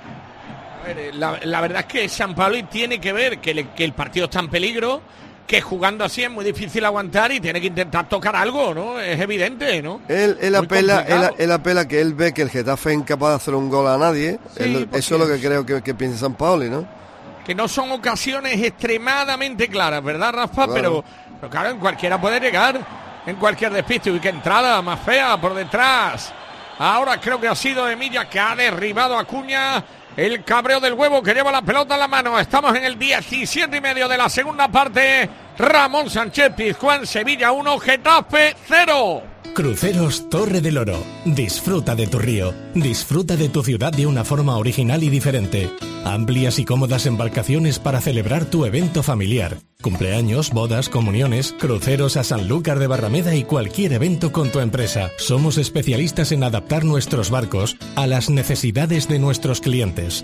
[SPEAKER 3] A ver, la verdad es que Sampaoli tiene que ver que el partido está en peligro, que jugando así es muy difícil aguantar y tiene que intentar tocar algo, ¿no? Es evidente, ¿no?
[SPEAKER 2] Él apela que él ve que el Getafe es incapaz de hacer un gol a nadie. Eso es lo que creo que piensa Sampaoli, ¿no?
[SPEAKER 3] Que no son ocasiones extremadamente claras, ¿verdad, Rafa?
[SPEAKER 2] Claro.
[SPEAKER 3] Pero claro, en cualquiera puede llegar, en cualquier despiste. Y qué entrada más fea por detrás. Ahora creo que ha sido Emilia que ha derribado a Acuña. El cabreo del huevo que lleva la pelota en la mano. Estamos en el 17:30 de la segunda parte. Ramón Sánchez Pizjuán, Sevilla 1, Getafe 0.
[SPEAKER 15] Cruceros Torre del Oro. Disfruta de tu río. Disfruta de tu ciudad de una forma original y diferente. Amplias y cómodas embarcaciones para celebrar tu evento familiar. Cumpleaños, bodas, comuniones, cruceros a Sanlúcar de Barrameda y cualquier evento con tu empresa. Somos especialistas en adaptar nuestros barcos a las necesidades de nuestros clientes.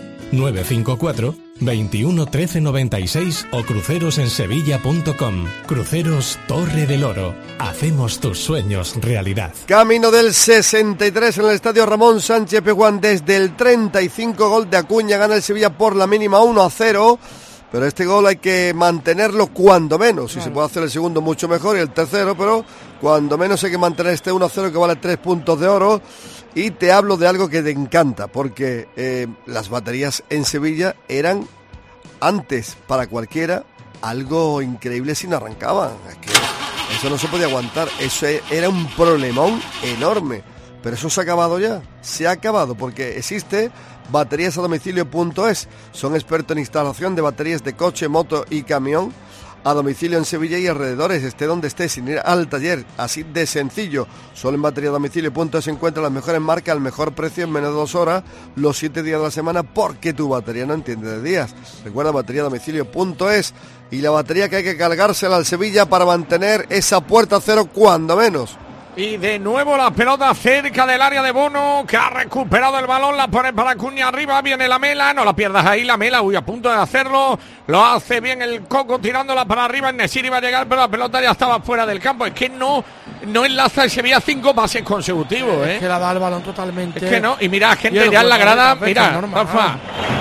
[SPEAKER 15] 954 21 13 96 o crucerosensevilla.com. Cruceros Torre del Oro. Hacemos tus sueños realidad.
[SPEAKER 2] Camino del 63 en el estadio Ramón Sánchez Pizjuán. Desde el 35, gol de Acuña, gana el Sevilla por la mínima 1-0. Pero este gol hay que mantenerlo cuando menos. Si se puede hacer el segundo, mucho mejor, y el tercero, pero cuando menos hay que mantener este 1-0 que vale 3 puntos de oro. Y te hablo de algo que te encanta, porque las baterías en Sevilla eran antes para cualquiera algo increíble si no arrancaban. Es que eso no se podía aguantar, eso era un problemón enorme. Pero eso se ha acabado ya, se ha acabado porque existe bateríasadomicilio.es. Son expertos en instalación de baterías de coche, moto y camión a domicilio en Sevilla y alrededores, esté donde esté, sin ir al taller, así de sencillo. Solo en bateríasadomicilio.es se encuentran las mejores marcas al mejor precio en menos de 2 horas, los 7 días de la semana, porque tu batería no entiende de días. Recuerda bateríasadomicilio.es. Y la batería que hay que cargársela al Sevilla para mantener esa puerta a cero cuando menos.
[SPEAKER 3] Y de nuevo la pelota cerca del área de Bono, que ha recuperado el balón, la pone para Acuña arriba, viene la Mela, no la pierdas ahí, la Mela, a punto de hacerlo, lo hace bien el Coco tirándola para arriba, Nesiri va a llegar, pero la pelota ya estaba fuera del campo. Es que no enlaza el Sevilla 5 pases consecutivos,
[SPEAKER 4] Es que la da el balón totalmente.
[SPEAKER 3] Es que no, y mira, gente ya en la grada, mira, Rafa,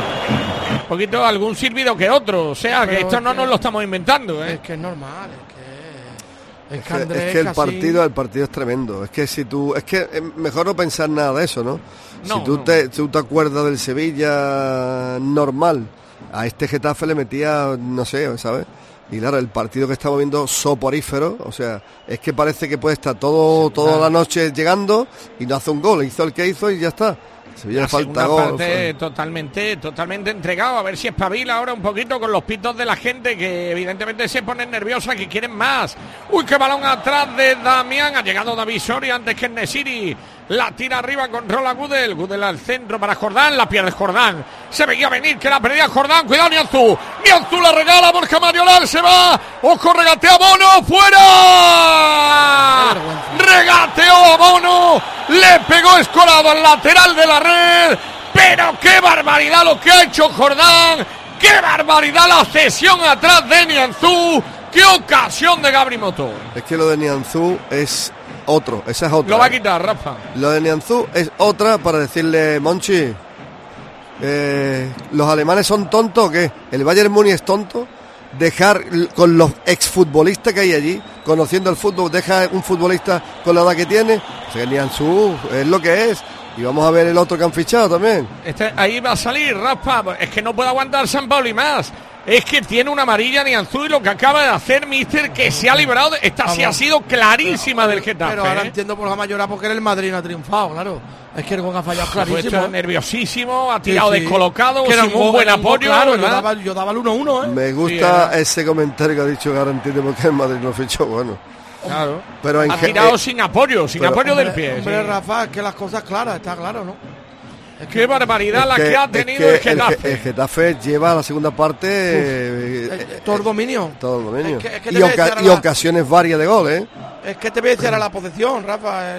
[SPEAKER 3] un poquito algún silbido que otro, o sea, pero que esto no nos lo estamos inventando,
[SPEAKER 4] Es que es normal,
[SPEAKER 2] Es que el partido es tremendo. Es que es mejor no pensar nada de eso, ¿no? Si tú te acuerdas del Sevilla normal, a este Getafe le metía, no sé, ¿sabes? Y claro, el partido que estamos viendo soporífero, o sea, es que parece que puede estar toda la noche llegando y no hace un gol, hizo el que hizo y ya está. Sevilla le falta gol.
[SPEAKER 3] Totalmente entregado, a ver si espabila ahora un poquito con los pitos de la gente que evidentemente se ponen nerviosa, que quieren más. Uy, qué balón atrás de Damián, ha llegado David Soria antes que Nesiri, la tira arriba, controla Gudel al centro para Jordán, la pierde Jordán, se veía venir que la perdía Jordán, cuidado Nianzú la regala, Borja Mariolar se va, ojo, regatea Bono, fuera, regateó a Bono, le pegó escolado al lateral de la red, pero qué barbaridad lo que ha hecho Jordán, qué barbaridad la cesión atrás de Nianzú, qué ocasión de Gabri Motor.
[SPEAKER 2] Es que lo de Nianzú es otro, esa es otra.
[SPEAKER 3] Lo va a quitar, Rafa.
[SPEAKER 2] Lo de Nianzú es otra para decirle, Monchi, ¿los alemanes son tontos o qué? ¿El Bayern Múnich es tonto? Dejar con los exfutbolistas que hay allí, conociendo el fútbol, deja un futbolista con la edad que tiene. O sea, Nianzú es lo que es. Y vamos a ver el otro que han fichado también.
[SPEAKER 3] Ahí va a salir, Rafa. Es que no puede aguantar Sampaoli más. Es que tiene una amarilla Nianzú y lo que acaba de hacer Mister, que se ha librado. Esta sí ha sido clarísima del Getafe.
[SPEAKER 4] Pero ahora entiendo por la mayoría porque era el Madrid no ha triunfado, claro. Es que el gol ha fallado clarísimo.
[SPEAKER 3] Está nerviosísimo, ha tirado descolocado, sin un buen apoyo.
[SPEAKER 4] Claro, yo daba el 1-1,
[SPEAKER 2] Me gusta ese comentario que ha dicho, que ahora entiende por qué el Madrid no fichó, bueno.
[SPEAKER 3] Claro.
[SPEAKER 2] Pero
[SPEAKER 3] ha tirado sin apoyo del pie.
[SPEAKER 4] Hombre, Rafa, es que las cosas claras, está claro, ¿no?
[SPEAKER 3] Qué barbaridad la que ha tenido el Getafe.
[SPEAKER 2] El Getafe lleva la segunda parte
[SPEAKER 4] todo el dominio.
[SPEAKER 2] Todo el dominio.
[SPEAKER 4] Y
[SPEAKER 2] ocasiones varias de gol, ¿eh?
[SPEAKER 4] Es que te voy a decir a la posesión, Rafa,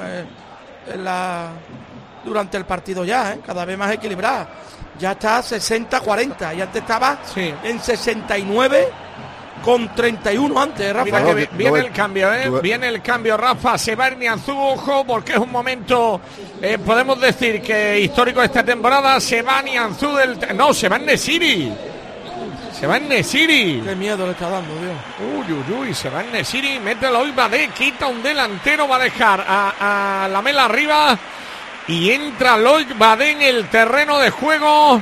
[SPEAKER 4] durante el partido ya, cada vez más equilibrada. Ya está 60-40 y antes estaba en 69 con 31 antes, Rafa.
[SPEAKER 3] Mira que viene el cambio, viene el cambio, Rafa. Se va Nianzú, ojo, porque es un momento, podemos decir que histórico esta temporada. Se va Nianzú se va Nesiri. Se va Nesiri.
[SPEAKER 4] Qué miedo le está dando, Dios.
[SPEAKER 3] Uy, se va Nesiri, mete a Loic Badé, quita un delantero, va a dejar a Lamela arriba y entra Loic Badé en el terreno de juego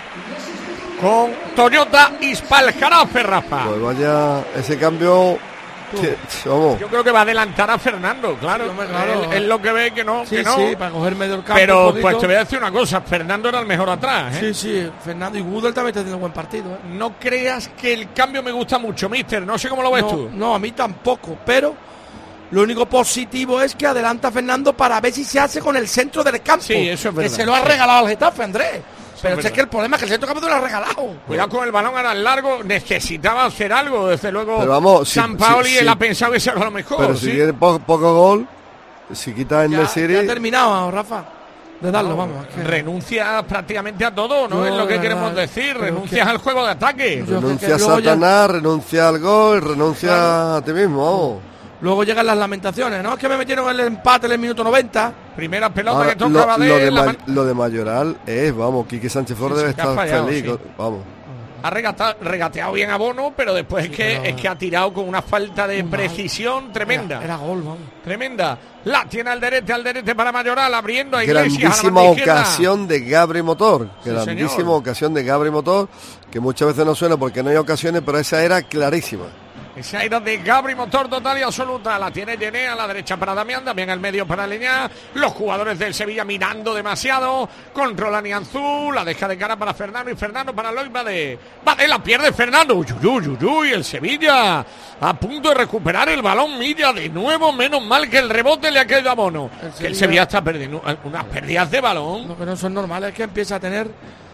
[SPEAKER 3] con Toyota Ispal-Jarafe, Rafa.
[SPEAKER 2] Pues vaya, ese cambio, vamos.
[SPEAKER 3] Yo creo que va a adelantar a Fernando, claro. Él lo que ve que no.
[SPEAKER 4] Sí, para coger medio el campo.
[SPEAKER 3] Pero pues te voy a decir una cosa, Fernando era el mejor atrás,
[SPEAKER 4] Sí, Fernando, y Gudel también está haciendo un buen partido,
[SPEAKER 3] No creas que el cambio me gusta mucho, mister, no sé cómo lo ves tú.
[SPEAKER 4] No, a mí tampoco, pero lo único positivo es que adelanta a Fernando para ver si se hace con el centro del campo.
[SPEAKER 3] Sí, eso es verdad.
[SPEAKER 4] Que se lo ha regalado al Getafe, Andrés. Pero es que el problema es que el centro campo te lo ha regalado.
[SPEAKER 3] Cuidado con el balón ahora largo, necesitaba hacer algo, desde luego.
[SPEAKER 2] Pero vamos,
[SPEAKER 3] San Paoli él ha pensado que eso era lo mejor.
[SPEAKER 2] Pero si tiene poco gol, si quita en Nesiri.
[SPEAKER 4] Ya ha terminado, Rafa, de darlo, vamos.
[SPEAKER 3] Renuncia prácticamente a todo, ¿no? Es lo que queremos decir. Renuncias al juego de ataque.
[SPEAKER 2] Renuncia a Satanás, renuncia al gol, renuncia a ti mismo, vamos.
[SPEAKER 4] Luego llegan las lamentaciones, ¿no? Es que me metieron el empate en el minuto 90.
[SPEAKER 3] Primera pelota que toca Badé.
[SPEAKER 2] Lo de Mayoral es, vamos, Quique Sánchez Flores debe estar fallado, feliz. Sí. Vamos.
[SPEAKER 3] Ha regateado bien a Bono, pero después es que ha tirado con una falta de precisión tremenda.
[SPEAKER 4] Era gol, vamos.
[SPEAKER 3] Tremenda. La tiene al derecha para Mayoral, abriendo a Iglesias.
[SPEAKER 2] Grandísima ocasión de Gabri Motor. Grandísima ocasión de Gabri Motor, que muchas veces no suena porque no hay ocasiones, pero esa era clarísima.
[SPEAKER 3] Esa era de Gabri Motor total y absoluta. La tiene Yené a la derecha para Damián al medio para Leñá. Los jugadores del Sevilla mirando demasiado. Controla Nianzú, la deja de cara para Fernando y Fernando para Loic Badé. Badé la pierde Fernando. Uy, el Sevilla a punto de recuperar el balón. Milla de nuevo, menos mal que el rebote le ha caído a Bono. El Sevilla está perdiendo unas pérdidas de balón.
[SPEAKER 4] Lo que no son normales es que empieza a tener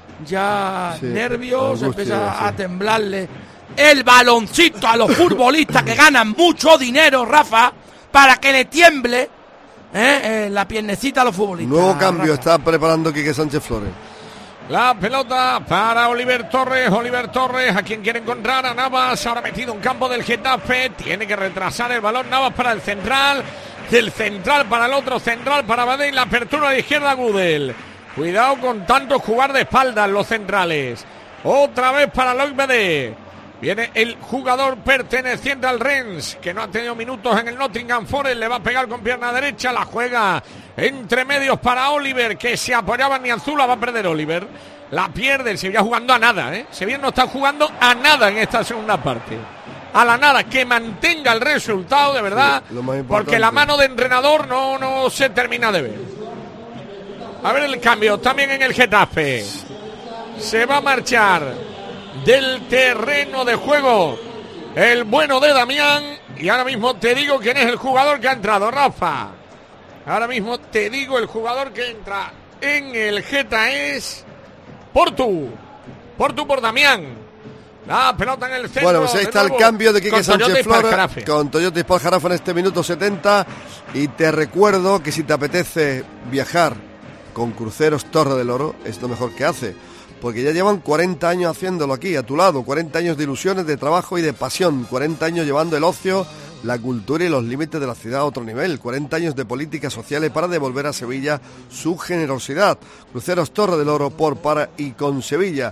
[SPEAKER 4] ya nervios, empieza a temblarle el baloncito a los futbolistas que ganan mucho dinero, Rafa, para que le tiemble la piernecita a los futbolistas.
[SPEAKER 2] Nuevo cambio, Rafa. Está preparando Quique Sánchez Flores.
[SPEAKER 3] La pelota para Oliver Torres, a quien quiere encontrar a Navas, ahora metido en campo del Getafe, tiene que retrasar el balón Navas para el central, del central para el otro, central para Badé, la apertura a la izquierda Gudel. Cuidado con tanto jugar de espaldas los centrales. Otra vez para Loic Badé. Viene el jugador perteneciente al Rennes, que no ha tenido minutos en el Nottingham Forest, le va a pegar con pierna derecha, la juega entre medios para Oliver, que se apoyaba en Nianzú, la va a perder Oliver, la pierde, el Sevilla jugando a nada, Sevilla no está jugando a nada en esta segunda parte, a la nada, que mantenga el resultado de verdad, porque la mano de entrenador no se termina de ver. A ver el cambio, también en el Getafe, se va a marchar del terreno de juego el bueno de Damián, y ahora mismo te digo quién es el jugador que ha entrado, Rafa. Ahora mismo te digo el jugador que entra en el Geta es Portu por Damián. La pelota en el centro.
[SPEAKER 2] Bueno, pues ahí está el cambio de Quique Sánchez Flores con Toyota Ispal-Jarafe en este minuto 70, y te recuerdo que si te apetece viajar con Cruceros Torre del Oro es lo mejor que hace, porque ya llevan 40 años haciéndolo aquí, a tu lado, 40 años de ilusiones, de trabajo y de pasión, 40 años llevando el ocio, la cultura y los límites de la ciudad a otro nivel, 40 años de políticas sociales para devolver a Sevilla su generosidad. Cruceros Torre del Oro para y con Sevilla.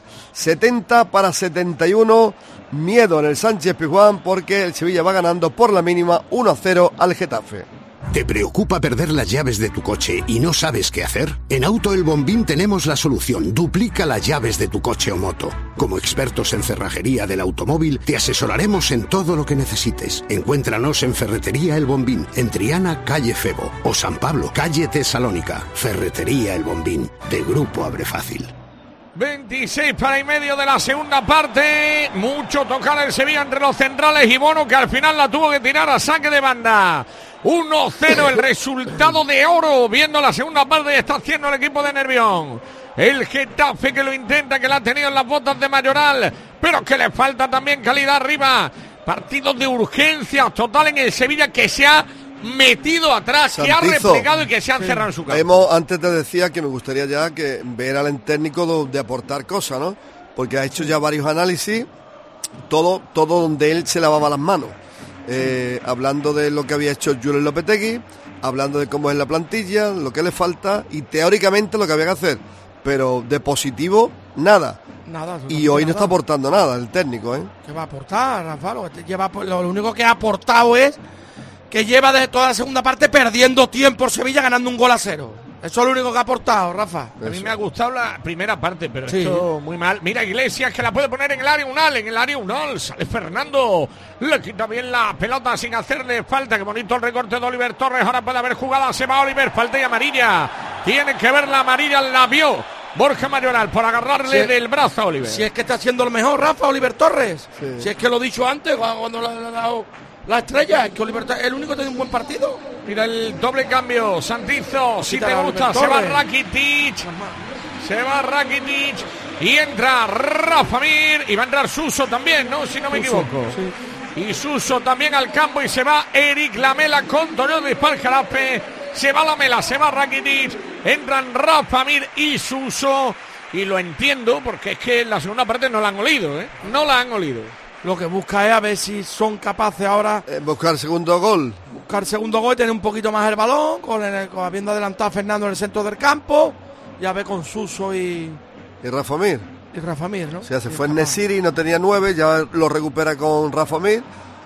[SPEAKER 2] 70-71, miedo en el Sánchez-Pizjuán porque el Sevilla va ganando por la mínima 1-0 al Getafe.
[SPEAKER 21] ¿Te preocupa perder las llaves de tu coche y no sabes qué hacer? En Auto El Bombín tenemos la solución. Duplica las llaves de tu coche o moto. Como expertos en cerrajería del automóvil, te asesoraremos en todo lo que necesites. Encuéntranos en Ferretería El Bombín, en Triana, calle Febo, o San Pablo, calle Tesalónica. Ferretería El Bombín, de Grupo Abre Fácil.
[SPEAKER 3] 26 para y medio de la segunda parte. Mucho tocar el Sevilla entre los centrales y Bono, que al final la tuvo que tirar a saque de banda. 1-0 el resultado de oro. Viendo la segunda parte está haciendo el equipo de Nervión. El Getafe que lo intenta, que la ha tenido en las botas de Mayoral, pero que le falta también calidad arriba. Partido de urgencia total en el Sevilla, que se ha metido atrás,
[SPEAKER 2] Santizo,
[SPEAKER 3] que ha replegado y que se ha encerrado en su campo.
[SPEAKER 2] Antes te decía que me gustaría ya que ver al técnico de aportar cosas, ¿no? Porque ha hecho ya varios análisis, todo donde él se lavaba las manos. Hablando de lo que había hecho Julen Lopetegui, hablando de cómo es la plantilla, lo que le falta y teóricamente lo que había que hacer. Pero de positivo, nada. Y hoy no está aportando nada el técnico, ¿eh?
[SPEAKER 4] ¿Qué va a aportar, Rafa? Lo único que ha aportado es que lleva desde toda la segunda parte perdiendo tiempo Sevilla, ganando 1-0. Eso es lo único que ha aportado, Rafa.
[SPEAKER 3] A mí me ha gustado la primera parte, pero esto muy mal. Mira Iglesias, que la puede poner en el área Unal, sale Fernando, le quita bien la pelota sin hacerle falta. Qué bonito el recorte de Oliver Torres. Ahora puede haber jugada, se va Oliver, falta y amarilla. Tiene que ver la amarilla, la vio Borja Mayoral por agarrarle del brazo a Oliver.
[SPEAKER 4] Si es que está haciendo lo mejor, Rafa, Oliver Torres. Si es que lo he dicho antes, cuando le ha dado la estrella, que Oliver Torres es el único que tiene un buen partido.
[SPEAKER 3] Mira el doble cambio, Santizo, si te gusta, se va Rakitic y entra Rafa Mir y va a entrar Suso también, ¿no? Si no me equivoco. Sí. Y Suso también al campo y se va Eric Lamela con Toño de Jarafe. Se va Lamela, se va Rakitic, entran Rafa Mir y Suso. Y lo entiendo porque es que en la segunda parte no la han olido, ¿eh? No la han olido.
[SPEAKER 4] Lo que busca es a ver si son capaces ahora
[SPEAKER 2] buscar segundo gol.
[SPEAKER 4] Y tener un poquito más el balón, habiendo adelantado a Fernando en el centro del campo. Ya ve con Suso y
[SPEAKER 2] Rafa Mir.
[SPEAKER 4] ¿no?
[SPEAKER 2] O sea, se fue en Nesiri, no tenía 9, ya lo recupera con Rafa Mir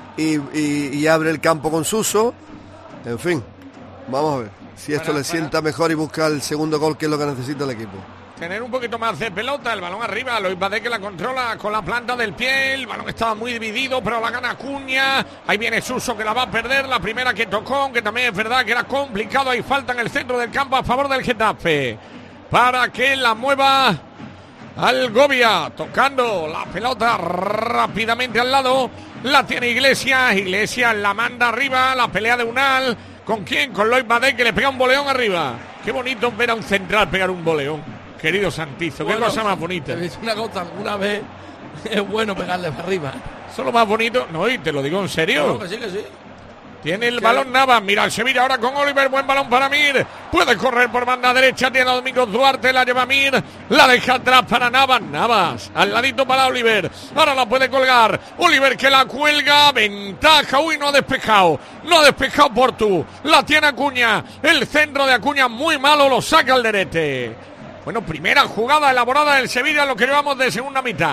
[SPEAKER 2] y abre el campo con Suso. En fin, vamos a ver si esto le sienta mejor y busca el segundo gol, que es lo que necesita el equipo.
[SPEAKER 3] Tener un poquito más de pelota, el balón arriba, Lois Badé que la controla con la planta del pie, el balón estaba muy dividido, pero la gana Acuña, ahí viene Suso que la va a perder, la primera que tocó, aunque también es verdad que era complicado, hay falta en el centro del campo a favor del Getafe, para que la mueva Algovia, tocando la pelota rápidamente al lado, la tiene Iglesias la manda arriba, la pelea de Unal, ¿con quién? Con Lois Badé que le pega un boleón arriba, qué bonito ver a un central pegar un boleón. Querido Santizo, qué cosa más bonita.
[SPEAKER 4] Te dice una cosa, alguna vez es bueno pegarle para arriba.
[SPEAKER 3] Eso es lo más bonito. No, y te lo digo en serio.
[SPEAKER 4] No, que sí.
[SPEAKER 3] Tiene el balón Navas. Mira el Sevilla ahora con Oliver. Buen balón para Mir. Puede correr por banda derecha. Tiene a Domingos Duarte. La lleva Mir. La deja atrás para Navas. Al ladito para Oliver. Ahora la puede colgar. Oliver que la cuelga. Ventaja. Uy, no ha despejado. Portu. La tiene Acuña. El centro de Acuña muy malo. Lo saca al derete. Bueno, primera jugada elaborada del Sevilla, lo que llevamos de segunda mitad.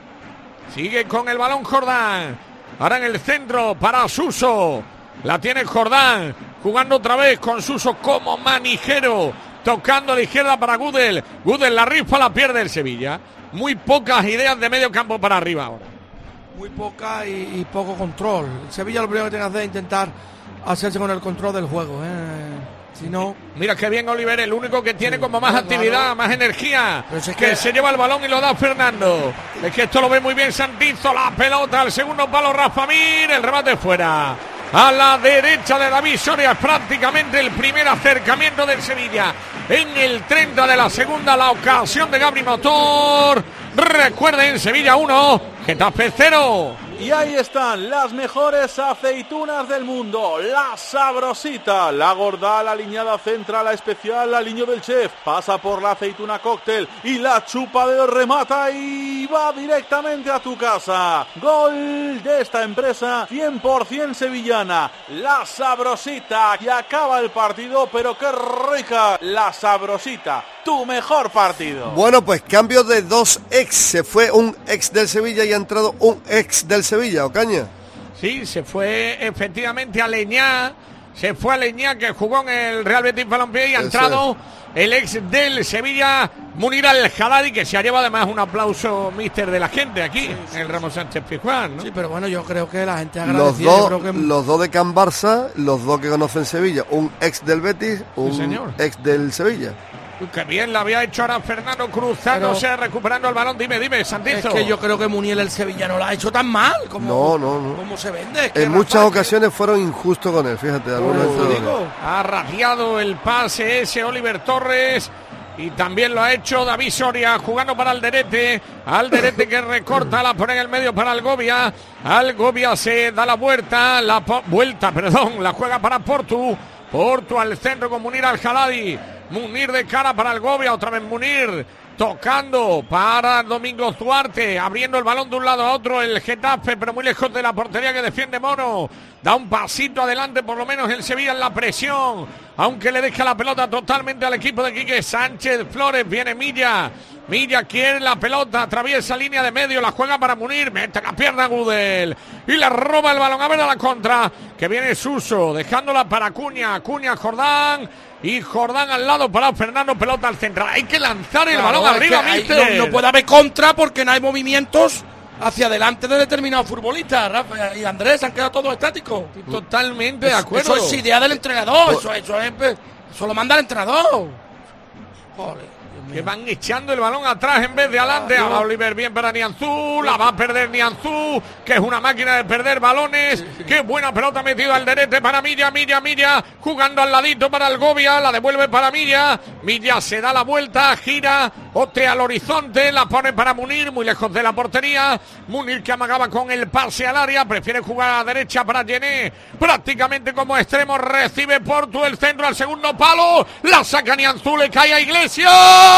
[SPEAKER 3] Sigue con el balón Jordán. Ahora en el centro para Suso. La tiene Jordán. Jugando otra vez con Suso como manijero. Tocando a la izquierda para Gudel. Gudel la rifa, la pierde el Sevilla. Muy pocas ideas de medio campo para arriba ahora.
[SPEAKER 4] Muy poca y poco control. El Sevilla lo primero que tiene que hacer es intentar hacerse con el control del juego, Si no,
[SPEAKER 3] mira que bien Oliver, el único que tiene como más actividad, más energía, que se lleva el balón y lo da Fernando. Es que esto lo ve muy bien Santizo, la pelota al segundo palo Rafa Mir, el remate fuera. A la derecha de David Soria, es prácticamente el primer acercamiento del Sevilla. En el 30 de la segunda, la ocasión de Gabri Motor. Recuerden, Sevilla 1, Getafe 0.
[SPEAKER 9] Y ahí están las mejores aceitunas del mundo, la Sabrosita, la gorda, la aliñada central, la especial, la aliño del chef, pasa por la aceituna cóctel y la chupa de remata y va directamente a tu casa. Gol de esta empresa 100% sevillana, la Sabrosita, y acaba el partido, pero qué rica, la Sabrosita, tu mejor partido.
[SPEAKER 2] Bueno, pues cambio de dos ex, se fue un ex del Sevilla y ha entrado un ex del Sevilla, Ocaña.
[SPEAKER 3] Sí, se fue efectivamente a Leñá, que jugó en el Real Betis Balompié y ha entrado el ex del Sevilla, Munir Al-Haddadi, que se ha llevado además un aplauso míster de la gente aquí, en el Ramón Sánchez Pizjuán, ¿no?
[SPEAKER 4] Sí, pero bueno, yo creo que la gente agradecida.
[SPEAKER 2] Los dos de Can Barça, los dos que conocen Sevilla, un ex del Betis, un ex del Sevilla.
[SPEAKER 3] Que bien la había hecho ahora Fernando cruzándose, recuperando el balón. Dime, Santizo.
[SPEAKER 4] Es que yo creo que Muniel el Sevilla no lo ha hecho tan mal como
[SPEAKER 2] no.
[SPEAKER 4] Se vende.
[SPEAKER 2] En muchas ocasiones fueron injustos con él, fíjate.
[SPEAKER 3] Ha rabiado el pase ese Oliver Torres. Y también lo ha hecho David Soria, jugando para Alderete que recorta, la pone en el medio para Algovia. Algovia se da la vuelta, la juega para Portu al centro con Munir Al-Jaladi. Munir de cara para Algovia, otra vez Munir, tocando para Domingos Duarte, abriendo el balón de un lado a otro el Getafe, pero muy lejos de la portería que defiende Mono. Da un pasito adelante, por lo menos el Sevilla en la presión, aunque le deja la pelota totalmente al equipo de Quique Sánchez Flores. Viene Milla quiere la pelota, atraviesa línea de medio, la juega para Munir, mete la pierna a Gudel y le roba el balón. A ver a la contra, que viene Suso, dejándola para Acuña, Jordán. Y Jordán al lado para Fernando, pelota al central. Hay que lanzar el balón arriba, mister.
[SPEAKER 4] No puede haber contra porque no hay movimientos hacia adelante de determinados futbolistas. Rafa y Andrés han quedado todos estáticos.
[SPEAKER 3] Totalmente de acuerdo.
[SPEAKER 4] Eso es idea del entrenador. Eso lo manda el entrenador.
[SPEAKER 3] Joder. Que van echando el balón atrás en vez de adelante. Ahora Oliver bien para Nianzú, la va a perder Nianzú, que es una máquina de perder balones. Qué buena pelota metido al Alderete para Milla, jugando al ladito para Algovia, la devuelve para Milla se da la vuelta, gira, otea al horizonte, la pone para Munir, muy lejos de la portería. Munir, que amagaba con el pase al área, prefiere jugar a la derecha para Gené, prácticamente como extremo. Recibe Portu el centro al segundo palo, la saca Nianzú, le cae a Iglesias.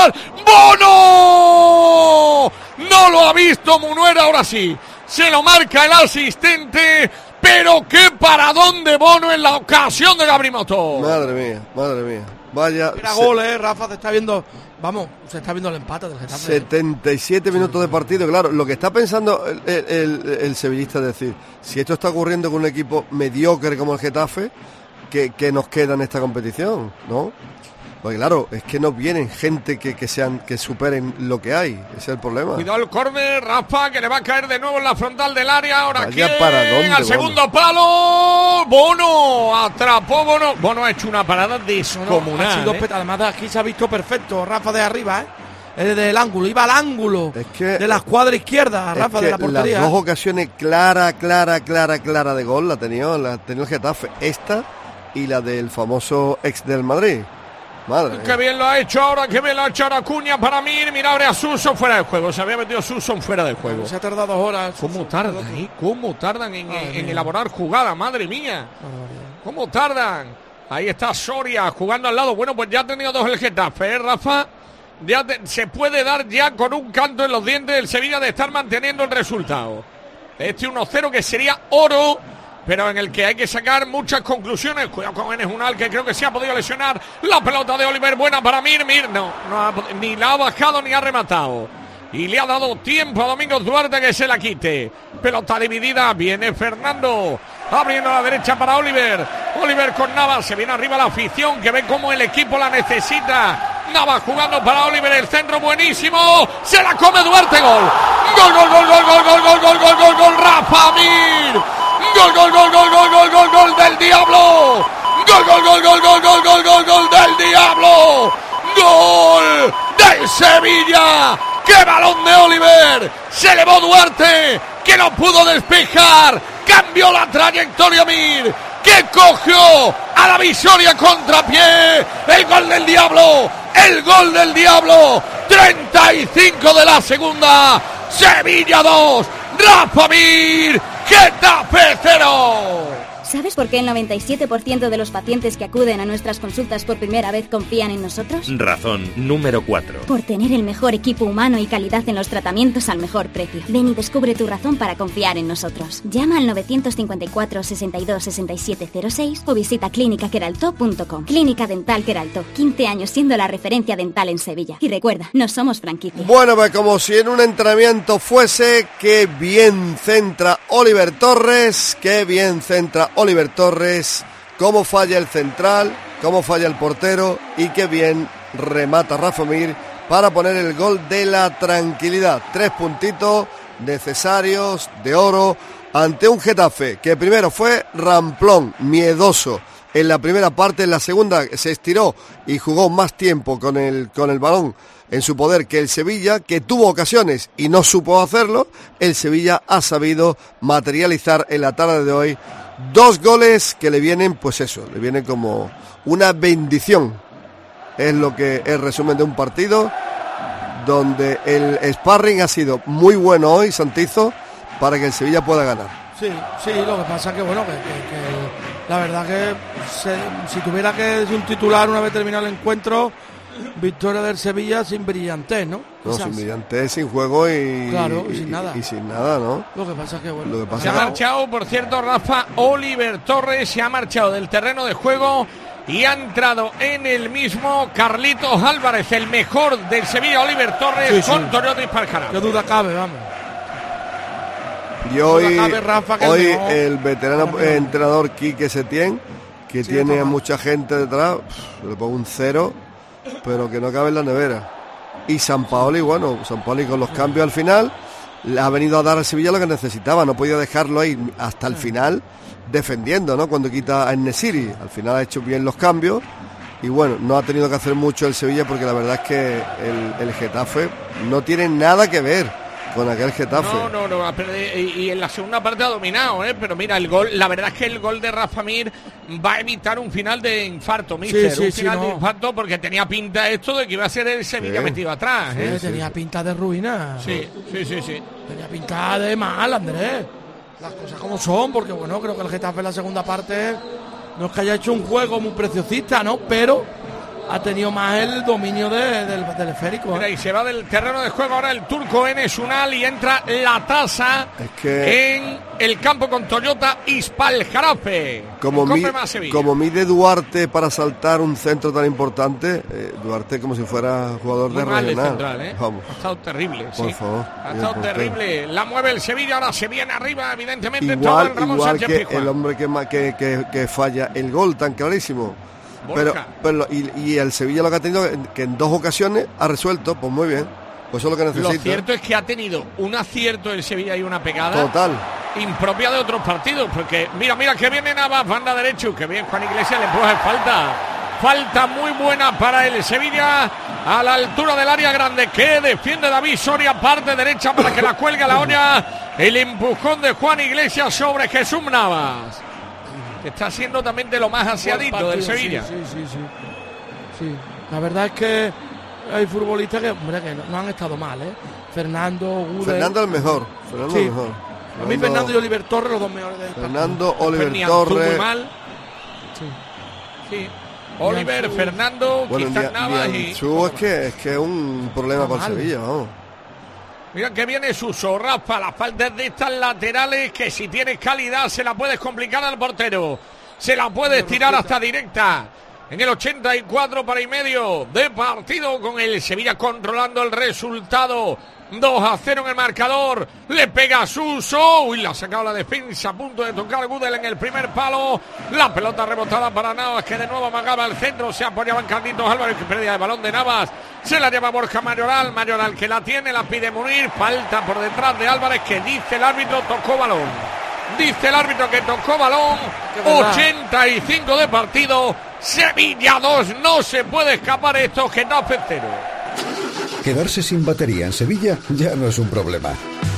[SPEAKER 3] ¡Bono! No lo ha visto Munuera, ahora sí. Se lo marca el asistente, pero qué paradón de Bono en la ocasión de Gabri Motor.
[SPEAKER 2] Madre mía. Vaya.
[SPEAKER 4] Mira gol, Rafa, se está viendo el empate del Getafe.
[SPEAKER 2] 77 minutos de partido, claro. Lo que está pensando el sevillista es decir, si esto está ocurriendo con un equipo mediocre como el Getafe, ¿qué nos queda en esta competición? ¿No? Porque claro, es que no vienen gente que superen lo que hay. Ese es el problema.
[SPEAKER 3] Cuidado el córner, Rafa, que le va a caer de nuevo en la frontal del área. Ahora aquí al segundo palo. Bono atrapó. Bono ha hecho una parada descomunal.
[SPEAKER 4] Además, aquí se ha visto perfecto, Rafa, de arriba, del ángulo, iba al ángulo de la escuadra izquierda, Rafa, de la portería.
[SPEAKER 2] Las dos ocasiones clara de gol la ha tenido el Getafe, esta y la del famoso ex del Madrid. Madre
[SPEAKER 3] qué bien lo ha hecho ahora, Acuña para Mir. Mira, abre a Suso fuera del juego. Se había metido Suso fuera del juego.
[SPEAKER 4] Se ha tardado 2 horas.
[SPEAKER 3] ¿Cómo tardan en elaborar jugada? Madre mía. ¿Cómo tardan? Ahí está Soria jugando al lado. Bueno, pues ya ha tenido 2 el Getafe, Rafa. Se puede dar ya con un canto en los dientes del Sevilla de estar manteniendo el resultado. Este 1-0 que sería oro, pero en el que hay que sacar muchas conclusiones. Cuidado con Enes Unal, que creo que se ha podido lesionar. La pelota de Oliver, buena para Mir ni la ha bajado ni ha rematado. Y le ha dado tiempo a Domingos Duarte que se la quite. Pelota dividida, viene Fernando, abriendo a la derecha para Oliver con Navas, se viene arriba la afición, que ve cómo el equipo la necesita. Navas jugando para Oliver, el centro buenísimo, se la come Duarte, gol. Gol, Rafa Mir. Gol del Diablo. Gol del Diablo. Gol del Sevilla. ¡Qué balón de Oliver! Se elevó Duarte, que no pudo despejar. Cambió la trayectoria Mir, que cogió a la Visoria contrapié. El gol del Diablo. 35 de la segunda. Sevilla 2. Rafa Mir. Getafe 0.
[SPEAKER 7] ¿Sabes por qué el 97% de los pacientes que acuden a nuestras consultas por primera vez confían en nosotros?
[SPEAKER 14] Razón número 4.
[SPEAKER 7] Por tener el mejor equipo humano y calidad en los tratamientos al mejor precio. Ven y descubre tu razón para confiar en nosotros. Llama al 954 62 67 06 o visita clínicaqueraltó.com. Clínica Dental Queraltó, 15 años siendo la referencia dental en Sevilla. Y recuerda, no somos franquicia.
[SPEAKER 2] Bueno, pues como si en un entrenamiento fuese, qué bien centra Oliver Torres, cómo falla el central, cómo falla el portero y qué bien remata Rafa Mir para poner el gol de la tranquilidad. 3 puntitos necesarios de oro ante un Getafe que primero fue ramplón, miedoso en la primera parte, en la segunda se estiró y jugó más tiempo con el balón en su poder que el Sevilla, que tuvo ocasiones y no supo hacerlo. El Sevilla ha sabido materializar en la tarde de hoy 2 goles que le vienen, pues eso, le vienen como una bendición es lo que el resumen de un partido donde el sparring ha sido muy bueno hoy, Santizo, para que el Sevilla pueda ganar.
[SPEAKER 4] Sí, lo que pasa que bueno, que la verdad que si tuviera que decir un titular una vez terminado el encuentro, victoria del Sevilla sin brillantez, ¿no?
[SPEAKER 2] No, sin brillantez, sin juego y
[SPEAKER 4] sin nada.
[SPEAKER 2] Y sin nada, ¿no?
[SPEAKER 4] Lo que pasa que bueno.
[SPEAKER 3] Se ha marchado, por cierto, Rafa, Oliver Torres, se ha marchado del terreno de juego y ha entrado en el mismo Carlitos Álvarez, el mejor del Sevilla, Oliver Torres, con Toyota Isparjara.
[SPEAKER 4] Qué duda cabe, vamos.
[SPEAKER 2] Y hoy el veterano entrenador Quique Setién, que tiene a mucha gente detrás, le pongo un 0, pero que no cabe en la nevera. Y Sampaoli, bueno, Sampaoli con los cambios al final, le ha venido a dar al Sevilla lo que necesitaba, no podía dejarlo ahí hasta el final defendiendo, ¿no? Cuando quita a En-Nesyri, al final ha hecho bien los cambios y bueno, no ha tenido que hacer mucho el Sevilla porque la verdad es que el Getafe no tiene nada que ver con aquel Getafe.
[SPEAKER 3] No, y en la segunda parte ha dominado, pero mira, el gol, la verdad es que el gol de Rafa Mir va a evitar un final de infarto, mister, un final de infarto, porque tenía pinta esto de que iba a ser el Sevilla metido atrás.
[SPEAKER 4] Tenía pinta de ruina.
[SPEAKER 3] Sí.
[SPEAKER 4] Tenía pinta de mal, Andrés. Las cosas como son, porque bueno, creo que el Getafe en la segunda parte no es que haya hecho un juego muy preciosista, ¿no? Pero ha tenido más el dominio del esférico.
[SPEAKER 3] Mira, y se va del terreno de juego ahora el turco Enes Unal y entra la tasa en el campo con Toyota Isparjarafe.
[SPEAKER 2] Como mide Duarte para saltar un centro tan importante, Duarte como si fuera jugador
[SPEAKER 3] muy
[SPEAKER 2] de
[SPEAKER 3] mal
[SPEAKER 2] regional.
[SPEAKER 3] Central,
[SPEAKER 2] Vamos.
[SPEAKER 3] Ha estado terrible.
[SPEAKER 2] Por favor.
[SPEAKER 3] Ha estado terrible. La mueve el Sevilla, ahora se viene arriba, evidentemente.
[SPEAKER 2] Igual
[SPEAKER 3] Sánchez
[SPEAKER 2] que
[SPEAKER 3] Pizjuán.
[SPEAKER 2] el hombre que falla el gol tan clarísimo. Pero y el Sevilla lo que ha tenido, que en 2 ocasiones ha resuelto, pues muy bien, pues eso es lo que necesita.
[SPEAKER 3] Lo cierto es que ha tenido un acierto el Sevilla y una pegada
[SPEAKER 2] total
[SPEAKER 3] impropia de otros partidos, porque mira que viene Navas, banda derecho, que bien Juan Iglesias, le empuja, falta muy buena para el Sevilla a la altura del área grande, que defiende David Soria, parte derecha para que la cuelgue a la olla, el empujón de Juan Iglesias sobre Jesús Navas, que está siendo también de lo más aseadito del Sevilla.
[SPEAKER 4] Sí. La verdad es que hay futbolistas que no han estado mal, Fernando
[SPEAKER 2] el mejor.
[SPEAKER 4] A mí Fernando y Oliver Torres, los dos mejores del
[SPEAKER 2] Fernando, Oliver Torres.
[SPEAKER 3] Muy mal. Sí. Oliver, Fernando, quizás Navas y...
[SPEAKER 2] es que es un problema para el Sevilla, vamos.
[SPEAKER 3] Mira que viene Suso, Rafa, las faltas de estas laterales que si tienes calidad se la puedes complicar al portero. Se la puedes tirar hasta directa. En el 84 para y medio de partido con el Sevilla controlando el resultado. 2-0 en el marcador. Le pega a Suso. Uy, la ha sacado la defensa. A punto de tocar Gudel en el primer palo. La pelota rebotada para Navas, que de nuevo amagaba al centro. Se apoyaba en Carlitos Álvarez, que perdía el balón de Navas. Se la lleva Borja Mayoral. Mayoral que la tiene, la pide Munir. Falta por detrás de Álvarez, que dice el árbitro tocó balón. Dice el árbitro que tocó balón. 85 de partido. Sevilla 2. No se puede escapar esto. Getafe 0.
[SPEAKER 5] Quedarse sin batería en Sevilla ya no es un problema.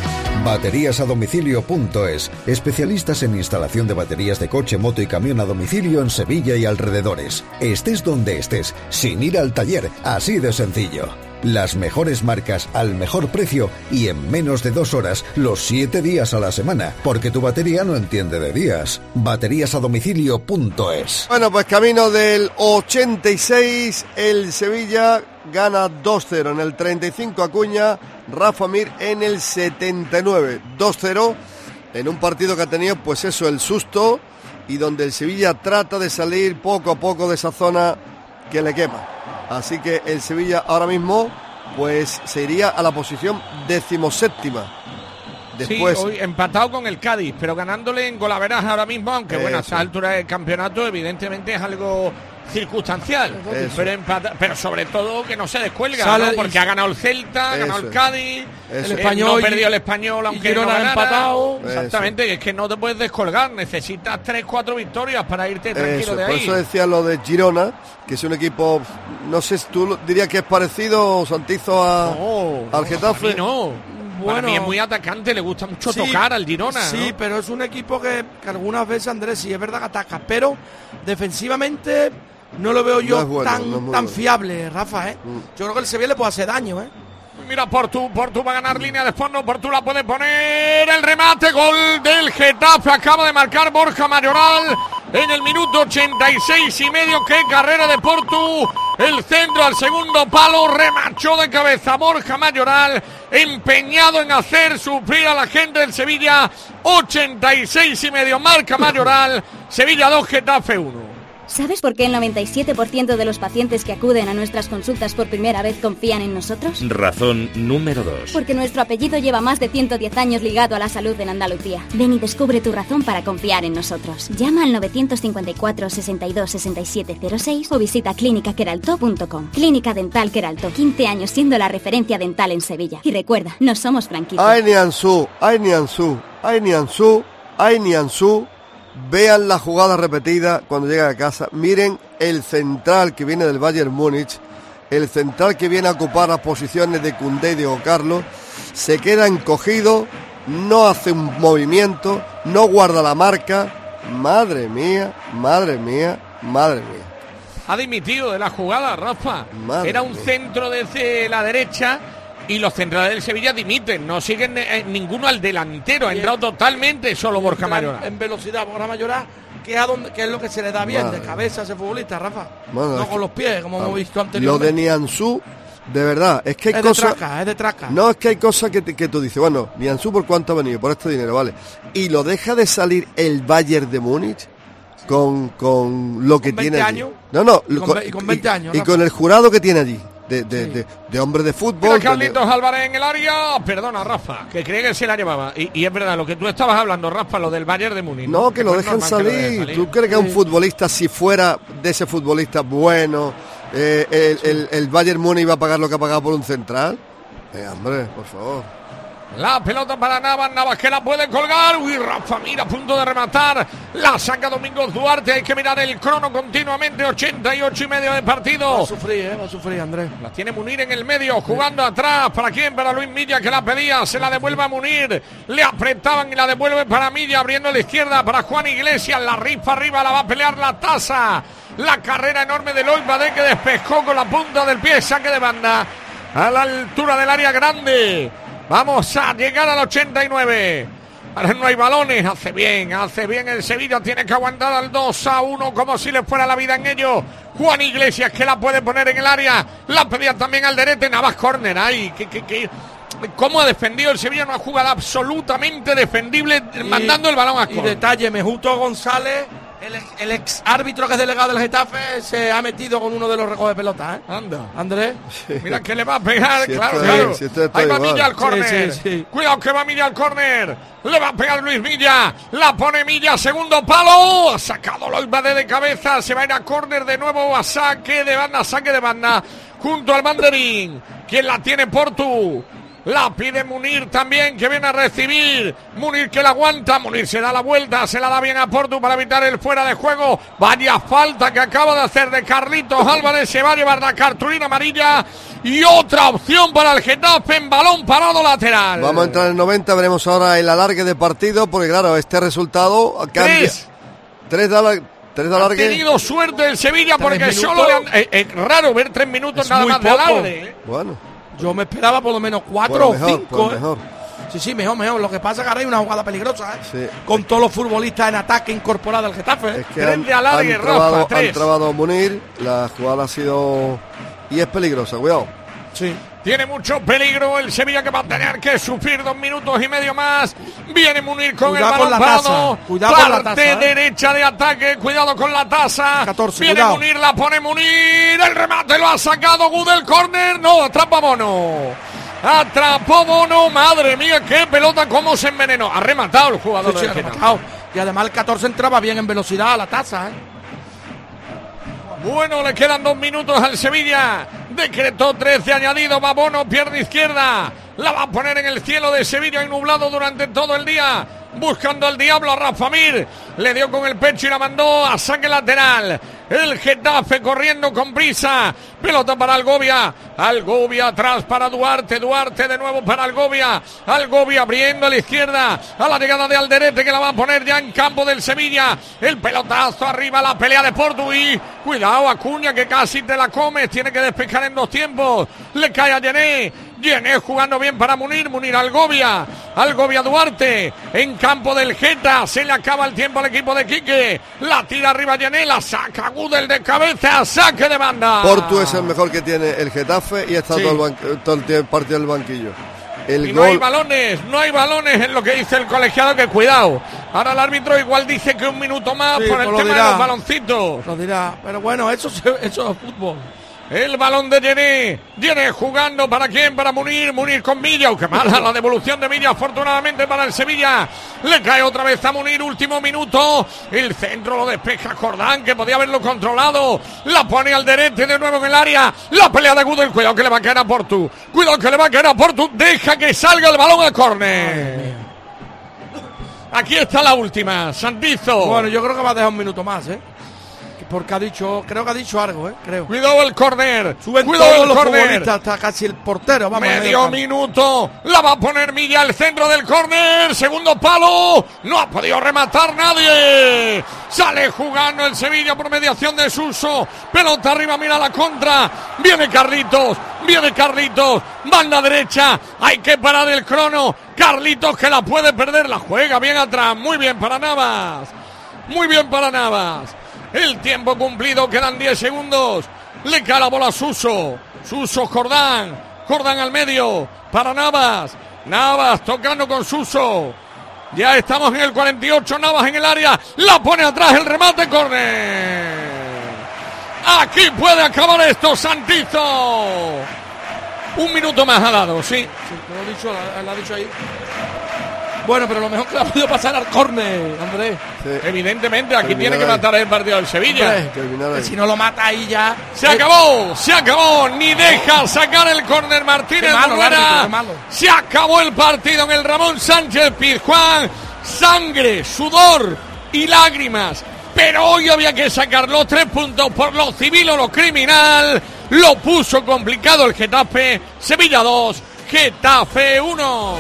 [SPEAKER 5] Bateríasadomicilio.es, especialistas en instalación de baterías de coche, moto y camión a domicilio en Sevilla y alrededores. Estés donde estés, sin ir al taller, así de sencillo. Las mejores marcas al mejor precio y en menos de 2 horas, los 7 días a la semana, porque tu batería no entiende de días. Bateríasadomicilio.es.
[SPEAKER 2] Bueno, pues camino del 86, el Sevilla gana 2-0 en el 35 Acuña, Rafa Mir en el 79, 2-0 en un partido que ha tenido pues eso, el susto, y donde el Sevilla trata de salir poco a poco de esa zona que le quema. Así que el Sevilla ahora mismo pues se iría a la posición 17ª. Después,
[SPEAKER 3] sí, hoy empatado con el Cádiz, pero ganándole en golaveraje ahora mismo, aunque bueno, a esta altura del campeonato evidentemente es algo circunstancial, pero sobre todo que no se descuelga, ¿no? Porque ha ganado el Celta, ha ganado el Cádiz,
[SPEAKER 4] el Español,
[SPEAKER 3] no perdió el Español, aunque no ha
[SPEAKER 4] empatado.
[SPEAKER 3] Exactamente, es que no te puedes descolgar, necesitas 3-4 victorias para irte tranquilo de ahí.
[SPEAKER 2] Por eso decía lo de Girona, que es un equipo, no sé si tú dirías que es parecido, Santizo, al Getafe.
[SPEAKER 3] A mí no. Para mí es muy atacante, le gusta mucho tocar al Girona.
[SPEAKER 4] Sí,
[SPEAKER 3] ¿no?
[SPEAKER 4] pero es un equipo que algunas veces, Andrés, sí es verdad que ataca, pero defensivamente no lo veo yo
[SPEAKER 2] No es bueno,
[SPEAKER 4] tan,
[SPEAKER 2] no es muy
[SPEAKER 4] tan
[SPEAKER 2] bueno.
[SPEAKER 4] fiable, Rafa, ¿eh? Yo creo que el Sevilla le puede hacer daño, ¿eh?
[SPEAKER 3] Mira, Portu va a ganar línea de fondo, Portu la puede poner, el remate, gol del Getafe, acaba de marcar Borja Mayoral en el minuto 86,5, qué carrera de Portu, el centro al segundo palo, remachó de cabeza Borja Mayoral, empeñado en hacer sufrir a la gente del Sevilla, 86,5, marca Mayoral, Sevilla 2, Getafe 1.
[SPEAKER 7] ¿Sabes por qué el 97% de los pacientes que acuden a nuestras consultas por primera vez confían en nosotros?
[SPEAKER 14] Razón número 2.
[SPEAKER 7] Porque nuestro apellido lleva más de 110 años ligado a la salud en Andalucía. Ven y descubre tu razón para confiar en nosotros. Llama al 954 62 67 06 o visita clínicaqueraltó.com. Clínica Dental Queraltó, 15 años siendo la referencia dental en Sevilla. Y recuerda, no somos franquicia.
[SPEAKER 2] Ay, Nianzú, ay, Nianzú, ay, Nianzú, ay, Nianzú. Vean la jugada repetida cuando lleguen a casa. Miren el central que viene del Bayern Múnich, el central que viene a ocupar las posiciones de Koundé y Diego Carlos. Se queda encogido, no hace un movimiento, no guarda la marca. Madre mía, madre mía, madre mía.
[SPEAKER 3] Ha dimitido de la jugada, Rafa.
[SPEAKER 2] Madre
[SPEAKER 3] Era un
[SPEAKER 2] mía.
[SPEAKER 3] centro desde la derecha y los centrales del Sevilla dimiten. No siguen ninguno al delantero. Ha entrado totalmente solo Borja Mayoral.
[SPEAKER 4] En velocidad, Borja Mayoral, que es lo que se le da bien,
[SPEAKER 2] Madre.
[SPEAKER 4] de cabeza a ese futbolista, Rafa.
[SPEAKER 2] Bueno,
[SPEAKER 4] No
[SPEAKER 2] es
[SPEAKER 4] con los pies, como hemos visto
[SPEAKER 2] Lo
[SPEAKER 4] anteriormente.
[SPEAKER 2] de Nianzú, de verdad, es que hay
[SPEAKER 4] Es
[SPEAKER 2] cosas.
[SPEAKER 4] es de traca.
[SPEAKER 2] No, es que hay cosas que tú dices, bueno, Nianzú por cuánto ha venido, por este dinero, vale. Y lo deja de salir el Bayern de Múnich con lo que
[SPEAKER 4] Con 20
[SPEAKER 2] tiene allí.
[SPEAKER 4] años.
[SPEAKER 2] No,
[SPEAKER 4] Y con 20 años,
[SPEAKER 2] y
[SPEAKER 4] Rafa.
[SPEAKER 2] con el jurado que tiene allí, de hombre de fútbol.
[SPEAKER 3] Mira Carlitos Álvarez en el área. Perdona, Rafa, que cree que se la llevaba. Y es verdad, lo que tú estabas hablando, Rafa, lo del Bayern de Múnich.
[SPEAKER 2] No, que lo
[SPEAKER 3] pues
[SPEAKER 2] dejan
[SPEAKER 3] normal que lo dejen
[SPEAKER 2] salir. ¿Tú crees que a un futbolista, si fuera de ese futbolista bueno, el Bayern Múnich iba a pagar lo que ha pagado por un central? Hombre, por favor.
[SPEAKER 3] La pelota para Navas que la puede colgar. Uy, Rafa, mira, a punto de rematar. La saca Domingos Duarte. Hay que mirar el crono continuamente. 88,5 de partido.
[SPEAKER 4] Va a sufrir, Andrés.
[SPEAKER 3] La tiene Munir en el medio, jugando atrás. ¿Para quién? Para Luis Milla, que la pedía. Se la devuelve a Munir. Le apretaban y la devuelve para Milla, abriendo a la izquierda para Juan Iglesias. La rifa arriba, la va a pelear la Taza. La carrera enorme de Lois Badé, que despejó con la punta del pie. Saque de banda a la altura del área grande. Vamos a llegar al 89. Ahora no hay balones. Hace bien el Sevilla. Tiene que aguantar al 2-1 como si le fuera la vida en ello. Juan Iglesias, que la puede poner en el área. La pedía también Alderete. Navas córner. Ay, ¿cómo ha defendido el Sevilla? Una jugada absolutamente defendible, mandando el balón a
[SPEAKER 4] Y
[SPEAKER 3] córner.
[SPEAKER 4] detalle, Mejuto González, el ex árbitro que es delegado del Getafe, se ha metido con uno de los recoge pelotas, ¿eh?
[SPEAKER 3] Anda.
[SPEAKER 4] Andrés.
[SPEAKER 3] Mira que le va a pegar,
[SPEAKER 2] Si
[SPEAKER 3] claro.
[SPEAKER 2] está
[SPEAKER 3] Ahí va
[SPEAKER 2] igual.
[SPEAKER 3] Milla al córner.
[SPEAKER 4] Sí.
[SPEAKER 3] Cuidado que va Milla al córner. Le va a pegar Luis Milla. La pone Milla, segundo palo. Ha sacado Lois Badé de cabeza. Se va a ir a córner de nuevo a saque de banda. Junto al banderín. ¿Quién la tiene? Portu. La pide Munir también, que viene a recibir. Munir que la aguanta. Munir se da la vuelta. Se la da bien a Portu para evitar el fuera de juego. Vaya falta que acaba de hacer de Carlitos Álvarez. Se va a llevar la cartulina amarilla. Y otra opción para el Getafe en balón parado lateral.
[SPEAKER 2] Vamos a entrar en el 90, veremos ahora el alargue de partido, porque claro, este resultado cambia. Tres de
[SPEAKER 3] Ha
[SPEAKER 2] alargue.
[SPEAKER 3] tenido suerte el Sevilla porque
[SPEAKER 4] minutos.
[SPEAKER 3] solo le han... Es raro ver 3 minutos
[SPEAKER 4] Es
[SPEAKER 3] nada
[SPEAKER 4] muy
[SPEAKER 3] más de
[SPEAKER 4] poco.
[SPEAKER 3] alargue.
[SPEAKER 2] Bueno.
[SPEAKER 4] Yo me esperaba por lo menos 4
[SPEAKER 2] Pues
[SPEAKER 4] o
[SPEAKER 2] mejor,
[SPEAKER 4] 5.
[SPEAKER 2] pues mejor.
[SPEAKER 4] Sí, mejor. Lo que pasa es que ahora hay una jugada peligrosa, ¿eh?
[SPEAKER 2] Sí.
[SPEAKER 4] Con todos los futbolistas en ataque incorporado al Getafe.
[SPEAKER 2] Es que
[SPEAKER 3] Tres de alargue, Rafa, tres.
[SPEAKER 2] han trabado Munir, la jugada ha sido... Y es peligrosa, cuidado.
[SPEAKER 4] Sí.
[SPEAKER 3] Tiene mucho peligro el Sevilla, que va a tener que sufrir 2 minutos y medio más. Viene Munir con
[SPEAKER 4] Cuidado
[SPEAKER 3] el
[SPEAKER 4] con
[SPEAKER 3] balón
[SPEAKER 4] la
[SPEAKER 3] parado.
[SPEAKER 4] taza. Cuidado con la
[SPEAKER 3] Parte
[SPEAKER 4] taza,
[SPEAKER 3] derecha de ataque. Cuidado con la taza.
[SPEAKER 4] 14,
[SPEAKER 3] Viene
[SPEAKER 4] cuidado.
[SPEAKER 3] Munir, la pone Munir. El remate lo ha sacado Gudel, córner. No, atrapa Bono. Atrapó Bono. Madre mía, qué pelota, cómo se envenenó. Ha rematado el jugador
[SPEAKER 4] Sí,
[SPEAKER 3] del
[SPEAKER 4] ha
[SPEAKER 3] Getafe.
[SPEAKER 4] rematado. Y además el 14 entraba bien en velocidad a la taza, ¿eh?
[SPEAKER 3] Bueno, le quedan 2 minutos al Sevilla. Decretó 13 añadido. Va Bono, pierna izquierda. La va a poner en el cielo de Sevilla, nublado durante todo el día. Buscando al diablo a Rafa Mir. Le dio con el pecho y la mandó a saque lateral. El Getafe corriendo con prisa. Pelota para Algovia. Algovia atrás para Duarte. Duarte de nuevo para Algovia. Algovia abriendo a la izquierda. A la llegada de Alderete, que la va a poner ya en campo del Sevilla. El pelotazo arriba, la pelea de Portuí. Cuidado, Acuña, que casi te la comes. Tiene que despejar en 2 tiempos. Le cae a Yené. Yené jugando bien para Munir. Munir Algovia. Algovia Duarte. En campo del Geta. Se le acaba el tiempo al equipo de Quique. La tira arriba Yené. La saca Gudel de cabeza. Saque de banda.
[SPEAKER 2] Portu es el mejor que tiene el Getafe y está todo el partido en el banquillo.
[SPEAKER 3] No hay balones en lo que dice el colegiado, que cuidado. Ahora el árbitro igual dice que 1 minuto más por el tema de los baloncitos.
[SPEAKER 4] Lo dirá, pero bueno, eso es fútbol.
[SPEAKER 3] El balón de Yené. Yené jugando para quién, para Munir. Munir con Villa. Qué mala la devolución de Villa, afortunadamente para el Sevilla. Le cae otra vez a Munir, último minuto. El centro lo despeja Jordán, que podía haberlo controlado. La pone Alderete de nuevo en el área. La pelea de Gudel. Cuidado que le va a caer a Portu. Cuidado que le va a caer a Portu. Deja que salga el balón al córner. Aquí está la última, Santizo.
[SPEAKER 4] Bueno, yo creo que va a dejar 1 minuto más, porque creo que ha dicho algo, creo.
[SPEAKER 3] Cuidado el córner.
[SPEAKER 4] Cuidado todos los futbolistas, hasta casi el portero. Vamos,
[SPEAKER 3] medio minuto. La va a poner Milla al centro del córner. Segundo palo. No ha podido rematar nadie. Sale jugando el Sevilla por mediación de Suso. Pelota arriba, mira la contra. Viene Carlitos. Banda derecha. Hay que parar el crono. Carlitos, que la puede perder. La juega bien atrás. Muy bien para Navas. El tiempo cumplido, quedan 10 segundos. Le cae la bola a Suso. Jordán al medio para Navas. Navas tocando con Suso. Ya estamos en el 48. Navas en el área. La pone atrás, el remate, córner. Aquí puede acabar esto, Santizo. 1 minuto más ha dado, sí.
[SPEAKER 4] Lo ha dicho ahí. Bueno, pero lo mejor que le ha podido pasar al córner, Andrés.
[SPEAKER 3] Sí. Evidentemente, aquí tiene que matar el partido del Sevilla.
[SPEAKER 4] Que si no lo mata ahí ya.
[SPEAKER 3] Se acabó. Ni deja sacar el córner Martínez Munuera. Se acabó el partido en el Ramón Sánchez Pizjuán. Sangre, sudor y lágrimas. Pero hoy había que sacar los 3 puntos por lo civil o lo criminal. Lo puso complicado el Getafe. Sevilla 2, Getafe 1.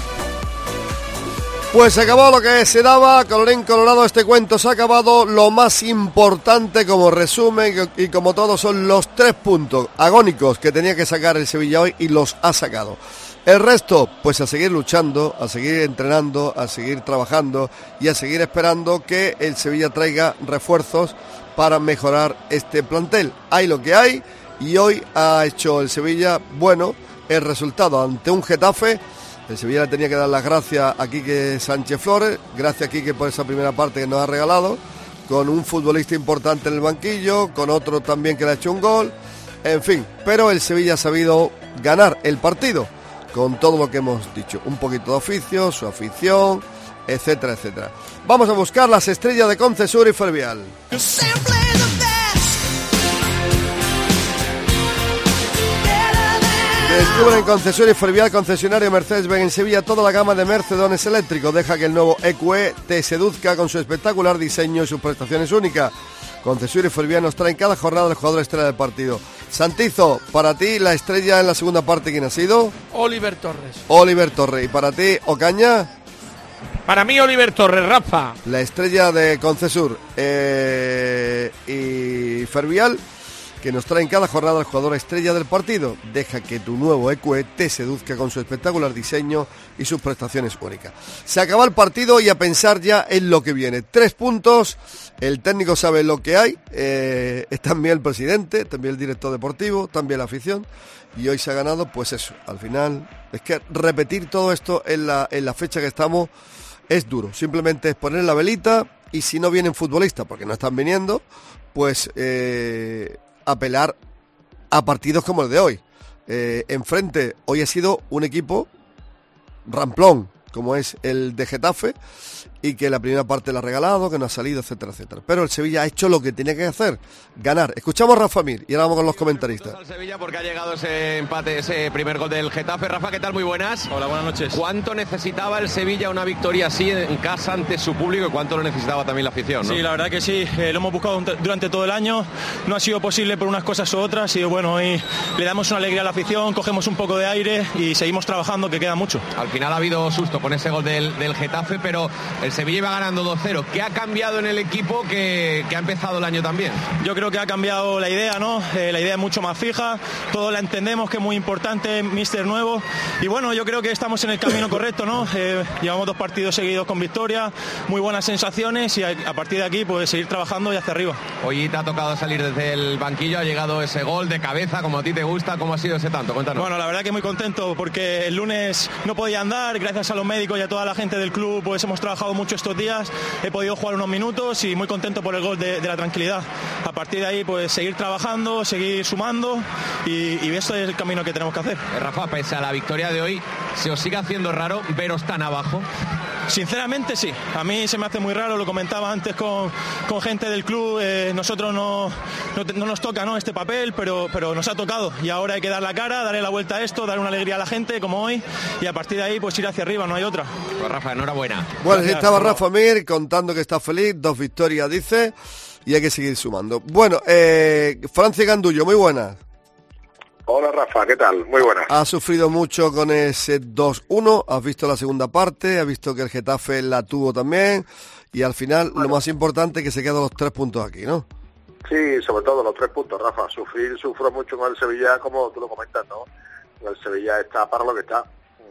[SPEAKER 2] Pues se acabó lo que se daba, colorín colorado, este cuento se ha acabado. Lo más importante como resumen y como todo son los 3 puntos agónicos que tenía que sacar el Sevilla hoy y los ha sacado. El resto, pues a seguir luchando, a seguir entrenando, a seguir trabajando y a seguir esperando que el Sevilla traiga refuerzos para mejorar este plantel. Hay lo que hay y hoy ha hecho el Sevilla, bueno, el resultado ante un Getafe. El Sevilla le tenía que dar las gracias a Quique Sánchez Flores, gracias a Quique por esa primera parte que nos ha regalado, con un futbolista importante en el banquillo, con otro también que le ha hecho un gol, en fin, pero el Sevilla ha sabido ganar el partido, con todo lo que hemos dicho, un poquito de oficio, su afición, etcétera, etcétera. Vamos a buscar las estrellas de Concesur y Fervial. Descubre en Concesur y Fervial, concesionario Mercedes-Benz en Sevilla, toda la gama de Mercedones eléctricos. Deja que el nuevo EQE te seduzca con su espectacular diseño y sus prestaciones únicas. Concesur y Fervial nos traen cada jornada el jugador estrella del partido. Santizo, para ti la estrella en la segunda parte, ¿quién ha sido?
[SPEAKER 4] Oliver Torres.
[SPEAKER 2] ¿Y para ti, Ocaña?
[SPEAKER 3] Para mí, Oliver Torres, Rafa.
[SPEAKER 2] La estrella de Concesur y Fervial, que nos traen cada jornada el jugador estrella del partido. Deja que tu nuevo EQE te seduzca con su espectacular diseño y sus prestaciones únicas. Se acaba el partido y a pensar ya en lo que viene. 3 puntos, el técnico sabe lo que hay, también el presidente, también el director deportivo, también la afición, y hoy se ha ganado, pues eso, al final, es que repetir todo esto en la fecha que estamos es duro, simplemente es poner la velita, y si no vienen futbolistas, porque no están viniendo, pues apelar a partidos como el de hoy. Enfrente, hoy ha sido un equipo ramplón, como es el de Getafe, y que la primera parte la ha regalado, que no ha salido, etcétera, etcétera. Pero el Sevilla ha hecho lo que tenía que hacer, ganar. Escuchamos a Rafa Mir y ahora vamos con los comentaristas.
[SPEAKER 1] Al Sevilla porque ha llegado ese empate, ese primer gol del Getafe. Rafa, ¿qué tal? Muy buenas.
[SPEAKER 22] Hola, buenas noches.
[SPEAKER 1] ¿Cuánto necesitaba el Sevilla una victoria así en casa ante su público y cuánto lo necesitaba también la afición, ¿no?
[SPEAKER 22] Sí, la verdad que sí, lo hemos buscado durante todo el año, no ha sido posible por unas cosas u otras y bueno, hoy le damos una alegría a la afición, cogemos un poco de aire y seguimos trabajando, que queda mucho.
[SPEAKER 1] Al final ha habido susto con ese gol del Getafe, pero el Sevilla iba ganando 2-0. ¿Qué ha cambiado en el equipo que ha empezado el año también?
[SPEAKER 22] Yo creo que ha cambiado la idea, ¿no? La idea es mucho más fija, todos la entendemos, que es muy importante, míster nuevo, y bueno, yo creo que estamos en el camino correcto, ¿no? Llevamos 2 partidos seguidos con victoria, muy buenas sensaciones y a partir de aquí pues seguir trabajando y hacia arriba.
[SPEAKER 1] Hoy te ha tocado salir desde el banquillo, ha llegado ese gol de cabeza, como a ti te gusta. ¿Cómo ha sido ese tanto? Cuéntanos.
[SPEAKER 22] Bueno, la verdad que muy contento porque el lunes no podía andar, gracias a los médicos y a toda la gente del club pues hemos trabajado mucho estos días, he podido jugar unos minutos y muy contento por el gol de la tranquilidad. A partir de ahí pues seguir trabajando, seguir sumando y esto es el camino que tenemos que hacer.
[SPEAKER 1] Rafa, pese a la victoria de hoy, ¿se os sigue haciendo raro veros tan abajo?
[SPEAKER 22] Sinceramente sí, a mí se me hace muy raro, lo comentaba antes con gente del club, nosotros no nos toca, ¿no?, este papel, pero nos ha tocado y ahora hay que dar la cara, darle la vuelta a esto, dar una alegría a la gente como hoy y a partir de ahí pues ir hacia arriba, no hay otra.
[SPEAKER 1] Pues Rafa, enhorabuena.
[SPEAKER 2] Bueno, sí, estaba Rafa Mir contando que está feliz, 2 victorias dice, y hay que seguir sumando. Bueno, Francis Gandullo, muy buenas.
[SPEAKER 19] Hola Rafa, ¿qué tal? Muy buenas.
[SPEAKER 2] Has sufrido mucho con ese 2-1, has visto la segunda parte, has visto que el Getafe la tuvo también y al final lo más importante es que se quedan los 3 puntos aquí, ¿no?
[SPEAKER 19] Sí, sobre todo los 3 puntos, Rafa. Sufro mucho con el Sevilla, como tú lo comentas, ¿no? El Sevilla está para lo que está.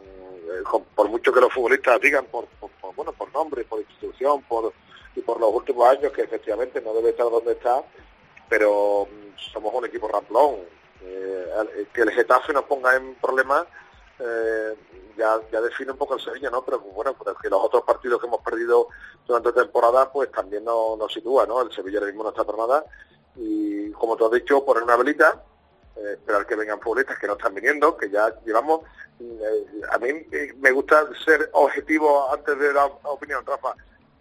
[SPEAKER 19] Por mucho que los futbolistas digan por nombre, por institución, y por los últimos años, que efectivamente no debe estar donde está, pero somos un equipo ramplón. Que el Getafe nos ponga en problemas ya define un poco el Sevilla, ¿no? Pero bueno, pero que los otros partidos que hemos perdido durante la temporada pues también nos sitúa, ¿no? El Sevilla ahora mismo no está por nada y como tú has dicho, poner una velita, esperar que vengan futbolistas que no están viniendo, que ya llevamos, a mí me gusta ser objetivo antes de dar opinión, Rafa.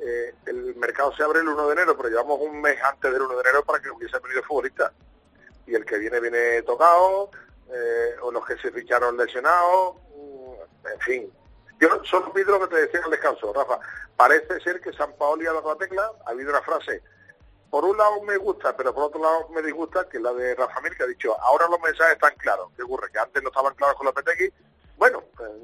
[SPEAKER 19] El mercado se abre el 1 de enero, pero llevamos un mes antes del 1 de enero para que hubiese venido futbolistas. Y el que viene tocado, o los que se ficharon lesionados, en fin. Yo solo pido lo que te decía en el descanso, Rafa. Parece ser que Sampaoli ha dado la tecla, ha habido una frase, por un lado me gusta, pero por otro lado me disgusta, que es la de Rafa Mir, que ha dicho, ahora los mensajes están claros. ¿Qué ocurre? Que antes no estaban claros con Lopetegui. Bueno,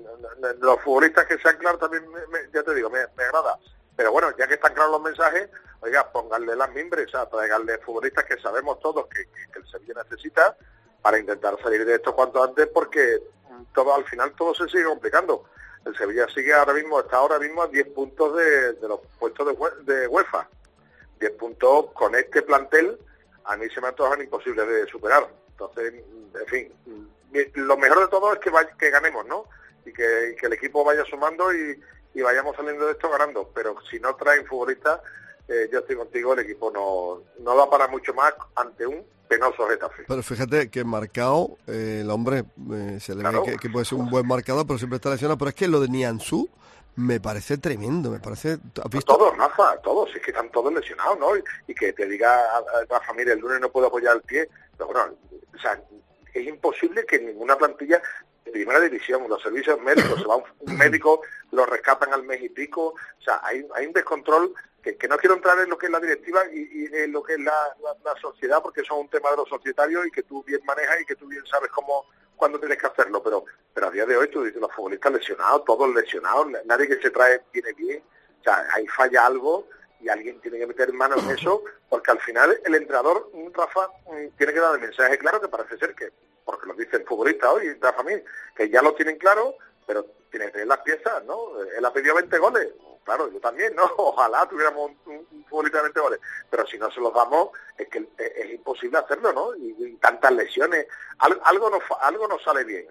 [SPEAKER 19] los futbolistas que sean claros también, ya te digo, me agrada. Pero bueno, ya que están claros los mensajes, oiga, pónganle las mimbres, o sea, traiganle futbolistas que sabemos todos que el Sevilla necesita para intentar salir de esto cuanto antes, porque al final todo se sigue complicando. El Sevilla está ahora mismo a 10 puntos de los puestos de UEFA. 10 puntos con este plantel, a mí se me antojan imposibles de superar. Entonces, en fin, lo mejor de todo es que ganemos, ¿no? Y que el equipo vaya sumando y vayamos saliendo de esto ganando, pero si no traen futbolistas, yo estoy contigo, el equipo no va para mucho más ante un penoso Getafe.
[SPEAKER 2] Pero fíjate que marcado, el hombre se le ve que puede ser un buen marcador, pero siempre está lesionado, pero es que lo de Nianzú me parece tremendo, me parece... ¿Has visto?
[SPEAKER 19] Todos, Rafa, todos, es que están todos lesionados, ¿no? Y que te diga Rafa, mire, el lunes no puedo apoyar el pie, pero bueno, o sea, es imposible que ninguna plantilla de primera división, los servicios médicos, se va un médico, lo rescatan al mes y pico, o sea, hay un descontrol que no quiero entrar en lo que es la directiva y en lo que es la sociedad, porque eso es un tema de los societarios y que tú bien manejas y que tú bien sabes cuándo tienes que hacerlo, pero a día de hoy tú dices, los futbolistas lesionados, todos lesionados, nadie que se trae viene bien, o sea, ahí falla algo y alguien tiene que meter mano en eso, porque al final el entrenador, Rafa, tiene que dar el mensaje claro, que parece ser que, porque lo dice el futbolista hoy, Rafa Mir, que ya lo tienen claro, pero tiene que tener las piezas, ¿no? Él ha pedido 20 goles, claro, yo también, ¿no? Ojalá tuviéramos un futbolista de 20 goles, pero si no se los damos, es que es imposible hacerlo, ¿no? Y tantas lesiones, algo no sale bien,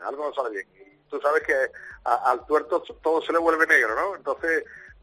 [SPEAKER 19] y tú sabes que al tuerto todo se le vuelve negro, ¿no? Entonces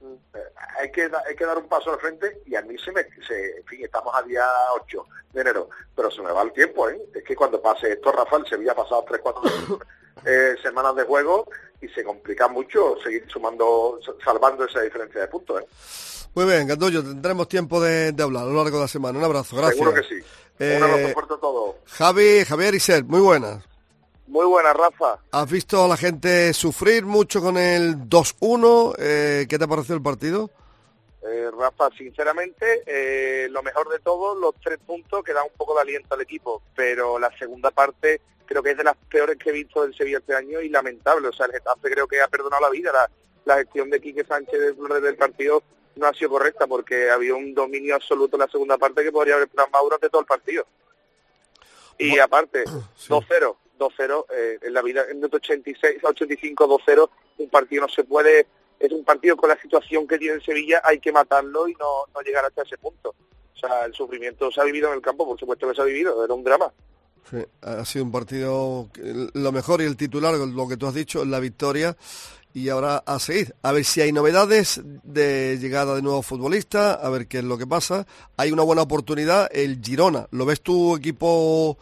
[SPEAKER 19] hay que dar un paso al frente, y a mí en fin, estamos a día 8 de enero, pero se me va el tiempo, ¿eh? Es que cuando pase esto, Rafa, el Sevilla ha pasado 3-4 semanas de juego y se complica mucho seguir salvando esa diferencia de puntos.
[SPEAKER 2] Muy bien, Gandullo, tendremos tiempo de hablar a lo largo de la semana. Un abrazo, gracias.
[SPEAKER 19] Seguro que sí. Un abrazo fuerte a todos.
[SPEAKER 2] Javier Isser, muy buenas.
[SPEAKER 20] Muy buenas, Rafa.
[SPEAKER 2] ¿Has visto a la gente sufrir mucho con el 2-1? ¿Qué te pareció el partido?
[SPEAKER 20] Rafa, sinceramente, lo mejor de todo, los 3 puntos que dan un poco de aliento al equipo, pero la segunda parte creo que es de las peores que he visto del Sevilla este año y lamentable. O sea, el Getafe creo que ha perdonado la vida. La gestión de Quique Sánchez del partido no ha sido correcta porque había un dominio absoluto en la segunda parte que podría haber plasmado durante todo el partido. Y aparte, sí. 2-0 en la vida, en el 86 a 85, 2-0, un partido no se puede, es un partido con la situación que tiene el Sevilla, hay que matarlo y no llegar hasta ese punto. O sea, el sufrimiento se ha vivido en el campo, por supuesto que se ha vivido, era un drama.
[SPEAKER 2] Sí, ha sido un partido, lo mejor y el titular, lo que tú has dicho, la victoria. Y ahora a seguir, a ver si hay novedades de llegada de nuevos futbolistas, a ver qué es lo que pasa. Hay una buena oportunidad, el Girona. ¿Lo ves tu equipo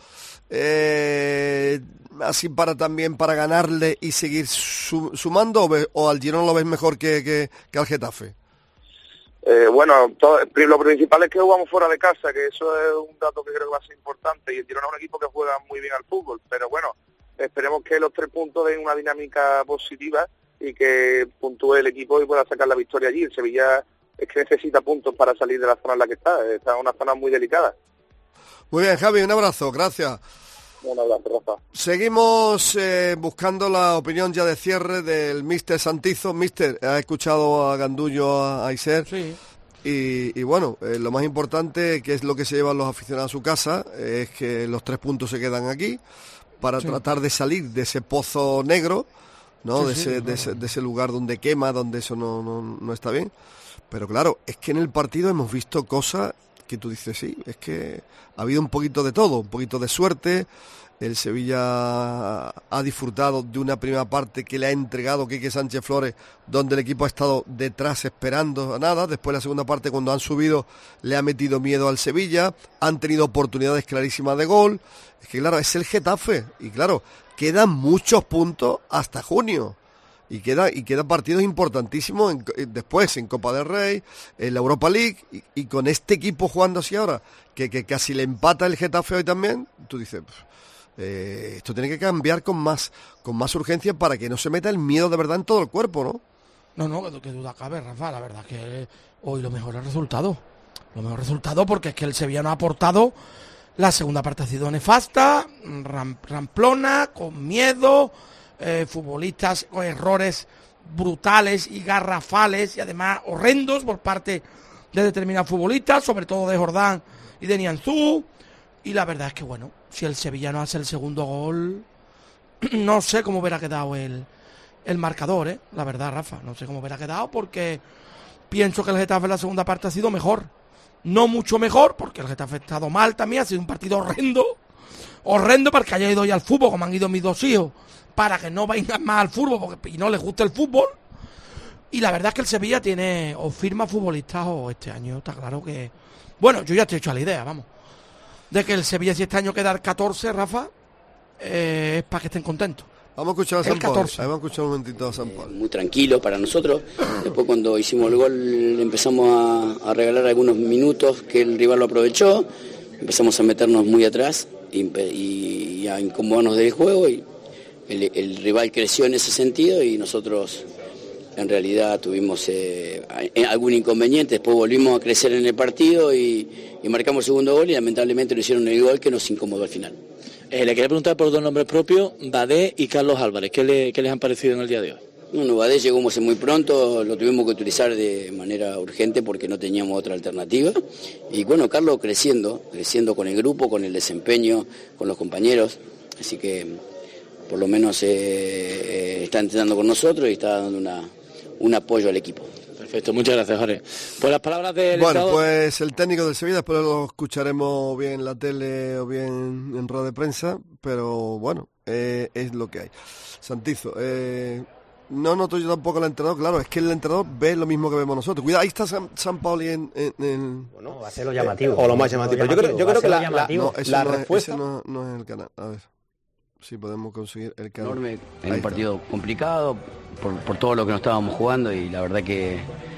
[SPEAKER 2] así para ganarle y seguir sumando o al Girona lo ves mejor que al Getafe?
[SPEAKER 20] Lo principal es que jugamos fuera de casa, que eso es un dato que creo que va a ser importante, y el Girona es un equipo que juega muy bien al fútbol, pero bueno, esperemos que los 3 puntos den una dinámica positiva y que puntúe el equipo y pueda sacar la victoria allí. El Sevilla es que necesita puntos para salir de la zona en la que está en una zona muy delicada.
[SPEAKER 2] Muy bien, Javi, un abrazo, gracias.
[SPEAKER 20] Un abrazo, Rafa.
[SPEAKER 2] Seguimos buscando la opinión ya de cierre del míster Santizo. Míster, ha escuchado a Gandullo, a Isser.
[SPEAKER 4] Sí.
[SPEAKER 2] Y bueno, lo más importante, que es lo que se llevan los aficionados a su casa, es que los 3 puntos se quedan aquí para tratar de salir de ese pozo negro, ¿no? De ese lugar donde quema, donde eso no está bien. Pero claro, es que en el partido hemos visto cosas que tú dices, sí, es que ha habido un poquito de todo, un poquito de suerte. El Sevilla ha disfrutado de una primera parte que le ha entregado Quique Sánchez Flores, donde el equipo ha estado detrás esperando a nada. Después la segunda parte, cuando han subido, le ha metido miedo al Sevilla. Han tenido oportunidades clarísimas de gol. Es que claro, es el Getafe. Y claro, quedan muchos puntos hasta junio. Y queda partidos importantísimos después en Copa del Rey, en la Europa League, y con este equipo jugando así ahora, que casi le empata el Getafe hoy también, tú dices, esto tiene que cambiar con más urgencia para que no se meta el miedo de verdad en todo el cuerpo, ¿no?
[SPEAKER 4] No, que duda cabe, Rafa, la verdad es que hoy lo mejor es el resultado. Lo mejor resultado porque es que el Sevilla no ha aportado. La segunda parte ha sido nefasta, ramplona, con miedo, futbolistas con errores brutales y garrafales y además horrendos por parte de determinados futbolistas, sobre todo de Jordán y de Nianzú. Y la verdad es que bueno, si el Sevilla no hace el segundo gol, no sé cómo hubiera quedado el marcador, la verdad, Rafa, no sé cómo hubiera quedado, porque pienso que el Getafe en la segunda parte ha sido mejor. No mucho mejor, porque el Getafe ha estado mal también, ha sido un partido horrendo para que haya ido ya al fútbol, como han ido mis 2 hijos, para que no vayan más al fútbol porque no les gusta el fútbol. Y la verdad es que el Sevilla tiene o firma futbolistas o este año está claro que... Bueno, yo ya estoy hecho a la idea, vamos, de que el Sevilla, si este año queda el 14, Rafa, es para que estén contentos.
[SPEAKER 2] Vamos a escuchar a San Paul. Vamos a escuchar un momentito a San Paul.
[SPEAKER 8] Muy tranquilo para nosotros. Después, cuando hicimos el gol, empezamos a regalar algunos minutos que el rival lo aprovechó. Empezamos a meternos muy atrás y a incomodarnos del juego. Y el rival creció en ese sentido y nosotros en realidad tuvimos algún inconveniente. Después volvimos a crecer en el partido y marcamos el segundo gol y lamentablemente lo hicieron el gol que nos incomodó al final.
[SPEAKER 12] Le quería preguntar por 2 nombres propios, Badé y Carlos Álvarez. ¿Qué les han parecido en el día de hoy?
[SPEAKER 8] Bueno, Badé llegó muy pronto, lo tuvimos que utilizar de manera urgente porque no teníamos otra alternativa. Y bueno, Carlos creciendo con el grupo, con el desempeño, con los compañeros. Así que por lo menos está entrenando con nosotros y está dando un apoyo al equipo.
[SPEAKER 12] Perfecto, muchas gracias, Jorge. Pues las palabras del
[SPEAKER 2] Bueno, pues el técnico del Sevilla, después lo escucharemos bien en la tele o bien en rueda de prensa, pero bueno, es lo que hay. Santizo, no noto yo tampoco al entrenador, claro, es que el entrenador ve lo mismo que vemos nosotros. Cuidado, ahí está San Pauli en...
[SPEAKER 23] Bueno, va a ser lo llamativo.
[SPEAKER 24] O lo más llamativo. Yo creo que la respuesta...
[SPEAKER 2] No es el canal, a ver. si podemos conseguir el cambio.
[SPEAKER 8] Enorme, en un partido complicado, por todo lo que nos estábamos jugando, y la verdad que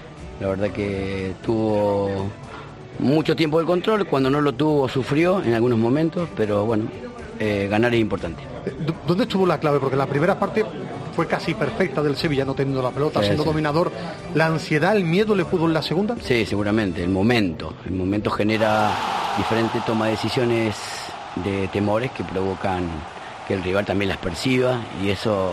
[SPEAKER 8] tuvo mucho tiempo el control, cuando no lo tuvo sufrió en algunos momentos, pero bueno, ganar es importante.
[SPEAKER 6] ¿Dónde estuvo la clave? Porque la primera parte fue casi perfecta del Sevilla, no teniendo la pelota, siendo dominador. ¿La ansiedad, el miedo le pudo en la segunda?
[SPEAKER 8] Sí, seguramente, el momento genera diferentes toma de decisiones de temores que provocan que el rival también las perciba, y eso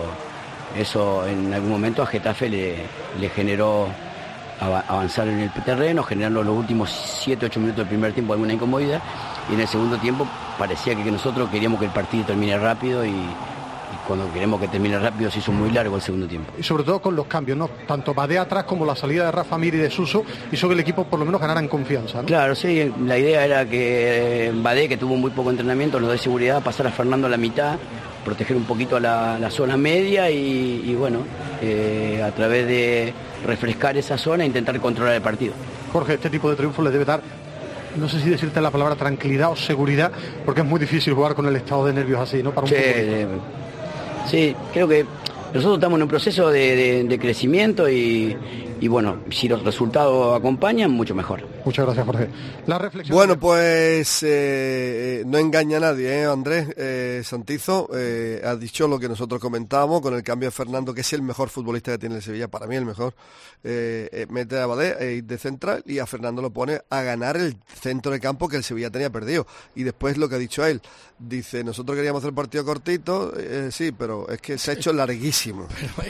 [SPEAKER 8] en algún momento a Getafe le generó avanzar en el terreno, generando los últimos 7-8 minutos del primer tiempo alguna incomodidad, y en el segundo tiempo parecía que nosotros queríamos que el partido termine rápido, y cuando queremos que termine rápido se hizo muy largo el segundo tiempo.
[SPEAKER 6] Y sobre todo con los cambios, ¿no? Tanto Badé atrás como la salida de Rafa Mir y de Suso hizo que el equipo por lo menos ganara en confianza, ¿no?
[SPEAKER 8] Claro, sí, la idea era que Badé, que tuvo muy poco entrenamiento, nos dé seguridad, pasar a Fernando a la mitad, proteger un poquito la zona media y bueno, a través de refrescar esa zona e intentar controlar el partido.
[SPEAKER 6] Jorge, este tipo de triunfo le debe dar, no sé si decirte la palabra tranquilidad o seguridad, porque es muy difícil jugar con el estado de nervios así, ¿no? Para un
[SPEAKER 8] Sí, creo que nosotros estamos en un proceso de crecimiento y bueno, si los resultados acompañan, mucho mejor.
[SPEAKER 6] Muchas gracias, Jorge. La reflexión.
[SPEAKER 2] Bueno, pues no engaña a nadie, Andrés Santizo ha dicho lo que nosotros comentábamos con el cambio de Fernando, que es el mejor futbolista que tiene el Sevilla, para mí el mejor. Mete a Badé de central y a Fernando lo pone a ganar el centro de campo que el Sevilla tenía perdido. Y después lo que ha dicho él, dice, nosotros queríamos hacer el partido cortito, sí, pero es que se ha hecho larguísimo.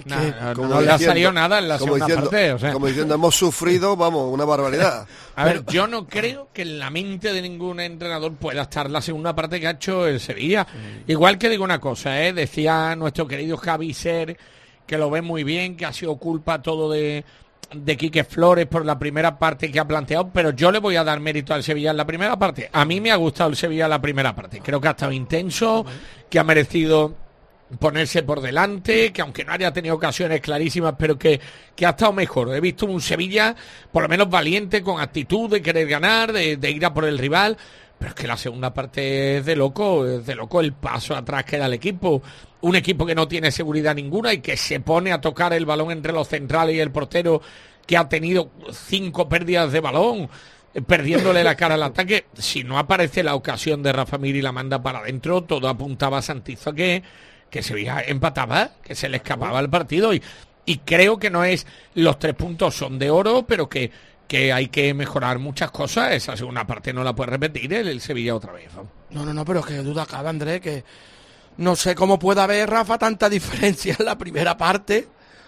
[SPEAKER 3] No le ha salido nada en la segunda parte, o sea.
[SPEAKER 2] Como diciendo, hemos sufrido, vamos, una barbaridad.
[SPEAKER 3] A ver, yo no creo que en la mente de ningún entrenador pueda estar la segunda parte que ha hecho el Sevilla. Igual que digo una cosa, decía nuestro querido Javi Ser, que lo ve muy bien, que ha sido culpa todo de Quique Flores por la primera parte que ha planteado, pero yo le voy a dar mérito al Sevilla en la primera parte. A mí me ha gustado el Sevilla en la primera parte. Creo que ha estado intenso, que ha merecido ponerse por delante, que aunque no haya tenido ocasiones clarísimas, pero que ha estado mejor. He visto un Sevilla por lo menos valiente, con actitud de querer ganar, de ir a por el rival, pero es que la segunda parte es de loco el paso atrás que da el equipo. Un equipo que no tiene seguridad ninguna y que se pone a tocar el balón entre los centrales y el portero, que ha tenido 5 pérdidas de balón, perdiéndole la cara al ataque. Si no aparece la ocasión de Rafa Mir y la manda para adentro, todo apuntaba a Santizo que Sevilla empataba, que se le escapaba el partido, y creo que no es, los 3 puntos son de oro, pero que hay que mejorar muchas cosas. Esa segunda parte no la puede repetir el Sevilla otra vez, ¿no?
[SPEAKER 4] No, pero es que duda cabe, Andrés, que no sé cómo puede haber, Rafa, tanta diferencia en la primera parte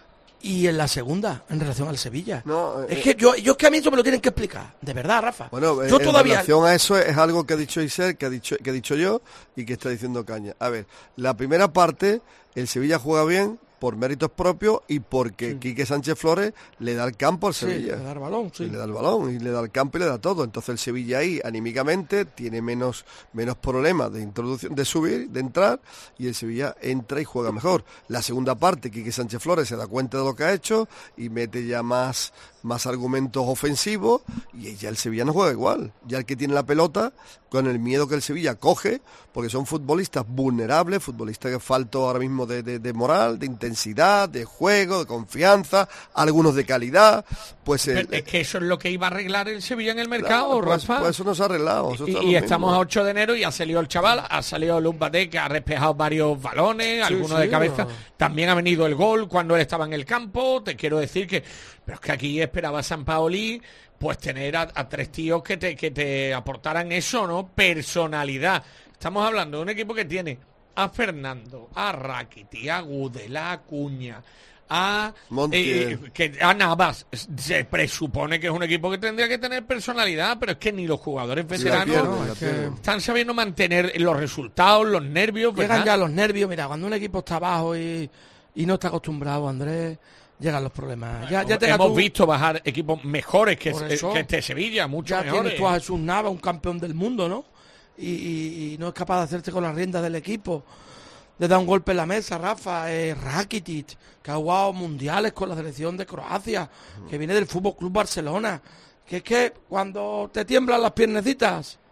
[SPEAKER 4] y en la segunda en relación al Sevilla. Es que yo es que a mí eso me lo tienen que explicar, de verdad, Rafa.
[SPEAKER 2] Bueno,
[SPEAKER 4] yo
[SPEAKER 2] en relación a eso es algo que ha dicho Iser, que he dicho yo y que está diciendo Caña. A ver, la primera parte el Sevilla juega bien por méritos propios y porque Quique Sánchez Flores le da el campo al Sevilla.
[SPEAKER 4] Le da el balón,
[SPEAKER 2] y le da el balón, y le da el campo y le da todo. Entonces el Sevilla ahí, anímicamente, tiene menos problemas de introducción, de subir, de entrar, y el Sevilla entra y juega mejor. La segunda parte, Quique Sánchez Flores se da cuenta de lo que ha hecho y mete ya más argumentos ofensivos, y ya el Sevilla no juega igual. Ya el que tiene la pelota, con el miedo que el Sevilla coge, porque son futbolistas vulnerables, futbolistas que faltan ahora mismo de moral, de intensidad, de juego, de confianza, algunos de calidad. Pues
[SPEAKER 3] es que eso es lo que iba a arreglar el Sevilla en el mercado,
[SPEAKER 2] claro,
[SPEAKER 3] Rafa.
[SPEAKER 2] Pues eso no se ha arreglado.
[SPEAKER 3] Y estamos a 8 de enero y ha salido el chaval, ha salido Luz Badé, que ha despejado varios balones, algunos de cabeza. También ha venido el gol cuando él estaba en el campo. Te quiero decir que, pero es que aquí esperaba Sampaoli pues tener a 3 tíos que te aportaran eso, ¿no? Personalidad. Estamos hablando de un equipo que tiene a Fernando, a Rakitic, a Gudel, a Acuña, a Navas. Se presupone que es un equipo que tendría que tener personalidad, pero es que ni los jugadores veteranos están sabiendo mantener los resultados, los nervios, ¿verdad?
[SPEAKER 4] Llegan ya los nervios. Mira, cuando un equipo está abajo y no está acostumbrado, Andrés, llegan los problemas.
[SPEAKER 3] Hemos visto bajar equipos mejores que este Sevilla, mucho mejores.
[SPEAKER 4] Tienes tú a Jesús Nava, un campeón del mundo, ¿no? Y no es capaz de hacerte con las riendas del equipo, de dar un golpe en la mesa. Rafa, Rakitic, que ha jugado mundiales con la selección de Croacia, que viene del Fútbol Club Barcelona, que es que cuando te tiemblan las piernecitas,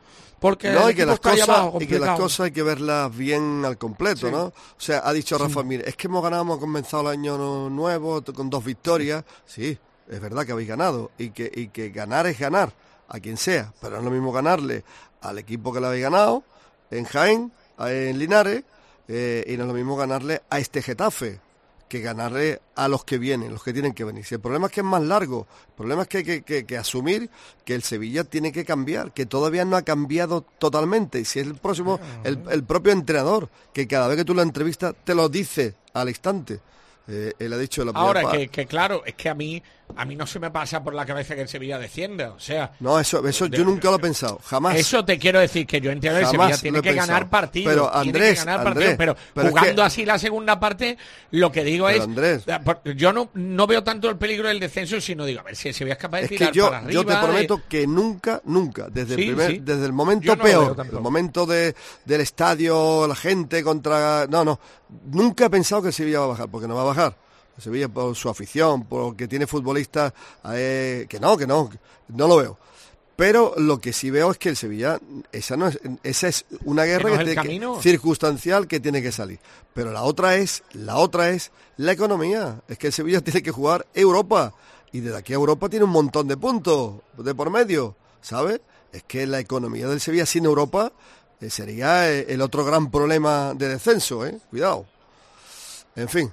[SPEAKER 4] porque
[SPEAKER 2] no,
[SPEAKER 4] el
[SPEAKER 2] y que
[SPEAKER 4] equipo está ahí abajo,
[SPEAKER 2] y que las
[SPEAKER 4] complicado.
[SPEAKER 2] cosas hay que verlas bien al completo,
[SPEAKER 4] Sí.
[SPEAKER 2] ¿no? O sea, ha dicho Rafa, mire, es que hemos comenzado el año nuevo con 2 victorias. Sí, es verdad que habéis ganado y que ganar es ganar a quien sea, pero no es lo mismo ganarle al equipo que le habéis ganado en Jaén, en Linares, y no es lo mismo ganarle a este Getafe que ganarle a los que vienen, los que tienen que venir. Si el problema es que es más largo, el problema es que hay que asumir que el Sevilla tiene que cambiar, que todavía no ha cambiado totalmente, y si es el próximo, el propio entrenador, que cada vez que tú lo entrevistas te lo dice al instante. Él ha dicho la
[SPEAKER 3] Ahora, que claro, es que a mí no se me pasa por la cabeza que el Sevilla descienda, o sea...
[SPEAKER 2] No, eso yo nunca lo he pensado, jamás.
[SPEAKER 3] Eso te quiero decir, que yo entiendo que el Sevilla tiene que ganar partidos.
[SPEAKER 2] Pero Andrés,
[SPEAKER 3] pero jugando así la segunda parte, lo que digo es...
[SPEAKER 2] Andrés,
[SPEAKER 3] yo no veo tanto el peligro del descenso, sino digo, a ver si el Sevilla es capaz de tirar para arriba.
[SPEAKER 2] Yo te prometo que nunca, desde el momento peor, el momento del estadio, la gente contra... No, nunca he pensado que el Sevilla va a bajar, porque no va a bajar. El Sevilla por su afición, porque tiene futbolistas que no lo veo. Pero lo que sí veo es que el Sevilla, esa es una guerra circunstancial que tiene que salir. Pero la otra es la economía. Es que el Sevilla tiene que jugar Europa. Y desde aquí a Europa tiene un montón de puntos de por medio, ¿sabes? Es que la economía del Sevilla sin Europa sería el otro gran problema de descenso, cuidado. En fin,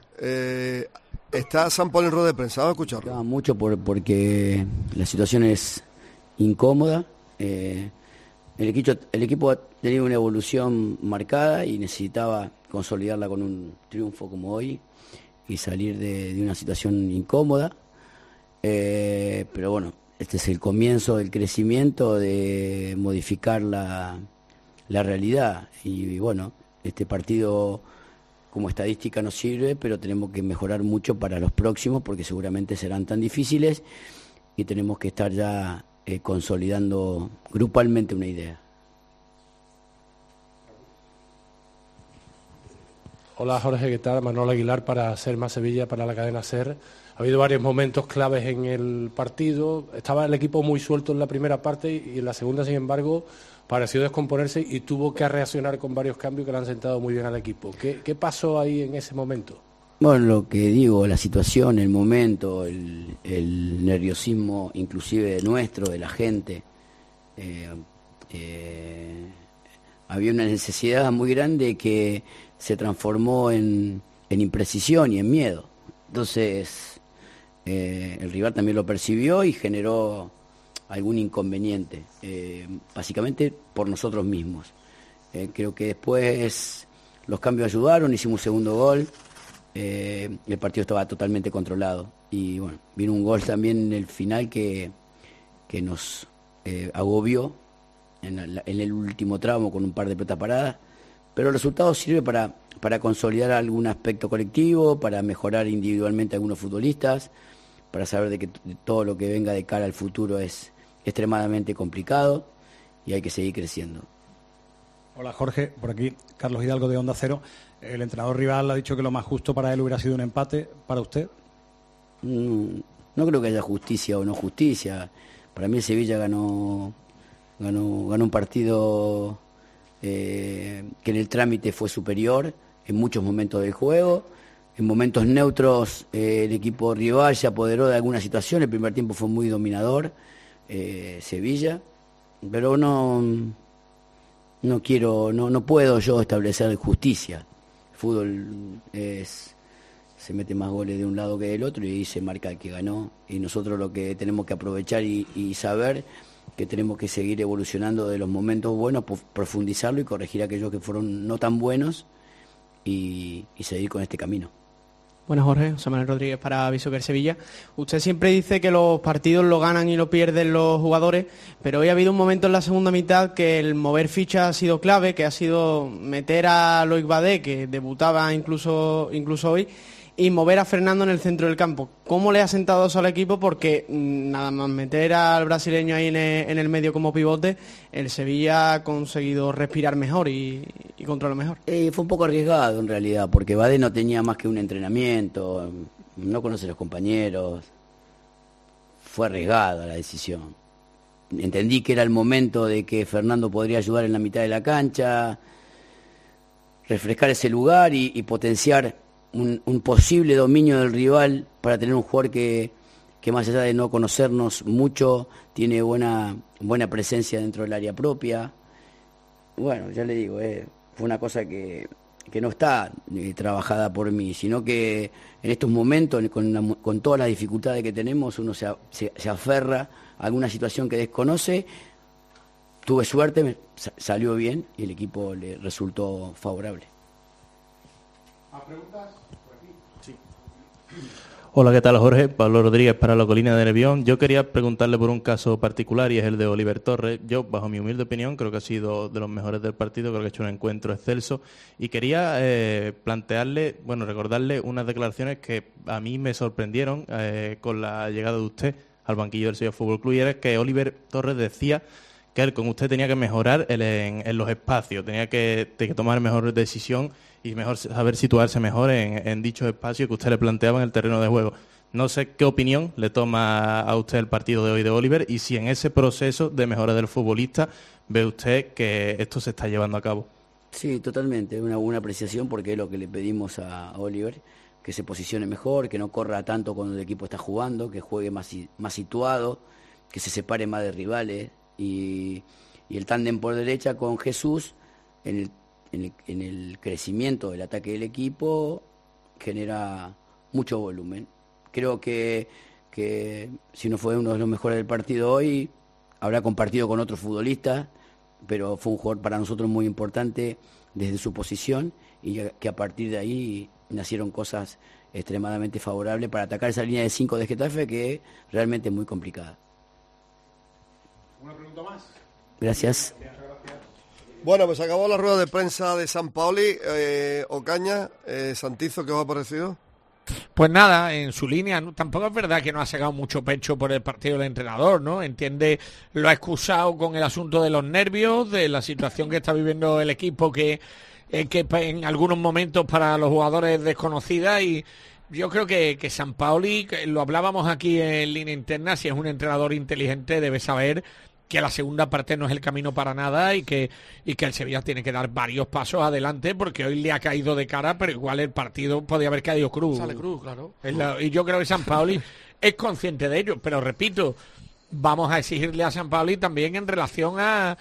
[SPEAKER 2] está San Paul en rueda de prensa, vamos a escucharlo.
[SPEAKER 8] Mucho porque la situación es incómoda. El equipo ha tenido una evolución marcada y necesitaba consolidarla con un triunfo como hoy y salir de una situación incómoda. Pero bueno, este es el comienzo del crecimiento, de modificar la realidad. Y bueno, este partido como estadística nos sirve, pero tenemos que mejorar mucho para los próximos porque seguramente serán tan difíciles y tenemos que estar ya consolidando grupalmente una idea.
[SPEAKER 13] Hola Jorge, ¿qué tal? Manuel Aguilar para Ser Más Sevilla, para la cadena Ser. Ha habido varios momentos claves en el partido. Estaba el equipo muy suelto en la primera parte y en la segunda, sin embargo, pareció descomponerse y tuvo que reaccionar con varios cambios que le han sentado muy bien al equipo. ¿Qué pasó ahí en ese momento?
[SPEAKER 8] Bueno, lo que digo, la situación, el momento, el nerviosismo inclusive nuestro, de la gente. Había una necesidad muy grande que se transformó en imprecisión y en miedo. Entonces, el rival también lo percibió y generó algún inconveniente, básicamente por nosotros mismos. Creo que después los cambios ayudaron, hicimos un segundo gol, el partido estaba totalmente controlado y bueno, vino un gol también en el final que nos agobió en el último tramo con un par de pelotas paradas, pero el resultado sirve para consolidar algún aspecto colectivo, para mejorar individualmente a algunos futbolistas, para saber de que todo lo que venga de cara al futuro es extremadamente complicado y hay que seguir creciendo.
[SPEAKER 11] Hola Jorge, por aquí Carlos Hidalgo de Onda Cero. El entrenador rival ha dicho que lo más justo para él hubiera sido un empate. ¿Para usted?
[SPEAKER 8] No creo que haya justicia o no justicia. Para mí el Sevilla ganó un partido que en el trámite fue superior en muchos momentos del juego. En momentos neutros el equipo rival se apoderó de alguna situación. El primer tiempo fue muy dominador Sevilla, pero no puedo yo establecer justicia. El fútbol se mete más goles de un lado que del otro y ahí se marca el que ganó, y nosotros lo que tenemos que aprovechar y saber que tenemos que seguir evolucionando de los momentos buenos, profundizarlo y corregir aquellos que fueron no tan buenos y seguir con este camino.
[SPEAKER 16] Bueno, Jorge, José Manuel Rodríguez para Visoker Sevilla. Usted siempre dice que los partidos lo ganan y lo pierden los jugadores, pero hoy ha habido un momento en la segunda mitad que el mover fichas ha sido clave, que ha sido meter a Loic Badé, que debutaba incluso hoy, y mover a Fernando en el centro del campo. ¿Cómo le ha sentado eso al equipo? Porque nada más meter al brasileño ahí en el medio como pivote, el Sevilla ha conseguido respirar mejor y controlar mejor.
[SPEAKER 8] Fue un poco arriesgado en realidad, porque Badé no tenía más que un entrenamiento, no conoce a los compañeros. Fue arriesgada la decisión. entendí que era el momento de que Fernando podría ayudar en la mitad de la cancha, refrescar ese lugar y potenciar un posible dominio del rival para tener un jugador que más allá de no conocernos mucho, tiene buena presencia dentro del área propia. Bueno, ya le digo, fue una cosa que no está trabajada por mí, sino que en estos momentos, con todas las dificultades que tenemos, uno se aferra a alguna situación que desconoce. Tuve suerte, salió bien y el equipo le resultó favorable.
[SPEAKER 10] ¿Más preguntas? Sí.
[SPEAKER 17] Hola, ¿qué tal, Jorge? Pablo Rodríguez para la Colina de Nervión. Yo quería preguntarle por un caso particular y es el de Oliver Torres. Yo, bajo mi humilde opinión, creo que ha sido de los mejores del partido, creo que ha hecho un encuentro excelso y quería recordarle unas declaraciones que a mí me sorprendieron con la llegada de usted al banquillo del Sevilla Fútbol Club, y era que Oliver Torres decía que él con usted tenía que mejorar en los espacios, tenía que tomar mejor decisión y mejor saber situarse mejor en dichos espacios que usted le planteaba en el terreno de juego. No sé qué opinión le toma a usted el partido de hoy de Oliver y si en ese proceso de mejora del futbolista ve usted que esto se está llevando a cabo.
[SPEAKER 8] Sí, totalmente, una buena apreciación porque es lo que le pedimos a Oliver, que se posicione mejor, que no corra tanto cuando el equipo está jugando, que juegue más situado, que se separe más de rivales y el tándem por derecha con Jesús en el crecimiento del ataque del equipo genera mucho volumen. Creo que si no fue uno de los mejores del partido hoy, habrá compartido con otros futbolistas, pero fue un jugador para nosotros muy importante desde su posición y que a partir de ahí nacieron cosas extremadamente favorables para atacar esa línea de 5 de Getafe que es realmente muy complicada.
[SPEAKER 3] ¿Una pregunta más?
[SPEAKER 8] Gracias.
[SPEAKER 2] Bueno, pues acabó la rueda de prensa de Sampaoli. Ocaña, Santizo, ¿qué os ha parecido?
[SPEAKER 3] Pues nada, en su línea, tampoco es verdad que no ha sacado mucho pecho por el partido del entrenador, ¿no? Entiende, lo ha excusado con el asunto de los nervios, de la situación que está viviendo el equipo, que en algunos momentos para los jugadores es desconocida, y yo creo que Sampaoli, lo hablábamos aquí en línea interna, si es un entrenador inteligente debe saber que la segunda parte no es el camino para nada y que el Sevilla tiene que dar varios pasos adelante porque hoy le ha caído de cara, pero igual el partido podría haber caído cruz.
[SPEAKER 4] Sale cruz, claro.
[SPEAKER 3] Y yo creo que Sampaoli es consciente de ello, pero repito, vamos a exigirle a Sampaoli también en relación a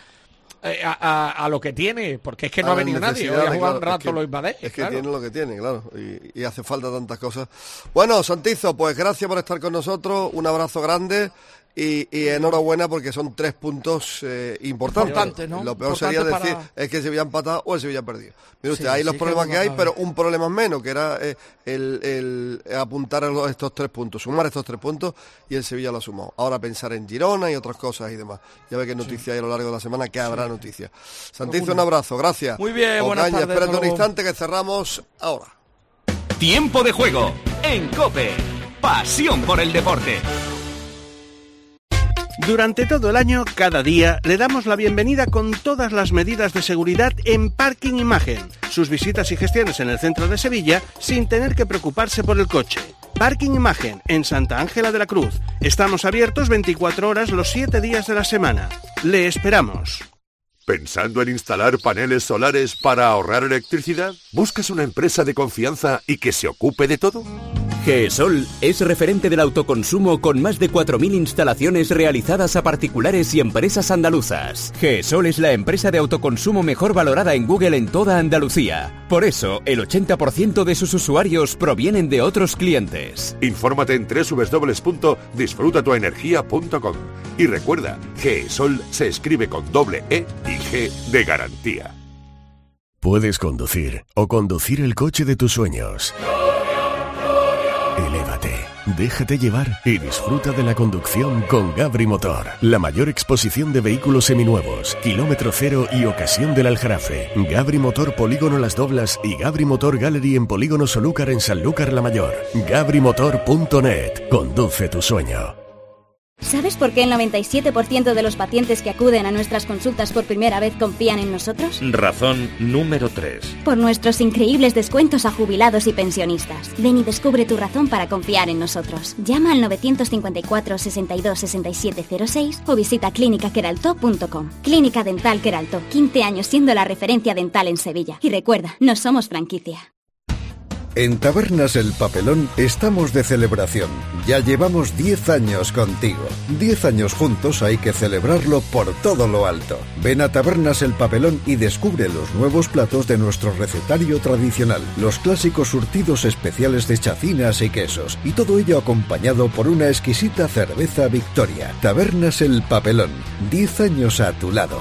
[SPEAKER 3] lo que tiene, porque es que no ha venido nadie, hoy ha jugado un rato Lois Badé.
[SPEAKER 2] Es que tiene lo que tiene, claro, y hace falta tantas cosas. Bueno, Santizo, pues gracias por estar con nosotros, un abrazo grande. Y enhorabuena porque son 3 puntos importantes, ¿no? Lo peor sería decir es que el Sevilla ha empatado o el Sevilla ha perdido. Mire usted, ahí los problemas que hay, pero un problema menos, que era el apuntar a estos 3 puntos, sumar estos 3 puntos, y el Sevilla lo ha sumado. Ahora pensar en Girona y otras cosas y demás. Ya ve que noticias hay a lo largo de la semana, que habrá noticias. Santizo, un abrazo, gracias.
[SPEAKER 4] Muy bien, buenas tardes.
[SPEAKER 2] Espérate un instante que cerramos ahora.
[SPEAKER 18] Tiempo de juego en COPE. Pasión por el deporte.
[SPEAKER 24] Durante todo el año, cada día, le damos la bienvenida con todas las medidas de seguridad en Parking Imagen. Sus visitas y gestiones en el centro de Sevilla sin tener que preocuparse por el coche. Parking Imagen, en Santa Ángela de la Cruz. Estamos abiertos 24 horas los 7 días de la semana. Le esperamos.
[SPEAKER 25] ¿Pensando en instalar paneles solares para ahorrar electricidad? ¿Buscas una empresa de confianza y que se ocupe de todo?
[SPEAKER 14] GESOL es referente del autoconsumo con más de 4.000 instalaciones realizadas a particulares y empresas andaluzas. GESOL es la empresa de autoconsumo mejor valorada en Google en toda Andalucía. Por eso, el 80% de sus usuarios provienen de otros clientes.
[SPEAKER 25] Infórmate en www.disfrutatuenergia.com y recuerda, GESOL se escribe con doble E y G de garantía.
[SPEAKER 26] Puedes conducir o conducir el coche de tus sueños. Elévate, déjate llevar y disfruta de la conducción con Gabri Motor. La mayor exposición de vehículos seminuevos, kilómetro cero y ocasión del Aljarafe. Gabri Motor Polígono Las Doblas y Gabri Motor Gallery en Polígono Solúcar en Sanlúcar la Mayor. GabriMotor.net. Conduce tu sueño.
[SPEAKER 5] ¿Sabes por qué el 97% de los pacientes que acuden a nuestras consultas por primera vez confían en nosotros?
[SPEAKER 7] Razón número 3.
[SPEAKER 5] Por nuestros increíbles descuentos a jubilados y pensionistas. Ven y descubre tu razón para confiar en nosotros. Llama al 954 62 67 06 o visita clínicaqueraltó.com. Clínica Dental Queraltó, 15 años siendo la referencia dental en Sevilla. Y recuerda, no somos franquicia.
[SPEAKER 9] En Tabernas El Papelón estamos de celebración. Ya llevamos 10 años contigo. 10 años juntos, hay que celebrarlo por todo lo alto. Ven a Tabernas El Papelón y descubre los nuevos platos de nuestro recetario tradicional, los clásicos surtidos especiales de chacinas y quesos, y todo ello acompañado por una exquisita cerveza Victoria. Tabernas El Papelón, 10 años a tu lado.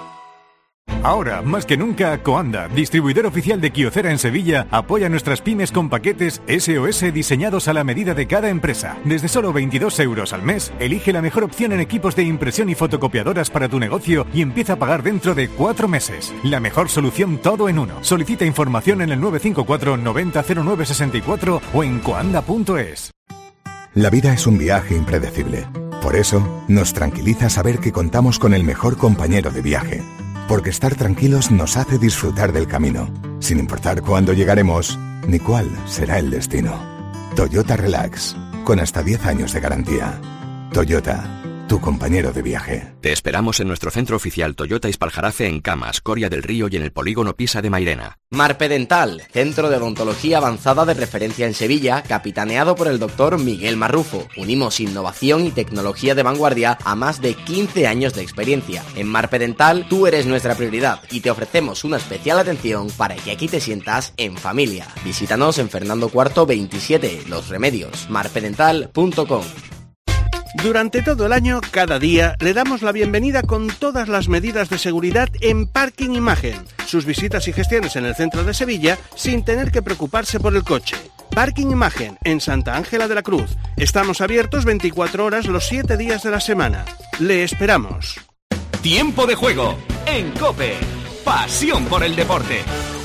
[SPEAKER 15] Ahora, más que nunca, Coanda, distribuidor oficial de Kyocera en Sevilla, apoya a nuestras pymes con paquetes SOS diseñados a la medida de cada empresa. Desde solo 22 euros al mes, elige la mejor opción en equipos de impresión y fotocopiadoras para tu negocio y empieza a pagar dentro de 4 meses. La mejor solución todo en uno. Solicita información en el 954 90 09 64 o en coanda.es.
[SPEAKER 21] La vida es un viaje impredecible. Por eso, nos tranquiliza saber que contamos con el mejor compañero de viaje. Porque estar tranquilos nos hace disfrutar del camino, sin importar cuándo llegaremos ni cuál será el destino. Toyota Relax, con hasta 10 años de garantía. Toyota, tu compañero de viaje.
[SPEAKER 14] Te esperamos en nuestro centro oficial Toyota Ispaljarafe en Camas, Coria del Río y en el polígono Pisa de Mairena.
[SPEAKER 22] Marpe Dental, centro de odontología avanzada de referencia en Sevilla, capitaneado por el doctor Miguel Marrufo. Unimos innovación y tecnología de vanguardia a más de 15 años de experiencia. En Marpe Dental, tú eres nuestra prioridad y te ofrecemos una especial atención para que aquí te sientas en familia. Visítanos en Fernando IV 27, Los Remedios, marpedental.com.
[SPEAKER 24] Durante todo el año, cada día, le damos la bienvenida con todas las medidas de seguridad en Parking Imagen. Sus visitas y gestiones en el centro de Sevilla sin tener que preocuparse por el coche. Parking Imagen, en Santa Ángela de la Cruz. Estamos abiertos 24 horas los 7 días de la semana. Le esperamos.
[SPEAKER 18] Tiempo de juego en COPE. Pasión por el deporte.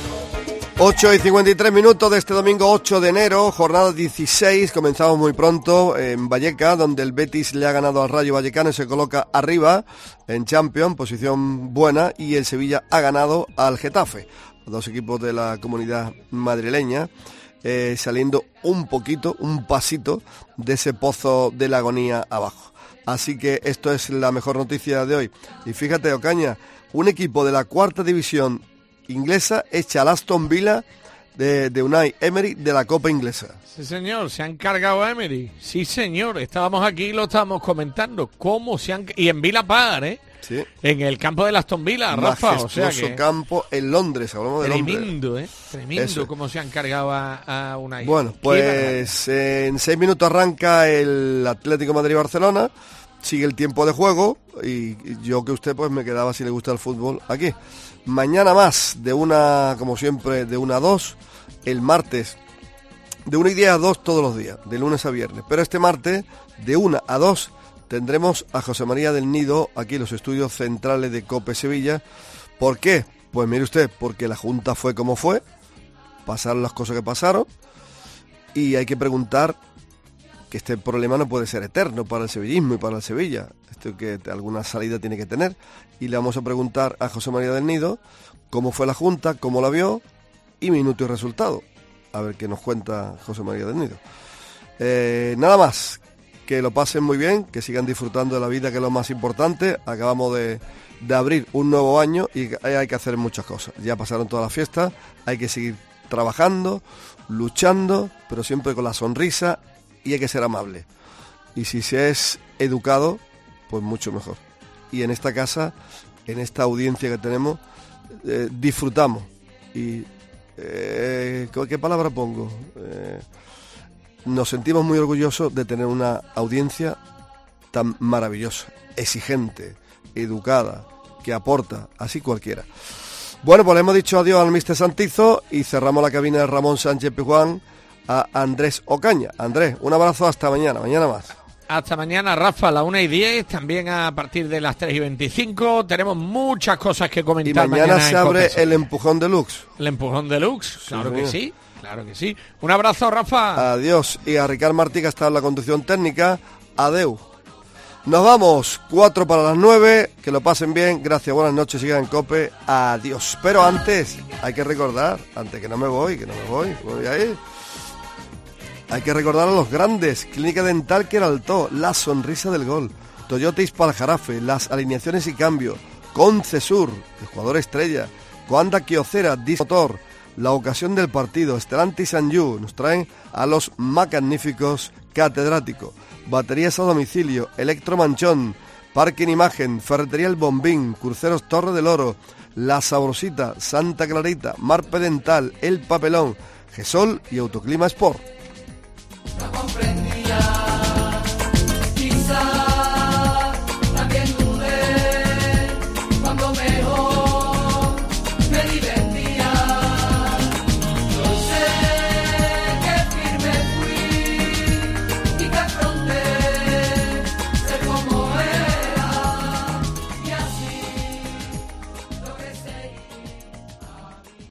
[SPEAKER 2] 8 y 53 minutos de este domingo 8 de enero, jornada 16, comenzamos muy pronto en Valleca, donde el Betis le ha ganado al Rayo Vallecano y se coloca arriba en Champions, posición buena, y el Sevilla ha ganado al Getafe, los dos equipos de la comunidad madrileña, saliendo un pasito de ese pozo de la agonía abajo. Así que esto es la mejor noticia de hoy. Y fíjate, Ocaña, un equipo de la cuarta división inglesa echa al Aston Villa de Unai Emery de la Copa Inglesa.
[SPEAKER 3] Sí, señor, se han cargado a Emery. Sí, señor, estábamos aquí y lo estábamos comentando. ¿Cómo se han... Y en Villa Park, ¿eh?
[SPEAKER 2] Sí.
[SPEAKER 3] En el campo del Aston Villa, Rafa. O sea que...
[SPEAKER 2] campo en Londres, hablamos de Londres.
[SPEAKER 3] Tremendo, ¿eh? Tremendo. Eso. Cómo se han cargado a Unai.
[SPEAKER 2] Bueno, pues en 6 minutos arranca el Atlético Madrid-Barcelona. Sigue el tiempo de juego y yo que usted pues me quedaba, si le gusta el fútbol, aquí. Mañana más, de 1, como siempre, de 1 a 2. El martes, de 1 y 10 a 2 todos los días, de lunes a viernes. Pero este martes, de 1 a 2, tendremos a José María del Nido, aquí en los estudios centrales de COPE Sevilla. ¿Por qué? Pues mire usted, porque la Junta fue como fue, pasaron las cosas que pasaron, y hay que preguntar que este problema no puede ser eterno para el sevillismo y para el Sevilla. Esto que alguna salida tiene que tener. Y le vamos a preguntar a José María del Nido cómo fue la Junta, cómo la vio y minuto y resultado. A ver qué nos cuenta José María del Nido. Nada más, que lo pasen muy bien, que sigan disfrutando de la vida, que es lo más importante. Acabamos de abrir un nuevo año y hay que hacer muchas cosas. Ya pasaron todas las fiestas, hay que seguir trabajando, luchando, pero siempre con la sonrisa, y hay que ser amable. Y si se es educado, pues mucho mejor. Y en esta casa, en esta audiencia que tenemos, disfrutamos. Y ¿qué palabra pongo? Nos sentimos muy orgullosos de tener una audiencia tan maravillosa, exigente, educada, que aporta, así cualquiera. Bueno, pues le hemos dicho adiós al Mister Santizo y cerramos la cabina de Ramón Sánchez Pizjuán a Andrés Ocaña. Andrés, un abrazo, hasta mañana más.
[SPEAKER 3] Hasta mañana, Rafa, a las 1:10, también a partir de las 3:25. Tenemos muchas cosas que comentar.
[SPEAKER 2] Y mañana se abre el Empujón Deluxe.
[SPEAKER 3] El Empujón Deluxe, claro que sí, claro que sí. Un abrazo, Rafa.
[SPEAKER 2] Adiós. Y a Ricard Martí, que está en la conducción técnica. Adeu. Nos vamos, 4 para las 9, que lo pasen bien, gracias, buenas noches, sigan en COPE, adiós. Pero antes, hay que recordar, antes que no me voy a ir. Hay que recordar a los grandes, Clínica Dental Queraltó, la sonrisa del gol, Toyota Ispal-Jarafe, las alineaciones y cambio, Concesur, el jugador estrella, Coanda Kyocera, Dismotor, la ocasión del partido, Stellantis Anjou, nos traen a los magníficos catedráticos, baterías a domicilio, Electromanchón, Parking Imagen, Ferretería El Bombín, Cruceros Torre del Oro, La Sabrosita, Santa Clarita, Marpe Dental, El Papelón, Gesol y Autoclima Sport.